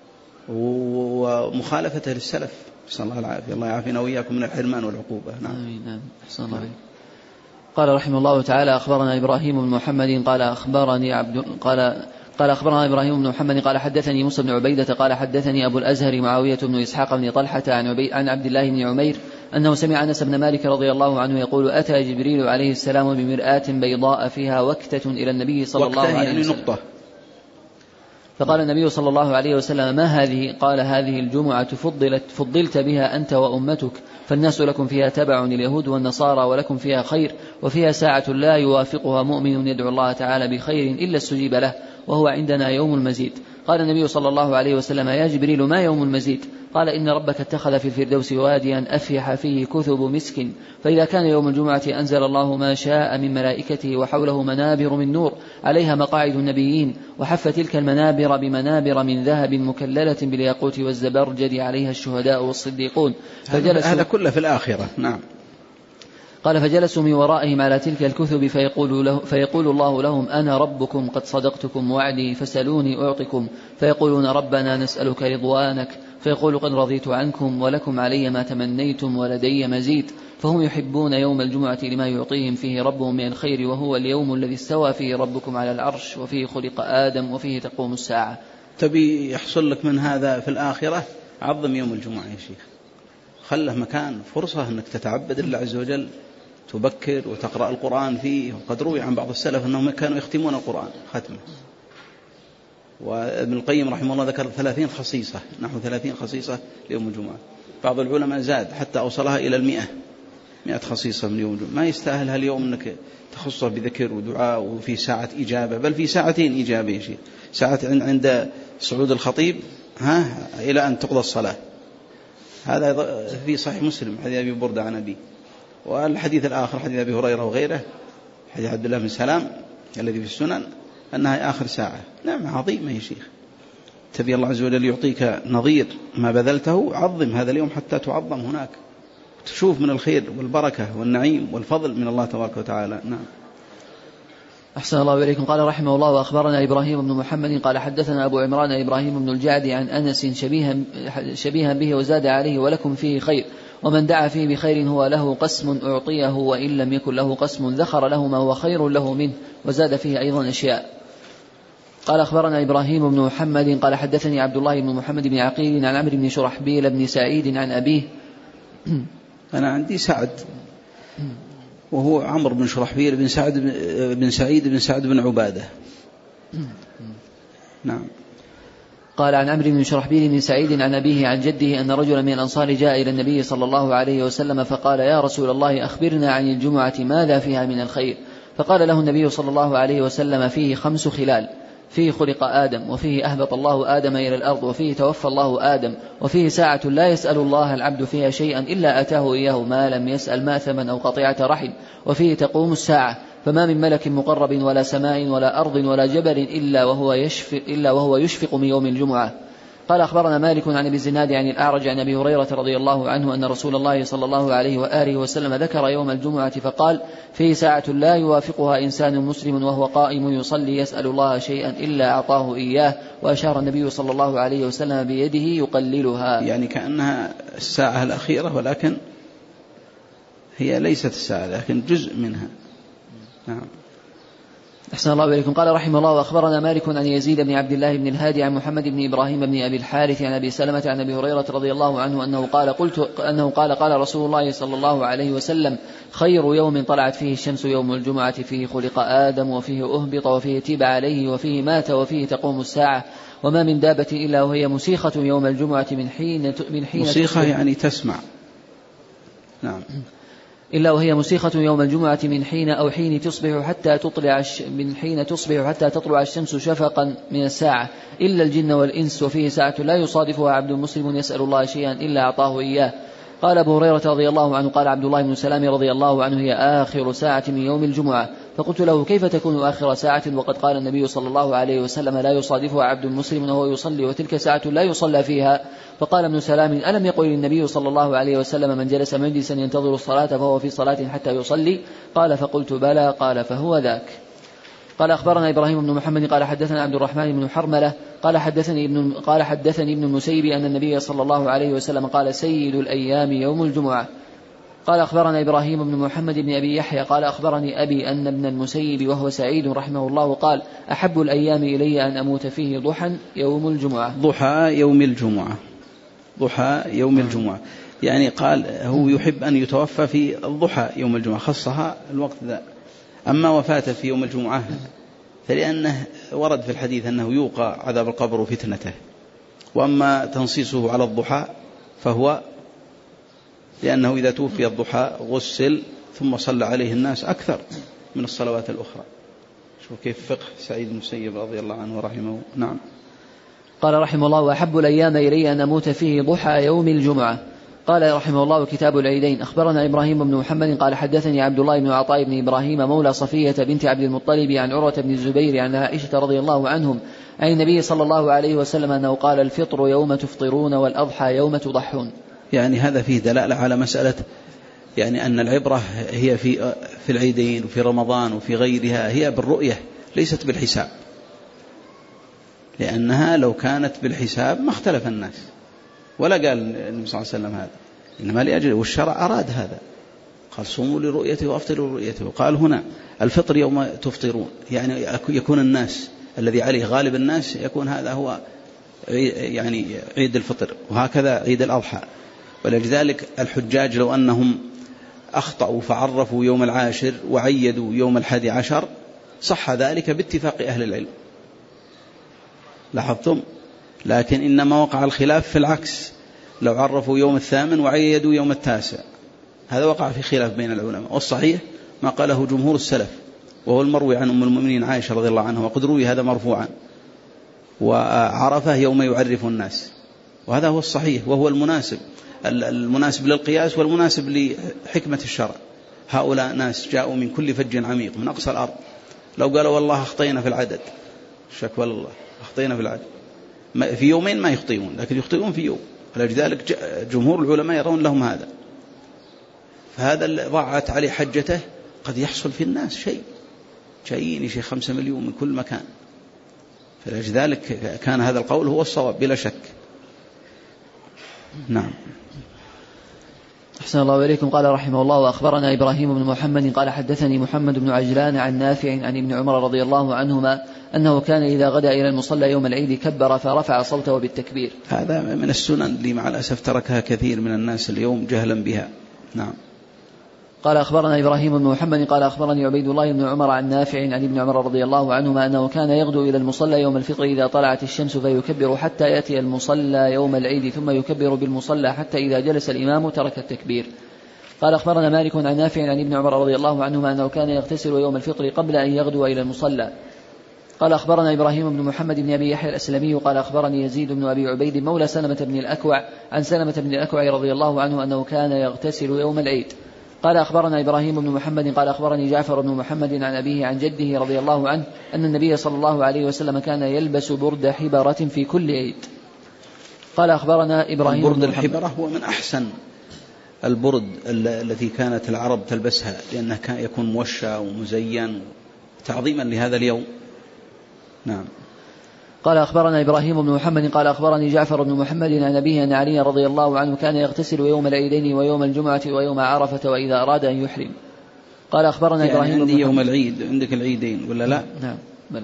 ومخالفته للسلف، صلى الله العافية. الله يعافينا وإياكم من الحرمان والعقوبة. نعم. آمين. أحسن الله عليك. قال رحمه الله تعالى أخبرنا إبراهيم بن محمد قال أخبرني عبد قال قال أخبرنا إبراهيم بن محمد قال حدثني موسى بن عبيدة قال حدثني أبو الأزهر معاوية بن إسحاق بن طلحة عن, عن عبد الله بن عمير أنه سمع أنس بن مالك رضي الله عنه يقول أتى جبريل عليه السلام بمرآة بيضاء فيها وكتة إلى النبي صلى الله عليه يعني وسلم نقطة. فقال النبي صلى الله عليه وسلم ما هذه؟ قال هذه الجمعة فضلت فضلت بها أنت وأمتك، فالناس لكم فيها تبع اليهود والنصارى ولكم فيها خير، وفيها ساعة لا يوافقها مؤمن يدعو الله تعالى بخير إلا استجيب له، وهو عندنا يوم المزيد. قال النبي صلى الله عليه وسلم يا جبريل ما يوم المزيد؟ قال إن ربك اتخذ في الفردوس واديا أفيح فيه كثب مسك، فإذا كان يوم الجمعة أنزل الله ما شاء من ملائكته وحوله منابر من نور عليها مقاعد النبيين، وحف تلك المنابر بمنابر من ذهب مكللة بالياقوت والزبرجد عليها الشهداء والصديقون. هذا كله في الآخرة. نعم. قال فجلسوا من ورائهم على تلك الكثب فيقول, له فيقول الله لهم أنا ربكم قد صدقتكم وعدي فسلوني أعطكم، فيقولون ربنا نسألك رضوانك، فيقول قد رضيت عنكم ولكم علي ما تمنيتم ولدي مزيد. فهم يحبون يوم الجمعة لما يعطيهم فيه ربهم من الخير، وهو اليوم الذي استوى فيه ربكم على العرش وفيه خلق آدم وفيه تقوم الساعة. تبي يحصل لك من هذا في الآخرة؟ عظم يوم الجمعة يا شيخ، خله مكان فرصة أنك تتعبد الله عز وجل، تبكر وتقرأ القرآن فيه. وقد روي عن بعض السلف أنهم كانوا يختمون القرآن ختمه. وابن القيم رحمه الله ذكر ثلاثين خصيصة، نحو ثلاثين خصيصة ليوم الجمعة. بعض العلماء زاد حتى أوصلها إلى المئة، مئة خصيصة من يوم الجمعة. ما يستاهل هاليوم أنك تخصه بذكر ودعاء وفي ساعة إجابة، بل في ساعتين إجابة يا شيخ، ساعة عند صعود الخطيب ها إلى أن تقضى الصلاة. هذا في صحيح مسلم حديث أبي بردة عن أبي. والحديث الآخر حديث أبي هريرة وغيره حديث عبد الله بن سلام الذي في السنن أنها آخر ساعة. نعم عظيمة يا شيخ، تبي الله عز وجل يعطيك نظير ما بذلته، عظم هذا اليوم حتى تعظم هناك، تشوف من الخير والبركة والنعيم والفضل من الله تبارك وتعالى. نعم. أحسن الله إليكم. قال رحمه الله: وأخبرنا إبراهيم بن محمد قال حدثنا أبو عمران إبراهيم بن الجعد عن أنس شبيها, شبيها به وزاد عليه: ولكم فيه خير، ومن دعا فيه بخير هو له قسم أعطيه، وإن لم يكن له قسم ذخر له ما هو خير له منه، وزاد فيه أيضا أشياء. قال أخبرنا إبراهيم بن محمد قال حدثني عبد الله بن محمد بن عقيل عن عمرو بن شرحبيل بن سعيد عن أبيه. أنا عندي سعد وهو عمرو بن شرحبيل بن سعد بن سعيد بن سعد بن عبادة. نعم. قال عن عمرو بن شرحبيل بن سعيد عن أبيه عن جده أن رجلا من الأنصار جاء إلى النبي صلى الله عليه وسلم فقال: يا رسول الله أخبرنا عن الجمعة ماذا فيها من الخير؟ فقال له النبي صلى الله عليه وسلم: فيه خمس خلال، فيه خلق آدم، وفيه أهبط الله آدم إلى الأرض، وفيه توفى الله آدم، وفيه ساعة لا يسأل الله العبد فيها شيئا إلا أتاه إياه ما لم يسأل ماثما أو قطيعة رحم، وفيه تقوم الساعة، فما من ملك مقرب ولا سماء ولا أرض ولا جبل إلا وهو يشفق, إلا وهو يشفق من يوم الجمعة. قال أخبرنا مالك عن أبي الزناد عن الأعرج عن أبي هريرة رضي الله عنه أن رسول الله صلى الله عليه وآله وسلم ذكر يوم الجمعة فقال: فيه ساعة لا يوافقها إنسان مسلم وهو قائم يصلي يسأل الله شيئا إلا أعطاه إياه، وأشار النبي صلى الله عليه وسلم بيده يقللها. يعني كأنها الساعة الأخيرة، ولكن هي ليست الساعة لكن جزء منها. نعم. أحسن الله إليكم. قال رحمه الله: وأخبرنا مالك عن يزيد بن عبد الله بن الهادي عن محمد بن إبراهيم بن أبي الحارث عن أبي سلمة عن أبي هريرة رضي الله عنه أنه قال قلت أنه قال قال رسول الله صلى الله عليه وسلم: خير يوم طلعت فيه الشمس يوم الجمعة، فيه خلق آدم، وفيه أهبط، وفيه تيب عليه، وفيه مات، وفيه تقوم الساعة، وما من دابة إلا وهي مسيخة يوم الجمعة من حين من حين مسيخة يعني تسمع. نعم. إلا وهي مسيخة يوم الجمعة من حين أو حين تصبح حتى تطلع من حين تصبح حتى تطلع الشمس شفقا من الساعة، إلا الجن والإنس، وفيه ساعة لا يصادفها عبد مسلم يسأل الله شيئا إلا أعطاه إياه. قال أبو هريرة رضي الله عنه: قال عبد الله بن سلام رضي الله عنه: هي آخر ساعة من يوم الجمعة. فقلت له: كيف تكون آخر ساعة وقد قال النبي صلى الله عليه وسلم: لا يصادفها عبد مسلم وهو يصلي، وتلك ساعة لا يصلى فيها؟ فقال ابن سلام: ألم يقل النبي صلى الله عليه وسلم: من جلس مجلسا ينتظر الصلاة فهو في صلاة حتى يصلي؟ قال: فقلت: بلى. قال: فهو ذاك. قال أخبرنا إبراهيم بن محمد قال حدثنا عبد الرحمن بن حرملة قال حدثني ابن قال حدثني ابن المسيب أن النبي صلى الله عليه وسلم قال: سيد الأيام يوم الجمعة. قال أخبرنا إبراهيم بن محمد بن أبي يحيى قال أخبرني أبي أن ابن المسيب وهو سعيد رحمه الله قال: أحب الأيام إلي أن أموت فيه ضحى يوم الجمعة. ضحى يوم الجمعة، ضحى يوم الجمعة، يعني قال هو يحب أن يتوفى في الضحى يوم الجمعة، خصها الوقت ذا. أما وفاته في يوم الجمعة فلأنه ورد في الحديث أنه يوقى عذاب القبر وفتنته، وأما تنصيصه على الضحى فهو لأنه إذا توفي الضحى غسل ثم صلى عليه الناس أكثر من الصلوات الأخرى. شوف كيف فقه سعيد المسيب رضي الله عنه ورحمه. نعم. قال رحمه الله: وأحب الأيام إلي أن أموت فيه ضحى يوم الجمعة. قال رحمه الله: كتاب العيدين. أخبرنا إبراهيم بن محمد قال حدثني عبد الله بن عطاء بن إبراهيم مولى صفية بنت عبد المطلب عن عروة بن الزبير عن عائشة رضي الله عنهم عن النبي صلى الله عليه وسلم أنه قال: الفطر يوم تفطرون والأضحى يوم تضحون. يعني هذا فيه دلالة على مسألة يعني أن العبرة هي في في العيدين وفي رمضان وفي غيرها هي بالرؤية ليست بالحساب، لأنها لو كانت بالحساب ما اختلف الناس ولا قال النبي صلى الله عليه وسلم هذا، إنما لأجل والشرع أراد هذا، قال: صوموا لرؤيته وأفطروا لرؤيته. قال هنا الفطر يوم تفطرون، يعني يكون الناس الذي عليه غالب الناس يكون هذا هو يعني عيد الفطر، وهكذا عيد الأضحى. ولذلك الحجاج لو أنهم أخطأوا فعرفوا يوم العاشر وعيدوا يوم الحادي عشر صح ذلك باتفاق أهل العلم، لاحظتم؟ لكن إنما وقع الخلاف في العكس، لو عرفوا يوم الثامن وعيدوا يوم التاسع، هذا وقع في خلاف بين العلماء. والصحيح ما قاله جمهور السلف، وهو المروي عن أم المؤمنين عائشة رضي الله عنها، وقد روي هذا مرفوعا، وعرفه يوم يعرف الناس، وهذا هو الصحيح وهو المناسب المناسب للقياس والمناسب لحكمة الشرع. هؤلاء ناس جاءوا من كل فج عميق من أقصى الأرض، لو قالوا والله أخطينا في العدد، شكوى الله أخطينا في العدد، في يومين ما يخطئون، لكن يخطئون في يوم. لذلك جمهور العلماء يرون لهم هذا، فهذا اللي ضاعت عليه حجته قد يحصل في الناس شيء جايين يا شيخ خمسة مليون من كل مكان، فلذلك كان هذا القول هو الصواب بلا شك. نعم. أحسن الله إليكم. قال رحمه الله: وأخبرنا إبراهيم بن محمد قال حدثني محمد بن عجلان عن نافع عن ابن عمر رضي الله عنهما أنه كان إذا غدا إلى المصلى يوم العيد كبر فرفع صوته بالتكبير. هذا من السنن اللي مع الأسف تركها كثير من الناس اليوم جهلا بها. نعم. قال أخبرنا إبراهيم بن محمد قال أخبرني عبيد الله بن عمر عن نافع عن ابن عمر رضي الله عنهما أنه كان يغدو إلى المصلى يوم الفطر إذا طلعت الشمس فيكبر حتى يأتي المصلى يوم العيد ثم يكبر بالمصلى حتى إذا جلس الإمام ترك التكبير. قال أخبرنا مالك عن نافع عن ابن عمر رضي الله عنهما أنه كان يغتسل يوم الفطر قبل أن يغدو إلى المصلى. قال أخبرنا إبراهيم بن محمد بن أبي يحيى الأسلمي قال أخبرني يزيد بن أبي عبيد مولى سلمة بن الأكوع عن سلمة بن الأكوع رضي الله عنه أنه كان يغتسل يوم العيد. قال أخبرنا إبراهيم بن محمد قال أخبرني جعفر بن محمد عن أبيه عن جده رضي الله عنه أن النبي صلى الله عليه وسلم كان يلبس برد حبرة في كل عيد. قال أخبرنا إبراهيم برد الحبرة هو من أحسن البرد التي كانت العرب تلبسها، لأنه كان يكون موشى ومزين تعظيما لهذا اليوم. نعم. قال أخبرنا إبراهيم بن محمد قال أخبرني جعفر بن محمد عن أبيه أن علي رضي الله عنه كان يغتسل يوم العيدين ويوم الجمعة ويوم عرفة وإذا أراد أن يحرم. قال أخبرنا يعني إبراهيم عندي يوم العيد عندك العيدين ولا لا؟ نعم بلى.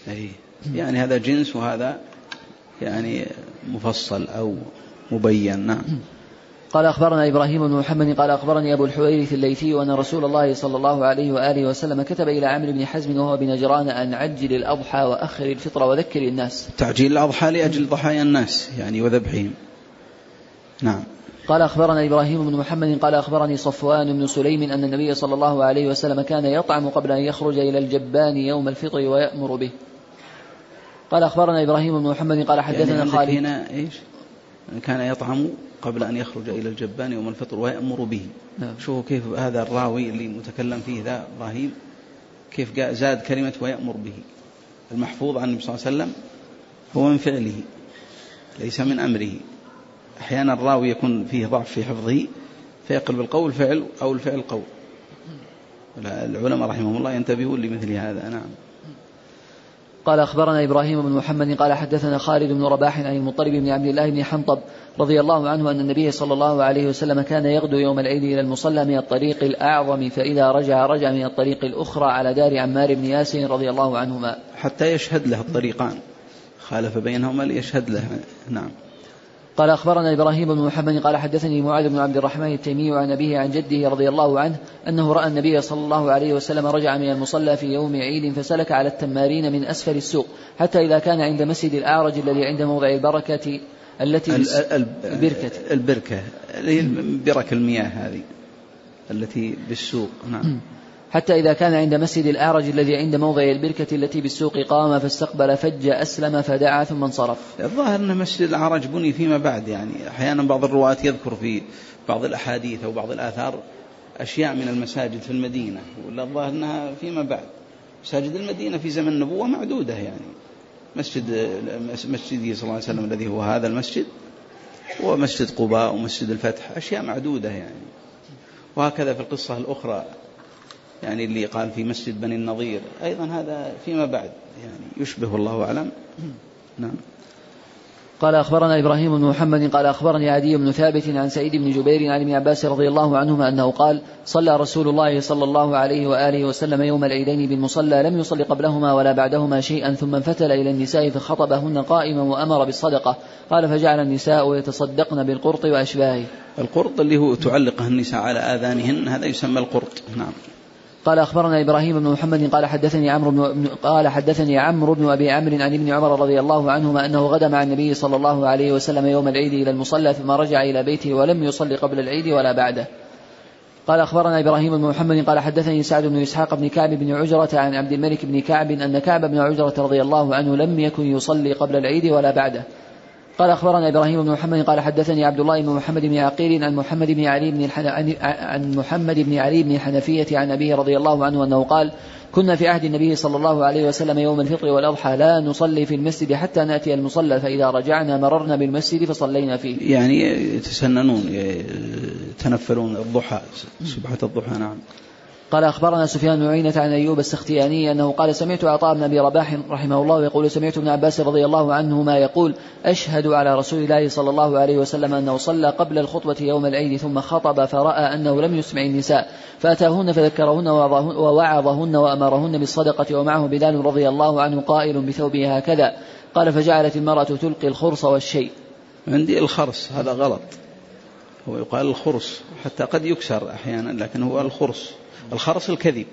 يعني هذا جنس وهذا يعني مفصل أو مبين. نعم. قال أخبرنا إبراهيم بن محمد قال أخبرني أبو الحويرث الليثي أن رسول الله صلى الله عليه وآله وسلم كتب إلى عمرو بن حزم وهو بنجران أن عجل الأضحى وأخر الفطر وذكر الناس. تعجيل الأضحى لأجل ضحايا الناس يعني وذبحهم. نعم. قال أخبرنا إبراهيم بن محمد قال أخبرني صفوان بن سليم أن النبي صلى الله عليه وسلم كان يطعم قبل أن يخرج إلى الجبان يوم الفطر ويأمر به. قال أخبرنا إبراهيم بن محمد قال حدثنا يعني خالد هنا إيش؟ كان يطعم قبل أن يخرج إلى الجبان يوم الفطر ويأمر به. نعم. شوفوا كيف هذا الراوي اللي متكلم فيه ذا إبراهيم كيف زاد كلمة ويأمر به. المحفوظ عن النبي صلى الله عليه وسلم هو من فعله ليس من أمره. أحيانا الراوي يكون فيه ضعف في حفظه فيقلب القول فعل أو الفعل قول. العلماء رحمهم الله ينتبهون لمثل هذا. نعم. قال أخبرنا إبراهيم بن محمد قال حدثنا خالد بن رباح عن المطلب بن عبد الله بن حنطب رضي الله عنه أن النبي صلى الله عليه وسلم كان يغدو يوم العيد إلى المصلى من الطريق الأعظم فإذا رجع رجع من الطريق الأخرى على دار عمار بن ياسر رضي الله عنهما حتى يشهد له الطريقان، خالف بينهما ليشهد له. نعم. قال أخبرنا إبراهيم بن محمد قال حدثني معاذ بن عبد الرحمن التيمي عن أبيه عن جده رضي الله عنه أنه رأى النبي صلى الله عليه وسلم رجع من المصلى في يوم عيد فسلك على التمارين من أسفل السوق حتى إذا كان عند مسجد الأعرج الذي عند موضع البركة التي البركة البركة اللي هي برك المياه هذه التي بالسوق. نعم. حتى إذا كان عند مسجد الأعرج الذي عند موضع البركة التي بالسوق قام فاستقبل فج أسلم فدعا ثم انصرف. الظاهر أن مسجد الأعرج بني فيما بعد، يعني أحيانا بعض الرواة يذكر في بعض الأحاديث أو بعض الآثار أشياء من المساجد في المدينة، ولا الظاهر أنها فيما بعد. مساجد المدينة في زمن النبوة معدودة، يعني مسجد مسجد صلى الله عليه وسلم الذي هو هذا المسجد ومسجد قباء ومسجد الفتح أشياء معدودة يعني. وهكذا في القصة الأخرى يعني اللي قال في مسجد بني النضير أيضا هذا فيما بعد يعني يشبه الله أعلم. نعم. قال أخبرنا إبراهيم بن محمد قال أخبرني عدي بن ثابت عن سعيد بن جبير عن ابن عباس رضي الله عنهما أنه قال صلى رسول الله صلى الله عليه وآله وسلم يوم العيدين بالمصلى لم يصل قبلهما ولا بعدهما شيئا ثم انفتل إلى النساء فخطبهن قائما وأمر بالصدقة قال فجعل النساء يتصدقن بالقرط وأشباهه. القرط اللي هو تعلقه النساء على آذانهن، هذا يسمى القرط. نعم. قال أخبرنا إبراهيم بن محمد قال حدثني عمرو بن قال حدثني عمرو بن أبي عمرو عن ابن عمر رضي الله عنهما أنه غدا مع النبي صلى الله عليه وسلم يوم العيد إلى المصلى ثم رجع إلى بيته ولم يصلي قبل العيد ولا بعده. قال أخبرنا إبراهيم بن محمد قال حدثني سعد بن إسحاق بن كعب بن عجرة عن عبد الملك بن كعب أن كعب بن عجرة رضي الله عنه لم يكن يصلي قبل العيد ولا بعده. قال أخبرنا إبراهيم بن محمد قال حدثني عبد الله بن محمد بن عقيل عن محمد بن علي بن الحن... عن محمد بن علي بن الحنفية عن أبيه رضي الله عنه أنه قال كنا في عهد النبي صلى الله عليه وسلم يوم الفطر والأضحى لا نصلي في المسجد حتى نأتي المصلى فإذا رجعنا مررنا بالمسجد فصلينا فيه. يعني يتسننون يتنفلون الضحى سبحة الضحى. نعم. قال أخبرنا سفيان بن عيينة عن أيوب السختياني أنه قال سمعت عطاء بن أبي رباح رحمه الله يقول سمعت ابن عباس رضي الله عنهما يقول أشهد على رسول الله صلى الله عليه وسلم أنه صلى قبل الخطبة يوم العيد ثم خطب فرأى أنه لم يسمع النساء فأتاهن فذكرهن ووعظهن وأمرهن بالصدقة ومعه بلال رضي الله عنه قائل بثوبه هكذا. قال فجعلت المرأة تلقي الخرص والشيء. عندي الخرص هذا غلط، هو يقال الخرص حتى قد يكسر أحيانا لكن هو الخرص. الخرص الكذب،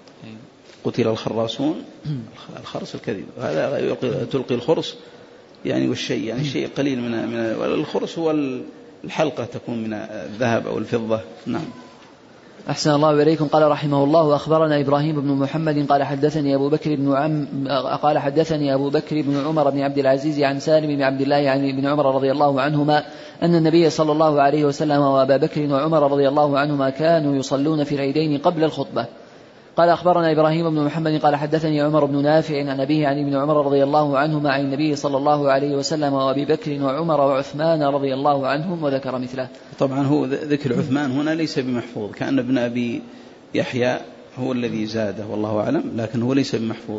قتل الخراصون، الخرص الكذب، هذا تلقي الخرص يعني والشيء يعني شيء قليل من من الخرص هو الحلقة تكون من الذهب أو الفضة. نعم. أحسن الله إليكم. قال رحمه الله أخبرنا إبراهيم بن محمد قال حدثني أبو بكر بن عم قال حدثني أبو بكر بن عمر بن عبد العزيز عن سالم بن عبد الله عن ابن عمر رضي الله عنهما أن النبي صلى الله عليه وسلم وأبا بكر وعمر رضي الله عنهما كانوا يصلون في العيدين قبل الخطبة. قال أخبرنا إبراهيم بن محمد قال حدثني عمر بن نافع عن أبيه عن ابن عمر رضي الله عنهما عن النبي صلى الله عليه وسلم وأبي بكر وعمر وعثمان رضي الله عنهم وذكر مثله. طبعا هو ذكر عثمان هنا ليس بمحفوظ، كأن ابن أبي يحيى هو الذي زاده والله أعلم، لكن هو ليس بمحفوظ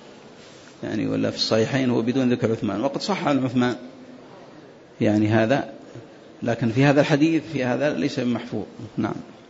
يعني، ولا في الصحيحين هو بدون ذكر عثمان، وقد صح عن عثمان يعني هذا، لكن في هذا الحديث في هذا ليس بمحفوظ. نعم.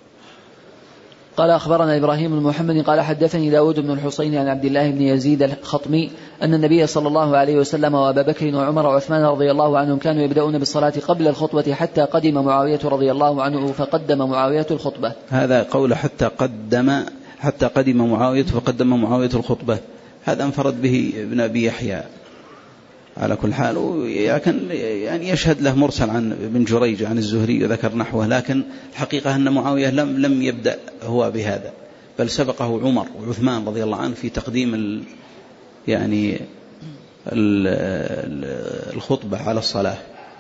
قال أخبرنا إبراهيم بن محمد قال حدثني داود بن الحصين عن عبد الله بن يزيد الخطمي أن النبي صلى الله عليه وسلم وأبا بكر وعمر وعثمان رضي الله عنهم كانوا يبدأون بالصلاة قبل الخطبة حتى قدم معاوية رضي الله عنه فقدم معاوية الخطبة. هذا قول حتى قدم حتى قدم معاوية فقدم معاوية الخطبة، هذا انفرد به ابن أبي يحيى على كل حال، لكن يعني يشهد له مرسل عن ابن جريج عن الزهري وذكر نحوه، لكن الحقيقة أن معاوية لم لم يبدأ هو بهذا، بل سبقه عمر وعثمان رضي الله عنه في تقديم ال يعني ال الخطبة على الصلاة.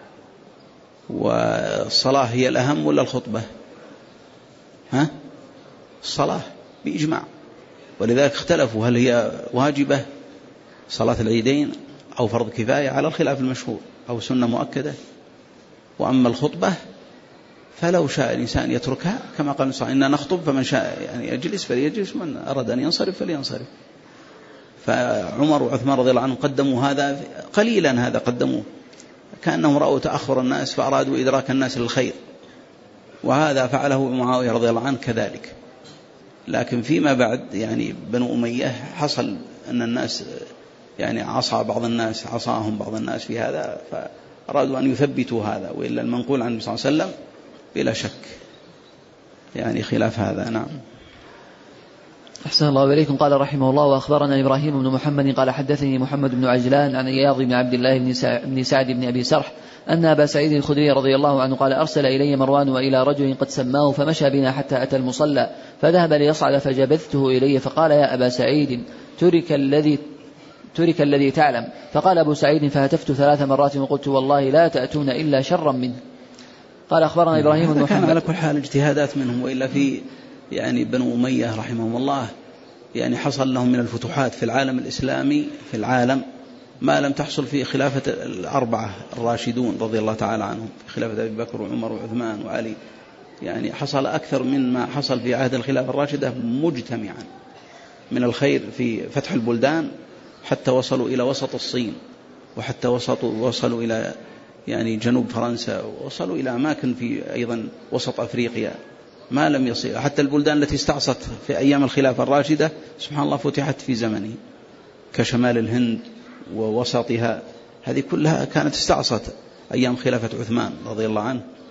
والصلاة هي الأهم ولا الخطبة؟ ها؟ الصلاة بإجماع، ولذلك اختلفوا هل هي واجبة صلاة العيدين أو فرض كفاية على الخلاف المشهور أو سنة مؤكدة. وأما الخطبة فلو شاء الإنسان يتركها كما قال صلى الله عليه وسلم إننا نخطب فمن شاء يعني يجلس فليجلس، من أراد أن ينصرف فلينصرف. فعمر وعثمان رضي الله عنهم قدموا هذا قليلا، هذا قدموه كأنهم رأوا تأخر الناس فأرادوا إدراك الناس للخير، وهذا فعله معاوية رضي الله عنه كذلك. لكن فيما بعد يعني بنو أمية حصل أن الناس يعني عصى بعض الناس عصاهم بعض الناس في هذا، فأرادوا أن يثبتوا هذا، وإلا المنقول عن النبي صلى الله عليه وسلم بلا شك يعني خلاف هذا. نعم. أحسن الله إليكم. قال رحمه الله وأخبرنا إبراهيم بن محمد قال حدثني محمد بن عجلان عن إياض بن عبد الله بن سعد بن أبي سرح أن أبا سعيد الخدري رضي الله عنه قال أرسل إلي مروان وإلى رجل قد سماه فمشى بنا حتى أتى المصلى فذهب ليصعد فجبذته إلي فقال يا أبا سعيد ترك الذي ترك الذي تعلم. فقال أبو سعيد فهتفت ثلاث مرات وقلت والله لا تأتون إلا شرا منه. قال أخبرنا إبراهيم بن محمد. على كل حال اجتهادات منهم، وإلا في يعني بنو أمية رحمهم الله يعني حصل لهم من الفتوحات في العالم الإسلامي في العالم ما لم تحصل في خلافة الأربعة الراشدون رضي الله تعالى عنهم، في خلافة أبي بكر وعمر وعثمان وعلي، يعني حصل أكثر من ما حصل في عهد الخلافة الراشدة مجتمعا من الخير في فتح البلدان، حتى وصلوا إلى وسط الصين، وحتى وصلوا وصلوا إلى يعني جنوب فرنسا، وصلوا إلى أماكن في أيضا وسط أفريقيا ما لم يصل، حتى البلدان التي استعصت في أيام الخلافة الراشدة سبحان الله فتحت في زمنه، كشمال الهند ووسطها، هذه كلها كانت استعصت أيام خلافة عثمان رضي الله عنه،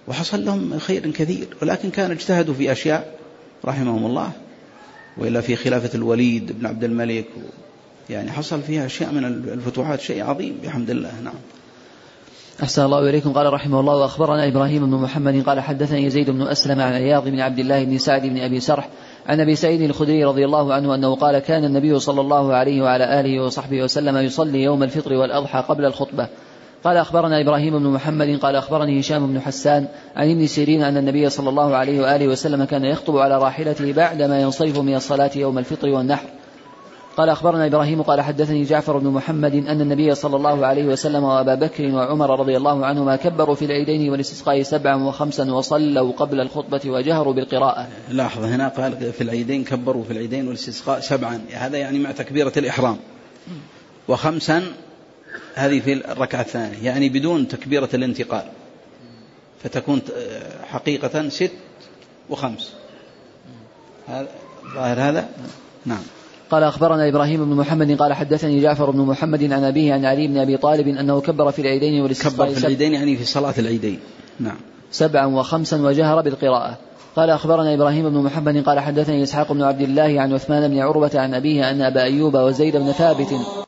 وحصل لهم خير كثير، ولكن كان اجتهدوا في أشياء رحمهم الله، وإلا في خلافة الوليد بن عبد الملك يعني حصل فيها أشياء من الفتوحات شيء عظيم بحمد الله. نعم. أحسن الله إليكم. قال رحمه الله: وأخبرنا إبراهيم بن محمد قال حدثني يزيد بن أسلم عن عياض بن عبد الله بن سعد بن أبي سرح عن أبي سعيد الخدري رضي الله عنه أنه قال: كان النبي صلى الله عليه وعلى آله وصحبه وسلم يصلي يوم الفطر والأضحى قبل الخطبة. قال أخبرنا إبراهيم بن محمد قال أخبرني هشام بن حسان عن ابن سيرين أن النبي صلى الله عليه وآله وسلم كان يخطب على راحلته بعدما ينصرف من الصلاة يوم الفطر والنحر. قال أخبرنا إبراهيم قال حدثني جعفر بن محمد أن النبي صلى الله عليه وسلم وأبا بكر وعمر رضي الله عنهما كبروا في العيدين والاستسقاء سبعا وخمسا وصلوا قبل الخطبة وجهروا بالقراءة. لاحظ هنا قال في العيدين كبروا في العيدين والاستسقاء سبعا، هذا يعني مع تكبيرة الإحرام، وخمسا هذه في الركعة الثانية يعني بدون تكبيرة الانتقال، فتكون حقيقة ست وخمس. هذا ظاهر هذا. نعم. قال أخبرنا إبراهيم بن محمد قال حدثني جعفر بن محمد عن أبيه عن علي بن أبي طالب أنه كبر في العيدين والاستسقاء كبر في العيدين يعني في صلاة العيدين. نعم. سبعا وخمسا وجهر بالقراءة. قال أخبرنا إبراهيم بن محمد قال حدثني إسحاق بن عبد الله عن عثمان بن عروة عن أبيه أن أبا أيوب وزيد بن ثابت